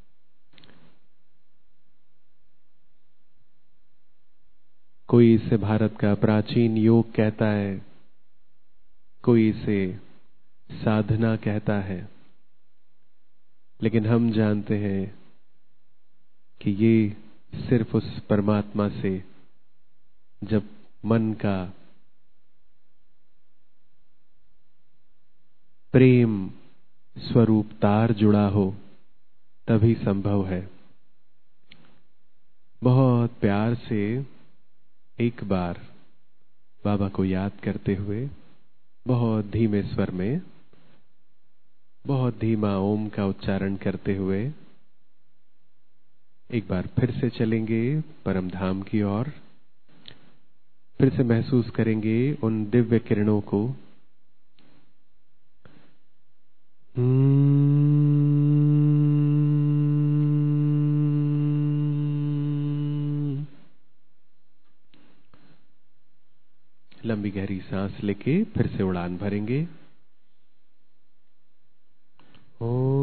कोई इसे भारत का प्राचीन योग कहता है, कोई इसे साधना कहता है, लेकिन हम जानते हैं कि ये सिर्फ उस परमात्मा से जब मन का प्रेम स्वरूप तार जुड़ा हो तभी संभव है। बहुत प्यार से एक बार बाबा को याद करते हुए बहुत धीमे स्वर में, बहुत धीमा ओम का उच्चारण करते हुए एक बार फिर से चलेंगे परम धाम की ओर। फिर से महसूस करेंगे उन दिव्य किरणों को। लंबी गहरी सांस लेके फिर से उड़ान भरेंगे। ओ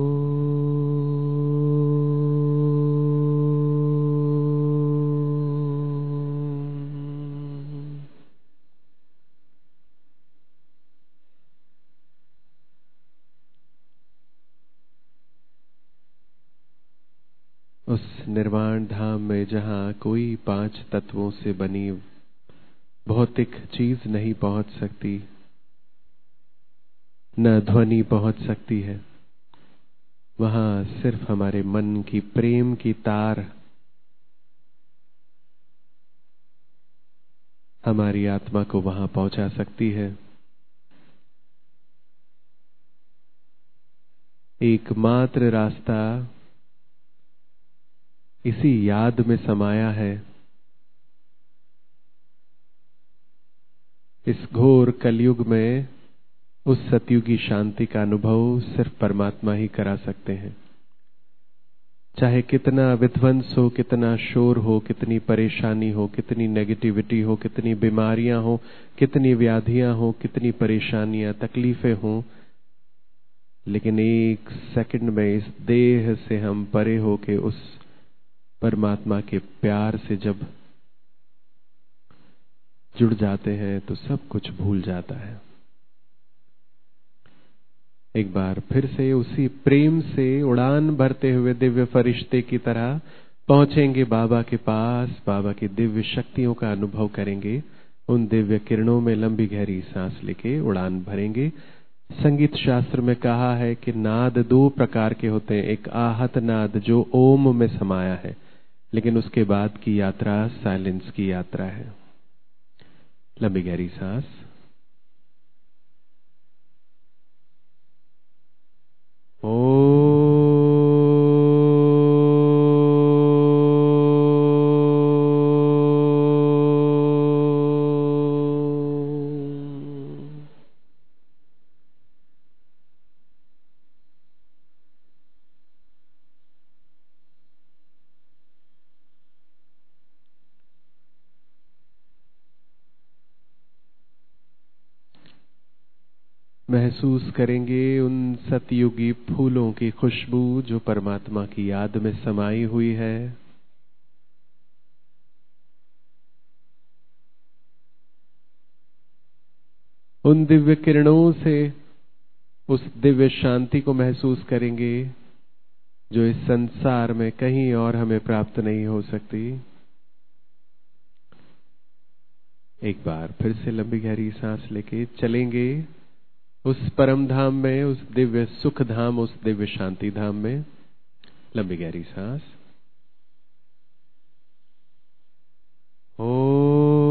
उस निर्वाण धाम में जहां कोई पांच तत्वों से बनी भौतिक चीज नहीं पहुंच सकती, न ध्वनि पहुंच सकती है, वहां सिर्फ हमारे मन की प्रेम की तार हमारी आत्मा को वहां पहुंचा सकती है। एकमात्र रास्ता इसी याद में समाया है। इस घोर कलयुग में उस सतयुगी शांति का अनुभव सिर्फ परमात्मा ही करा सकते हैं। चाहे कितना विध्वंस हो, कितना शोर हो, कितनी परेशानी हो, कितनी नेगेटिविटी हो, कितनी बीमारियां हो, कितनी व्याधियां हो, कितनी परेशानियां तकलीफें हो, लेकिन एक सेकंड में इस देह से हम परे होके उस परमात्मा के प्यार से जब जुड़ जाते हैं तो सब कुछ भूल जाता है। एक बार फिर से उसी प्रेम से उड़ान भरते हुए दिव्य फरिश्ते की तरह पहुंचेंगे बाबा के पास। बाबा की दिव्य शक्तियों का अनुभव करेंगे। उन दिव्य किरणों में लंबी गहरी सांस लेके उड़ान भरेंगे। संगीत शास्त्र में कहा है कि नाद दो प्रकार के होते हैं। एक आहत नाद जो ओम में समाया है, लेकिन उसके बाद की यात्रा साइलेंस की यात्रा है। लंबी गहरी सांस। ओ महसूस करेंगे उन सतयुगी फूलों की खुशबू जो परमात्मा की याद में समाई हुई है। उन दिव्य किरणों से उस दिव्य शांति को महसूस करेंगे जो इस संसार में कहीं और हमें प्राप्त नहीं हो सकती। एक बार फिर से लंबी गहरी सांस लेके चलेंगे उस परम धाम में, उस दिव्य सुख धाम, उस दिव्य शांति धाम में। लंबी गहरी सांस। ओ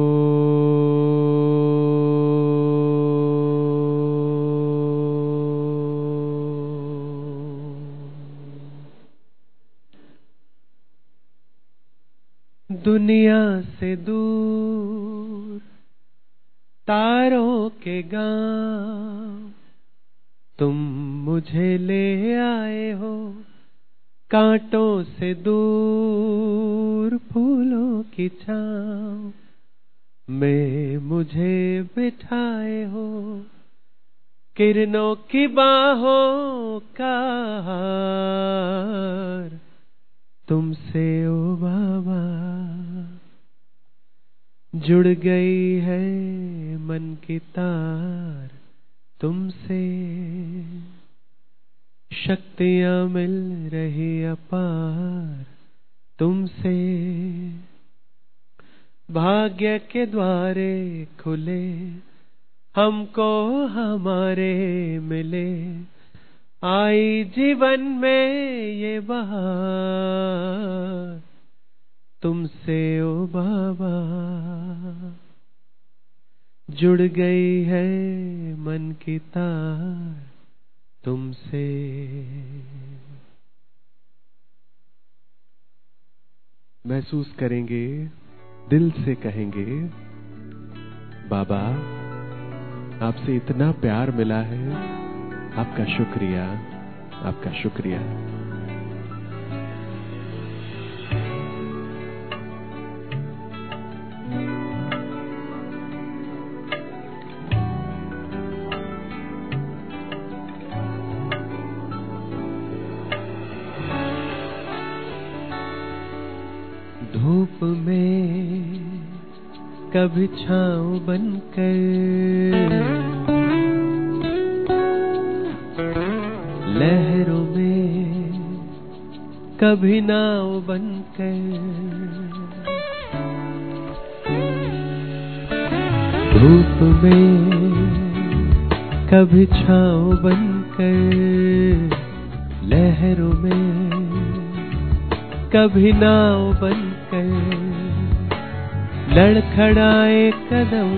दुनिया से दूर तारों के गांव तुम मुझे ले आए हो, कांटों से दूर फूलों की छांव में मुझे बिठाए हो, किरणों की बाहों का हार तुमसे ओ बाबा जुड़ गई है मन की तार तुमसे, शक्तियां मिल रही अपार तुमसे, भाग्य के द्वारे खुले हमको हमारे मिले, आई जीवन में ये बहार तुमसे ओ बाबा, जुड़ गई है मन की तार तुमसे। महसूस करेंगे, दिल से कहेंगे, बाबा आपसे इतना प्यार मिला है, आपका शुक्रिया, आपका शुक्रिया। धूप में कभी छाँव बनकर, लहरों में कभी नाव बनकर, धूप में कभी छाँव बनकर, लहरों में कभी नाव बनकर, लड़खड़ाए कदम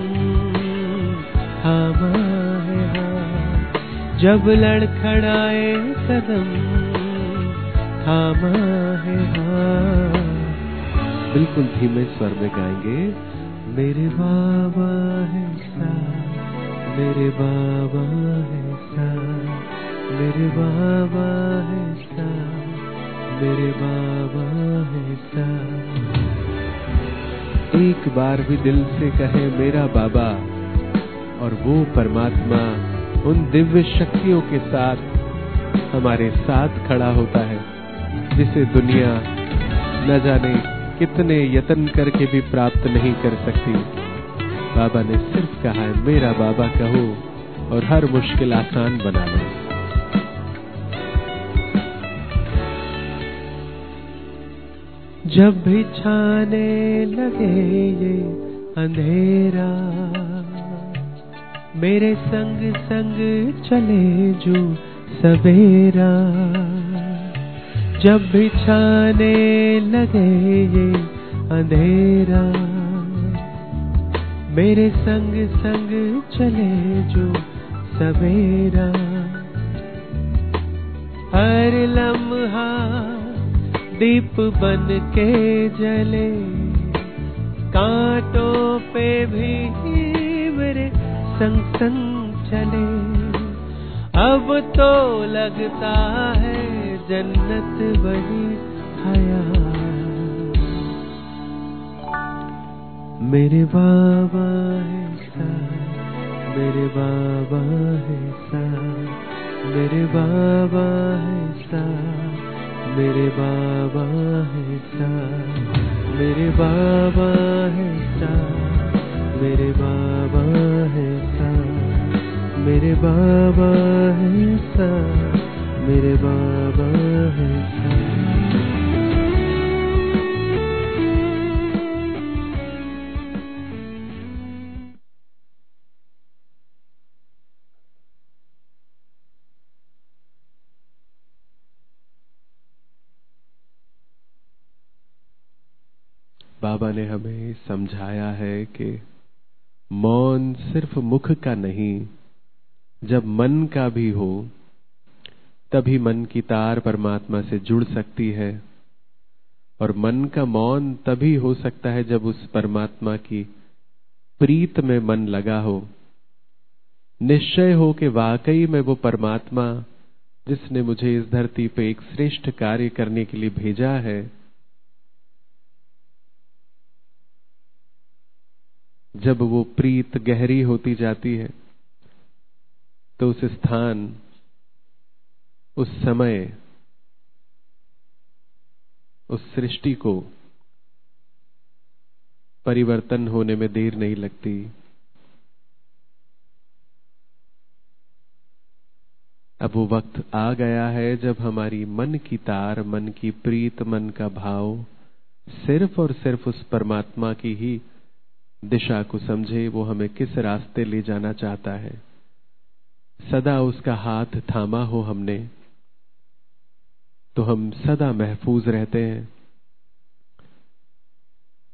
थामा है हाथ, जब लड़खड़ाए कदम थामा है हाथ। बिल्कुल धीमे स्वर में गाएंगे, मेरे बाबा है साथ, मेरे बाबा है साथ, मेरे बाबा है साथ, मेरे बाबा है साथ। एक बार भी दिल से कहे मेरा बाबा, और वो परमात्मा उन दिव्य शक्तियों के साथ हमारे साथ खड़ा होता है, जिसे दुनिया न जाने कितने यत्न करके भी प्राप्त नहीं कर सकती। बाबा ने सिर्फ कहा है मेरा बाबा कहो और हर मुश्किल आसान बना लो। जब भी छाने लगे ये अंधेरा, मेरे संग संग चले जो सवेरा। जब भी छाने लगे ये अंधेरा, मेरे संग संग चले जो सवेरा। हर लम्हा दीप बन के जले, कांटों पे भी मेरे संग संग चले। अब तो लगता है जन्नत बनी हयात। मेरे बाबा है साथ, मेरे बाबा है साथ, मेरे बाबा है साथ, मेरे बाबा है साथ, मेरे बाबा है साथ, मेरे बाबा है साथ, मेरे बाबा है साथ, मेरे बाबा है साथ। बाबा ने हमें समझाया है कि मौन सिर्फ मुख का नहीं, जब मन का भी हो तभी मन की तार परमात्मा से जुड़ सकती है। और मन का मौन तभी हो सकता है जब उस परमात्मा की प्रीत में मन लगा हो, निश्चय हो कि वाकई में वो परमात्मा जिसने मुझे इस धरती पे एक श्रेष्ठ कार्य करने के लिए भेजा है, जब वो प्रीत गहरी होती जाती है तो उस स्थान, उस समय, उस सृष्टि को परिवर्तन होने में देर नहीं लगती। अब वो वक्त आ गया है जब हमारी मन की तार, मन की प्रीत, मन का भाव सिर्फ और सिर्फ उस परमात्मा की ही दिशा को समझे, वो हमें किस रास्ते ले जाना चाहता है। सदा उसका हाथ थामा हो हमने तो हम सदा महफूज रहते हैं।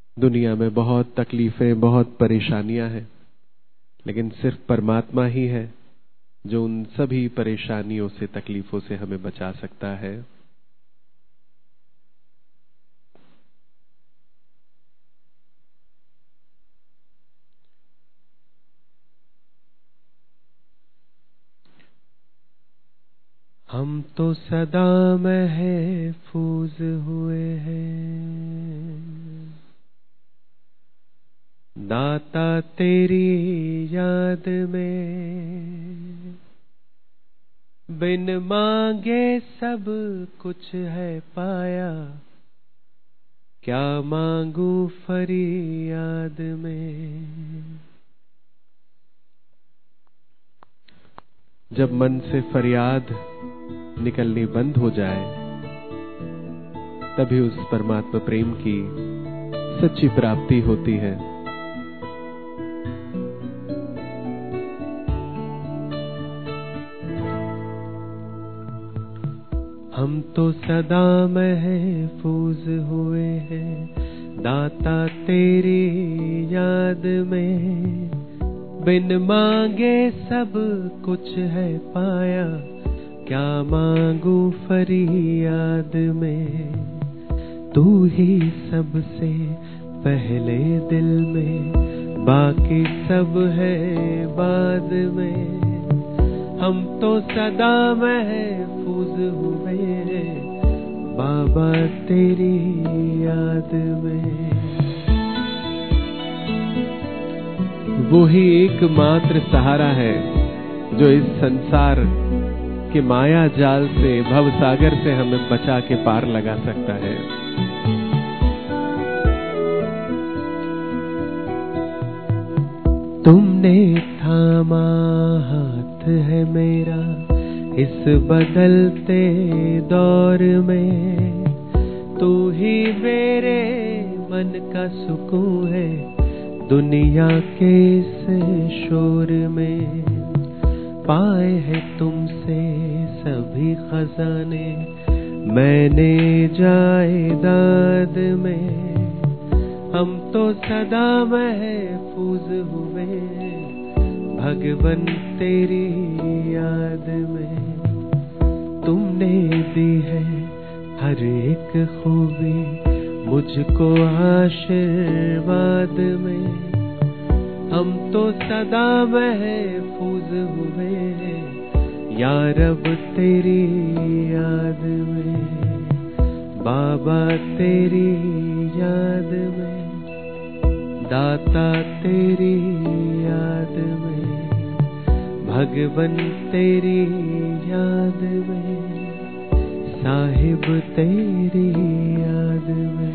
दुनिया में बहुत तकलीफें, बहुत परेशानियां हैं, लेकिन सिर्फ परमात्मा ही है जो उन सभी परेशानियों से, तकलीफों से हमें बचा सकता है। हम तो सदा महफूज हुए हैं दाता तेरी याद में, बिन मांगे सब कुछ है पाया, क्या मांगू फरियाद में। जब मन से फरियाद निकलनी बंद हो जाए, तभी उस परमात्मा प्रेम की सच्ची प्राप्ति होती है। हम तो सदा महफूज हुए हैं दाता तेरी याद में, बिन मांगे सब कुछ है पाया, क्या मांगू फरियाद में। तू ही सबसे पहले दिल में, बाकी सब है बाद में। हम तो सदा महफूज हुए बाबा तेरी याद में। वो ही एकमात्र सहारा है जो इस संसार के माया जाल से, भव सागर से हमें बचा के पार लगा सकता है। तुमने थामा हाथ है मेरा इस बदलते दौर में, तू ही मेरे मन का सुकून है दुनिया के इस शोर में। पाए हैं तुमसे सभी खजाने मैंने जायदाद में, हम तो सदा महफूज हुए भगवन तेरी याद में। तुमने दी है हर एक खूबी मुझको आशीर्वाद में, हम तो सदा महफूज हुए या रब तेरी याद में। बाबा तेरी याद में, दाता तेरी याद में, भगवन तेरी याद में, साहिब तेरी याद में।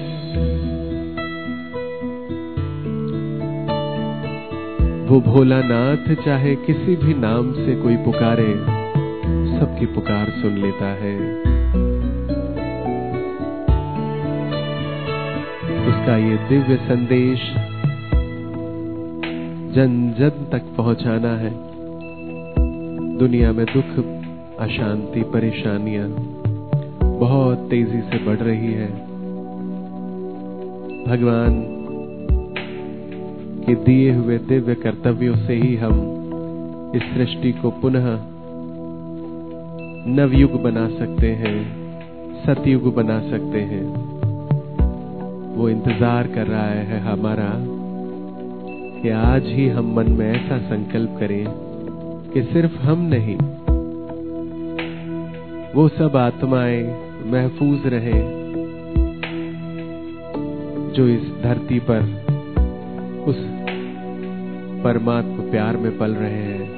वो भोलानाथ चाहे किसी भी नाम से कोई पुकारे, सबकी पुकार सुन लेता है। उसका ये दिव्य संदेश जन जन तक पहुंचाना है। दुनिया में दुख, अशांति, परेशानियां बहुत तेजी से बढ़ रही है। भगवान के दिए हुए दिव्य कर्तव्यों से ही हम इस सृष्टि को पुनः नवयुग बना सकते हैं, सतयुग बना सकते हैं। वो इंतजार कर रहा है हमारा कि आज ही हम मन में ऐसा संकल्प करें कि सिर्फ हम नहीं, वो सब आत्माएं महफूज रहे जो इस धरती पर उस परमात्मा प्यार में पल रहे हैं,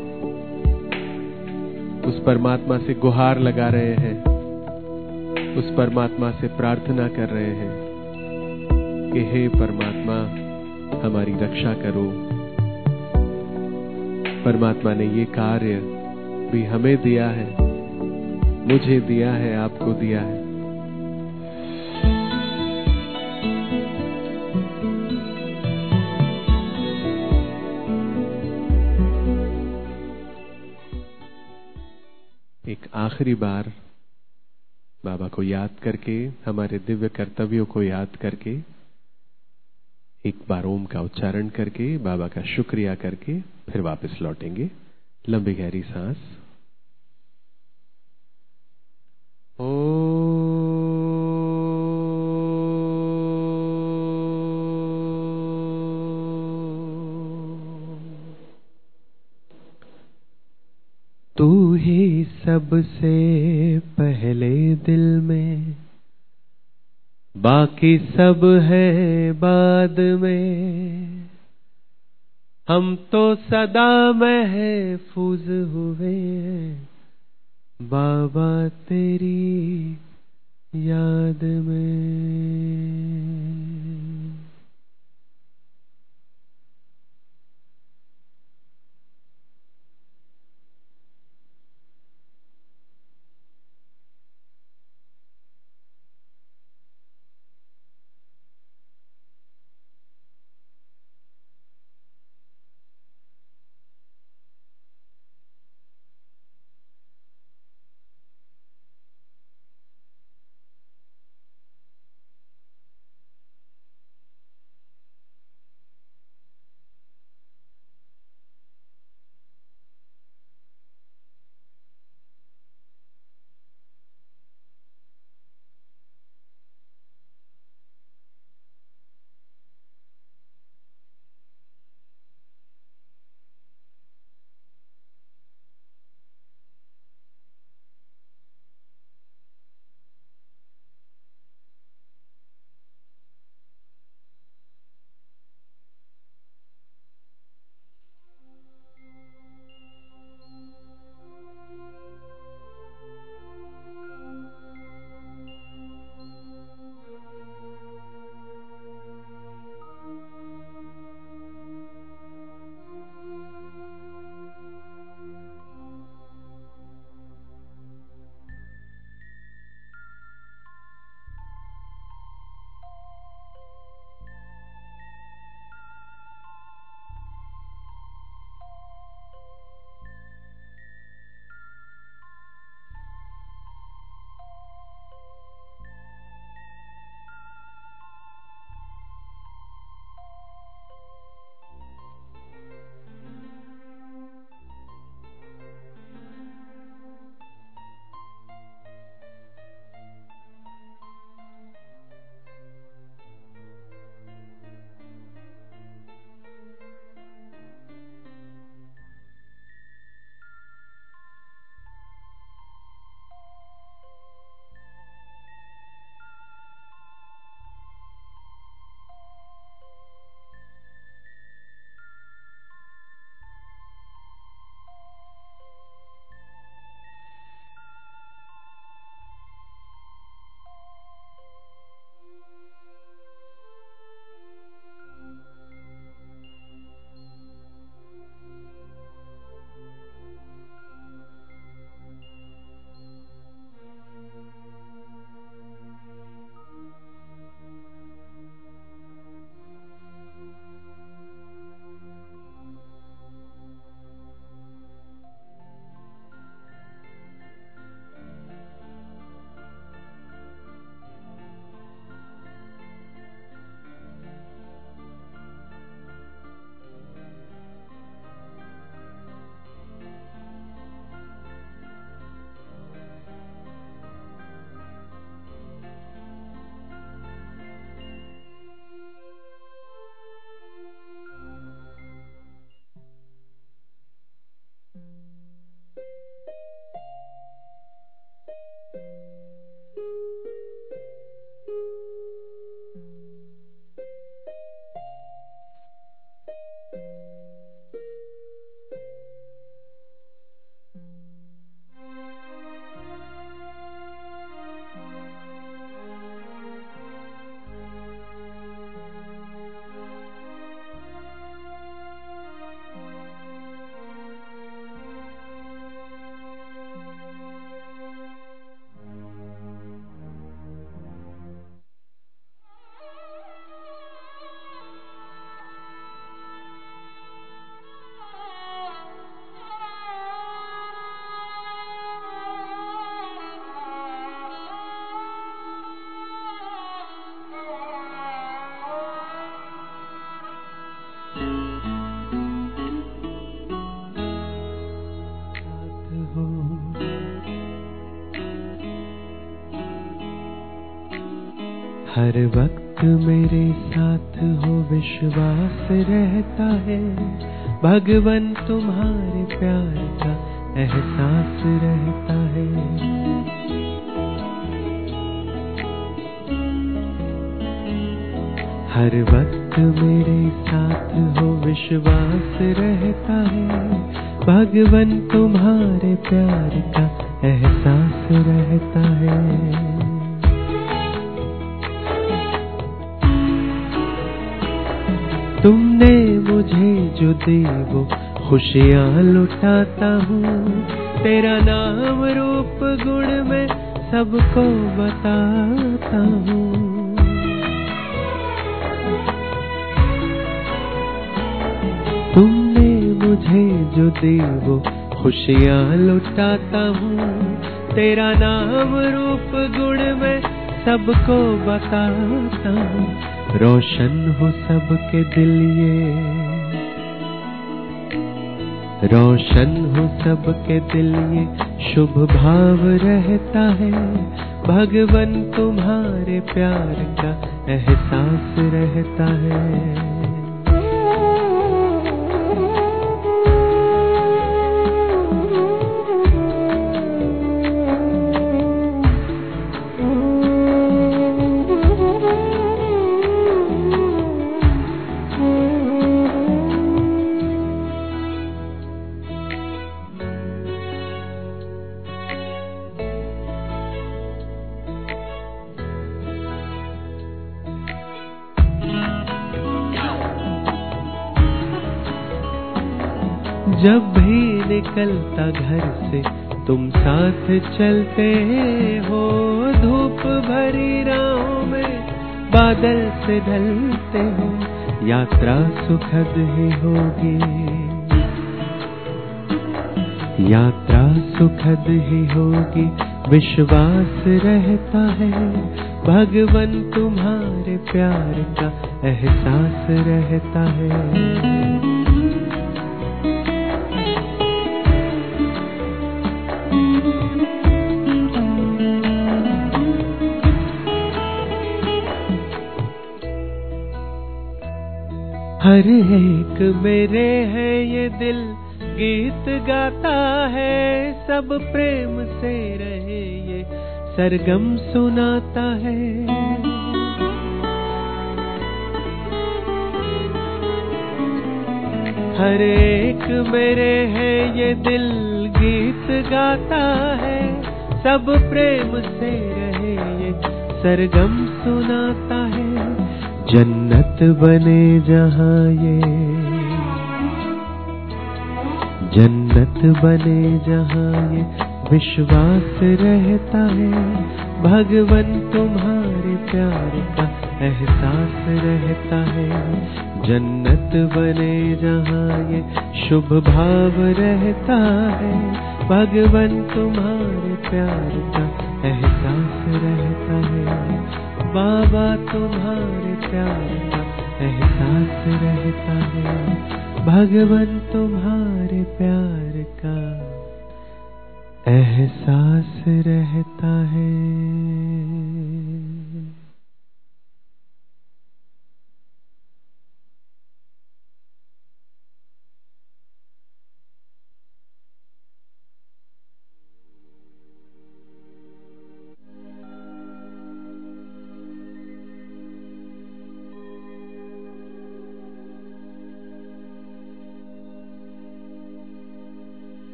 उस परमात्मा से गुहार लगा रहे हैं, उस परमात्मा से प्रार्थना कर रहे हैं कि हे परमात्मा हमारी रक्षा करो। परमात्मा ने ये कार्य भी हमें दिया है, मुझे दिया है, आपको दिया है। एक आखिरी बार बाबा को याद करके, हमारे दिव्य कर्तव्यों को याद करके एक बार ओम का उच्चारण करके, बाबा का शुक्रिया करके फिर वापस लौटेंगे। लंबी गहरी सांस। ओ तू ही सबसे पहले दिल में, बाकी सब है बाद में। हम तो सदा महफूज हुए हैं बाबा तेरी याद में। हर वक्त मेरे साथ हो विश्वास रहता है, भगवन तुम्हारे प्यार का एहसास रहता है। हर वक्त मेरे साथ हो विश्वास रहता है, भगवन तुम्हारे प्यार का एहसास रहता है। तुमने मुझे जो दी वो खुशियाँ लुटाता हूँ, तेरा नाम रूप गुण में सबको बताता हूँ। तुमने मुझे जो दी वो खुशियाँ लुटाता हूँ, तेरा नाम रूप गुण में सबको बताता हूँ। रोशन हो सबके दिल ये, रोशन हो सबके दिल ये शुभ भाव रहता है, भगवन तुम्हारे प्यार का एहसास रहता है। जब भी निकलता घर से तुम साथ चलते हो, धूप भरी राहों में बादल से ढलते हो, यात्रा सुखद ही होगी, यात्रा सुखद ही होगी, विश्वास रहता है, भगवन तुम्हारे प्यार का एहसास रहता है। हर एक मेरे है ये दिल गीत गाता है, सब प्रेम से रहे ये सरगम सुनाता है। हर एक मेरे है ये दिल गीत गाता है, सब प्रेम से रहे ये सरगम सुनाता है। जन्नत बने जहाँ ये, जन्नत बने जहाँ ये विश्वास रहता है, भगवन तुम्हारे प्यार का एहसास रहता है। जन्नत बने जहाँ ये शुभ भाव रहता है, भगवन तुम्हारे प्यार का एहसास रहता है। बाबा तुम्हारे प्यार का एहसास रहता है, भगवन तुम्हारे प्यार का एहसास रहता है।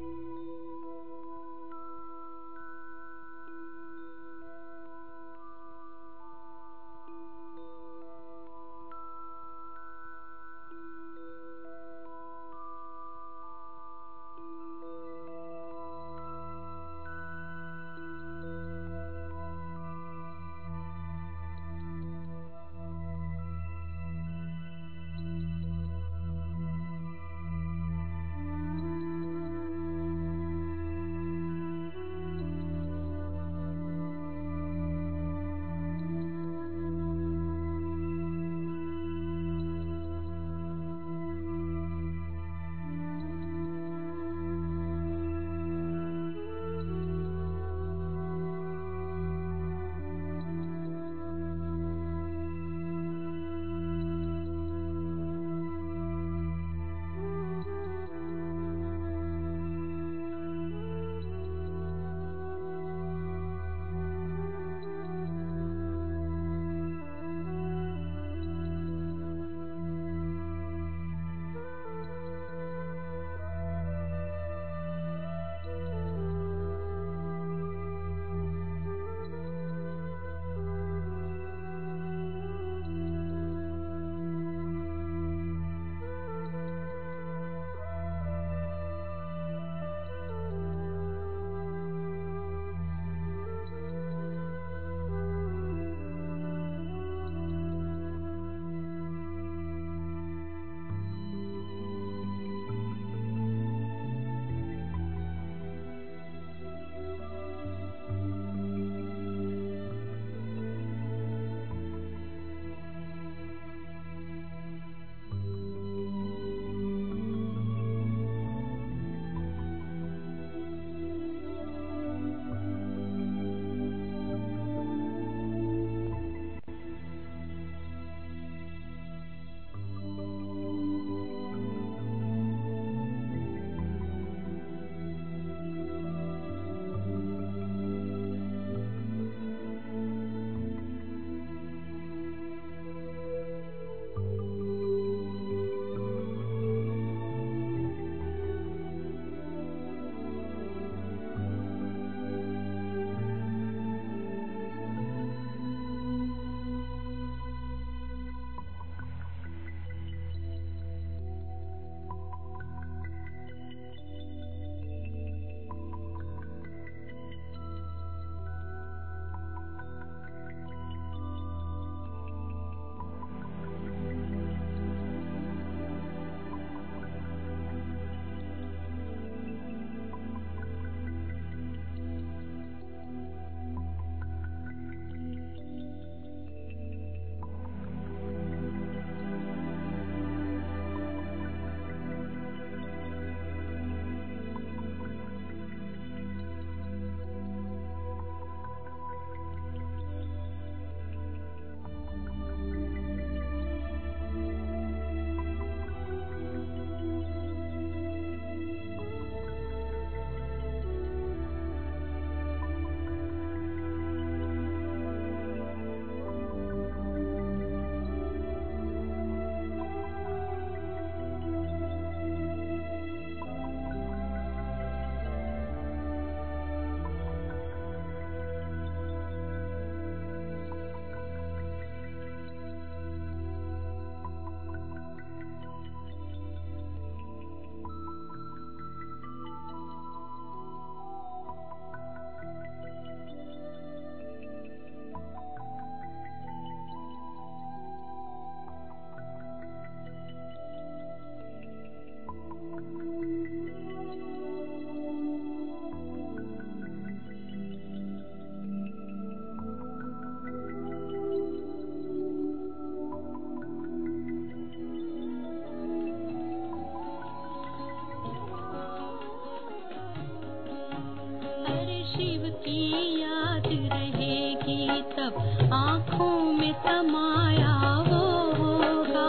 आँखों में समाया वो होगा।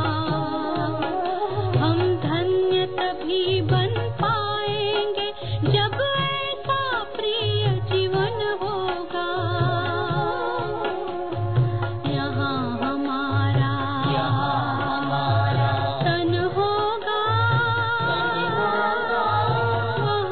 हम धन्य तभी बन पाएंगे जब ऐसा प्रिय जीवन होगा। यहाँ हमारा तन होगा, वहाँ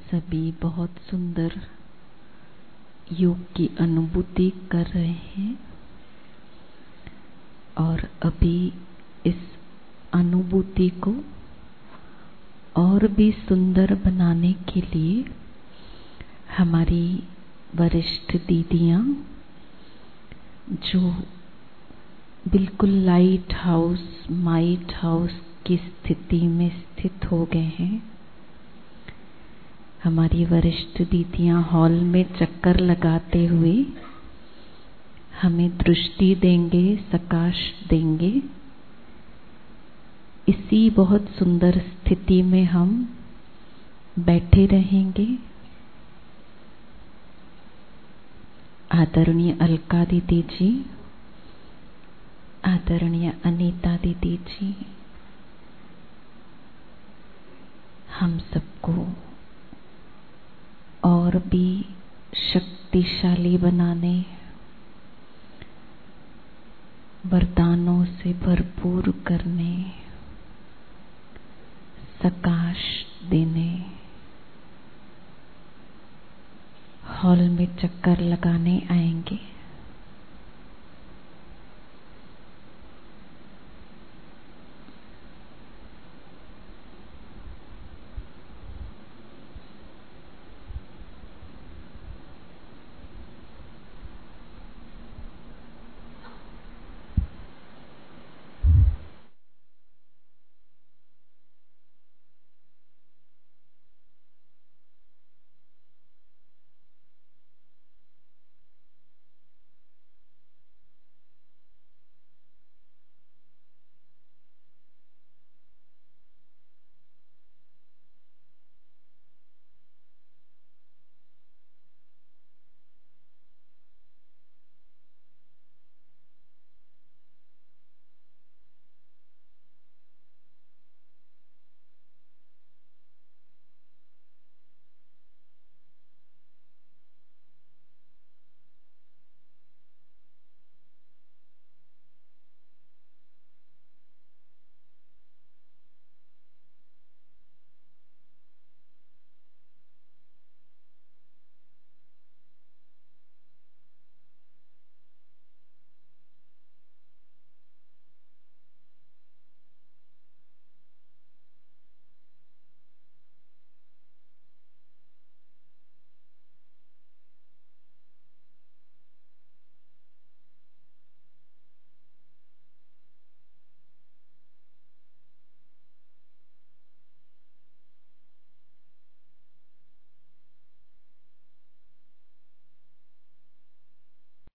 सभी बहुत सुंदर योग की अनुभूति कर रहे हैं और अभी इस अनुभूति को और भी सुंदर बनाने के लिए हमारी वरिष्ठ दीदियां जो बिल्कुल लाइट हाउस माइट हाउस की स्थिति में स्थित हो गए हैं, हमारी वरिष्ठ दीदियां हॉल में चक्कर लगाते हुए हमें दृष्टि देंगे, सकाश देंगे। इसी बहुत सुंदर स्थिति में हम बैठे रहेंगे। आदरणीय अलका दीदी जी, आदरणीय अनीता दीदी जी, हम सबको और भी शक्तिशाली बनाने, वरदानों से भरपूर करने, सकाश देने, हॉल में चक्कर लगाने आएंगे।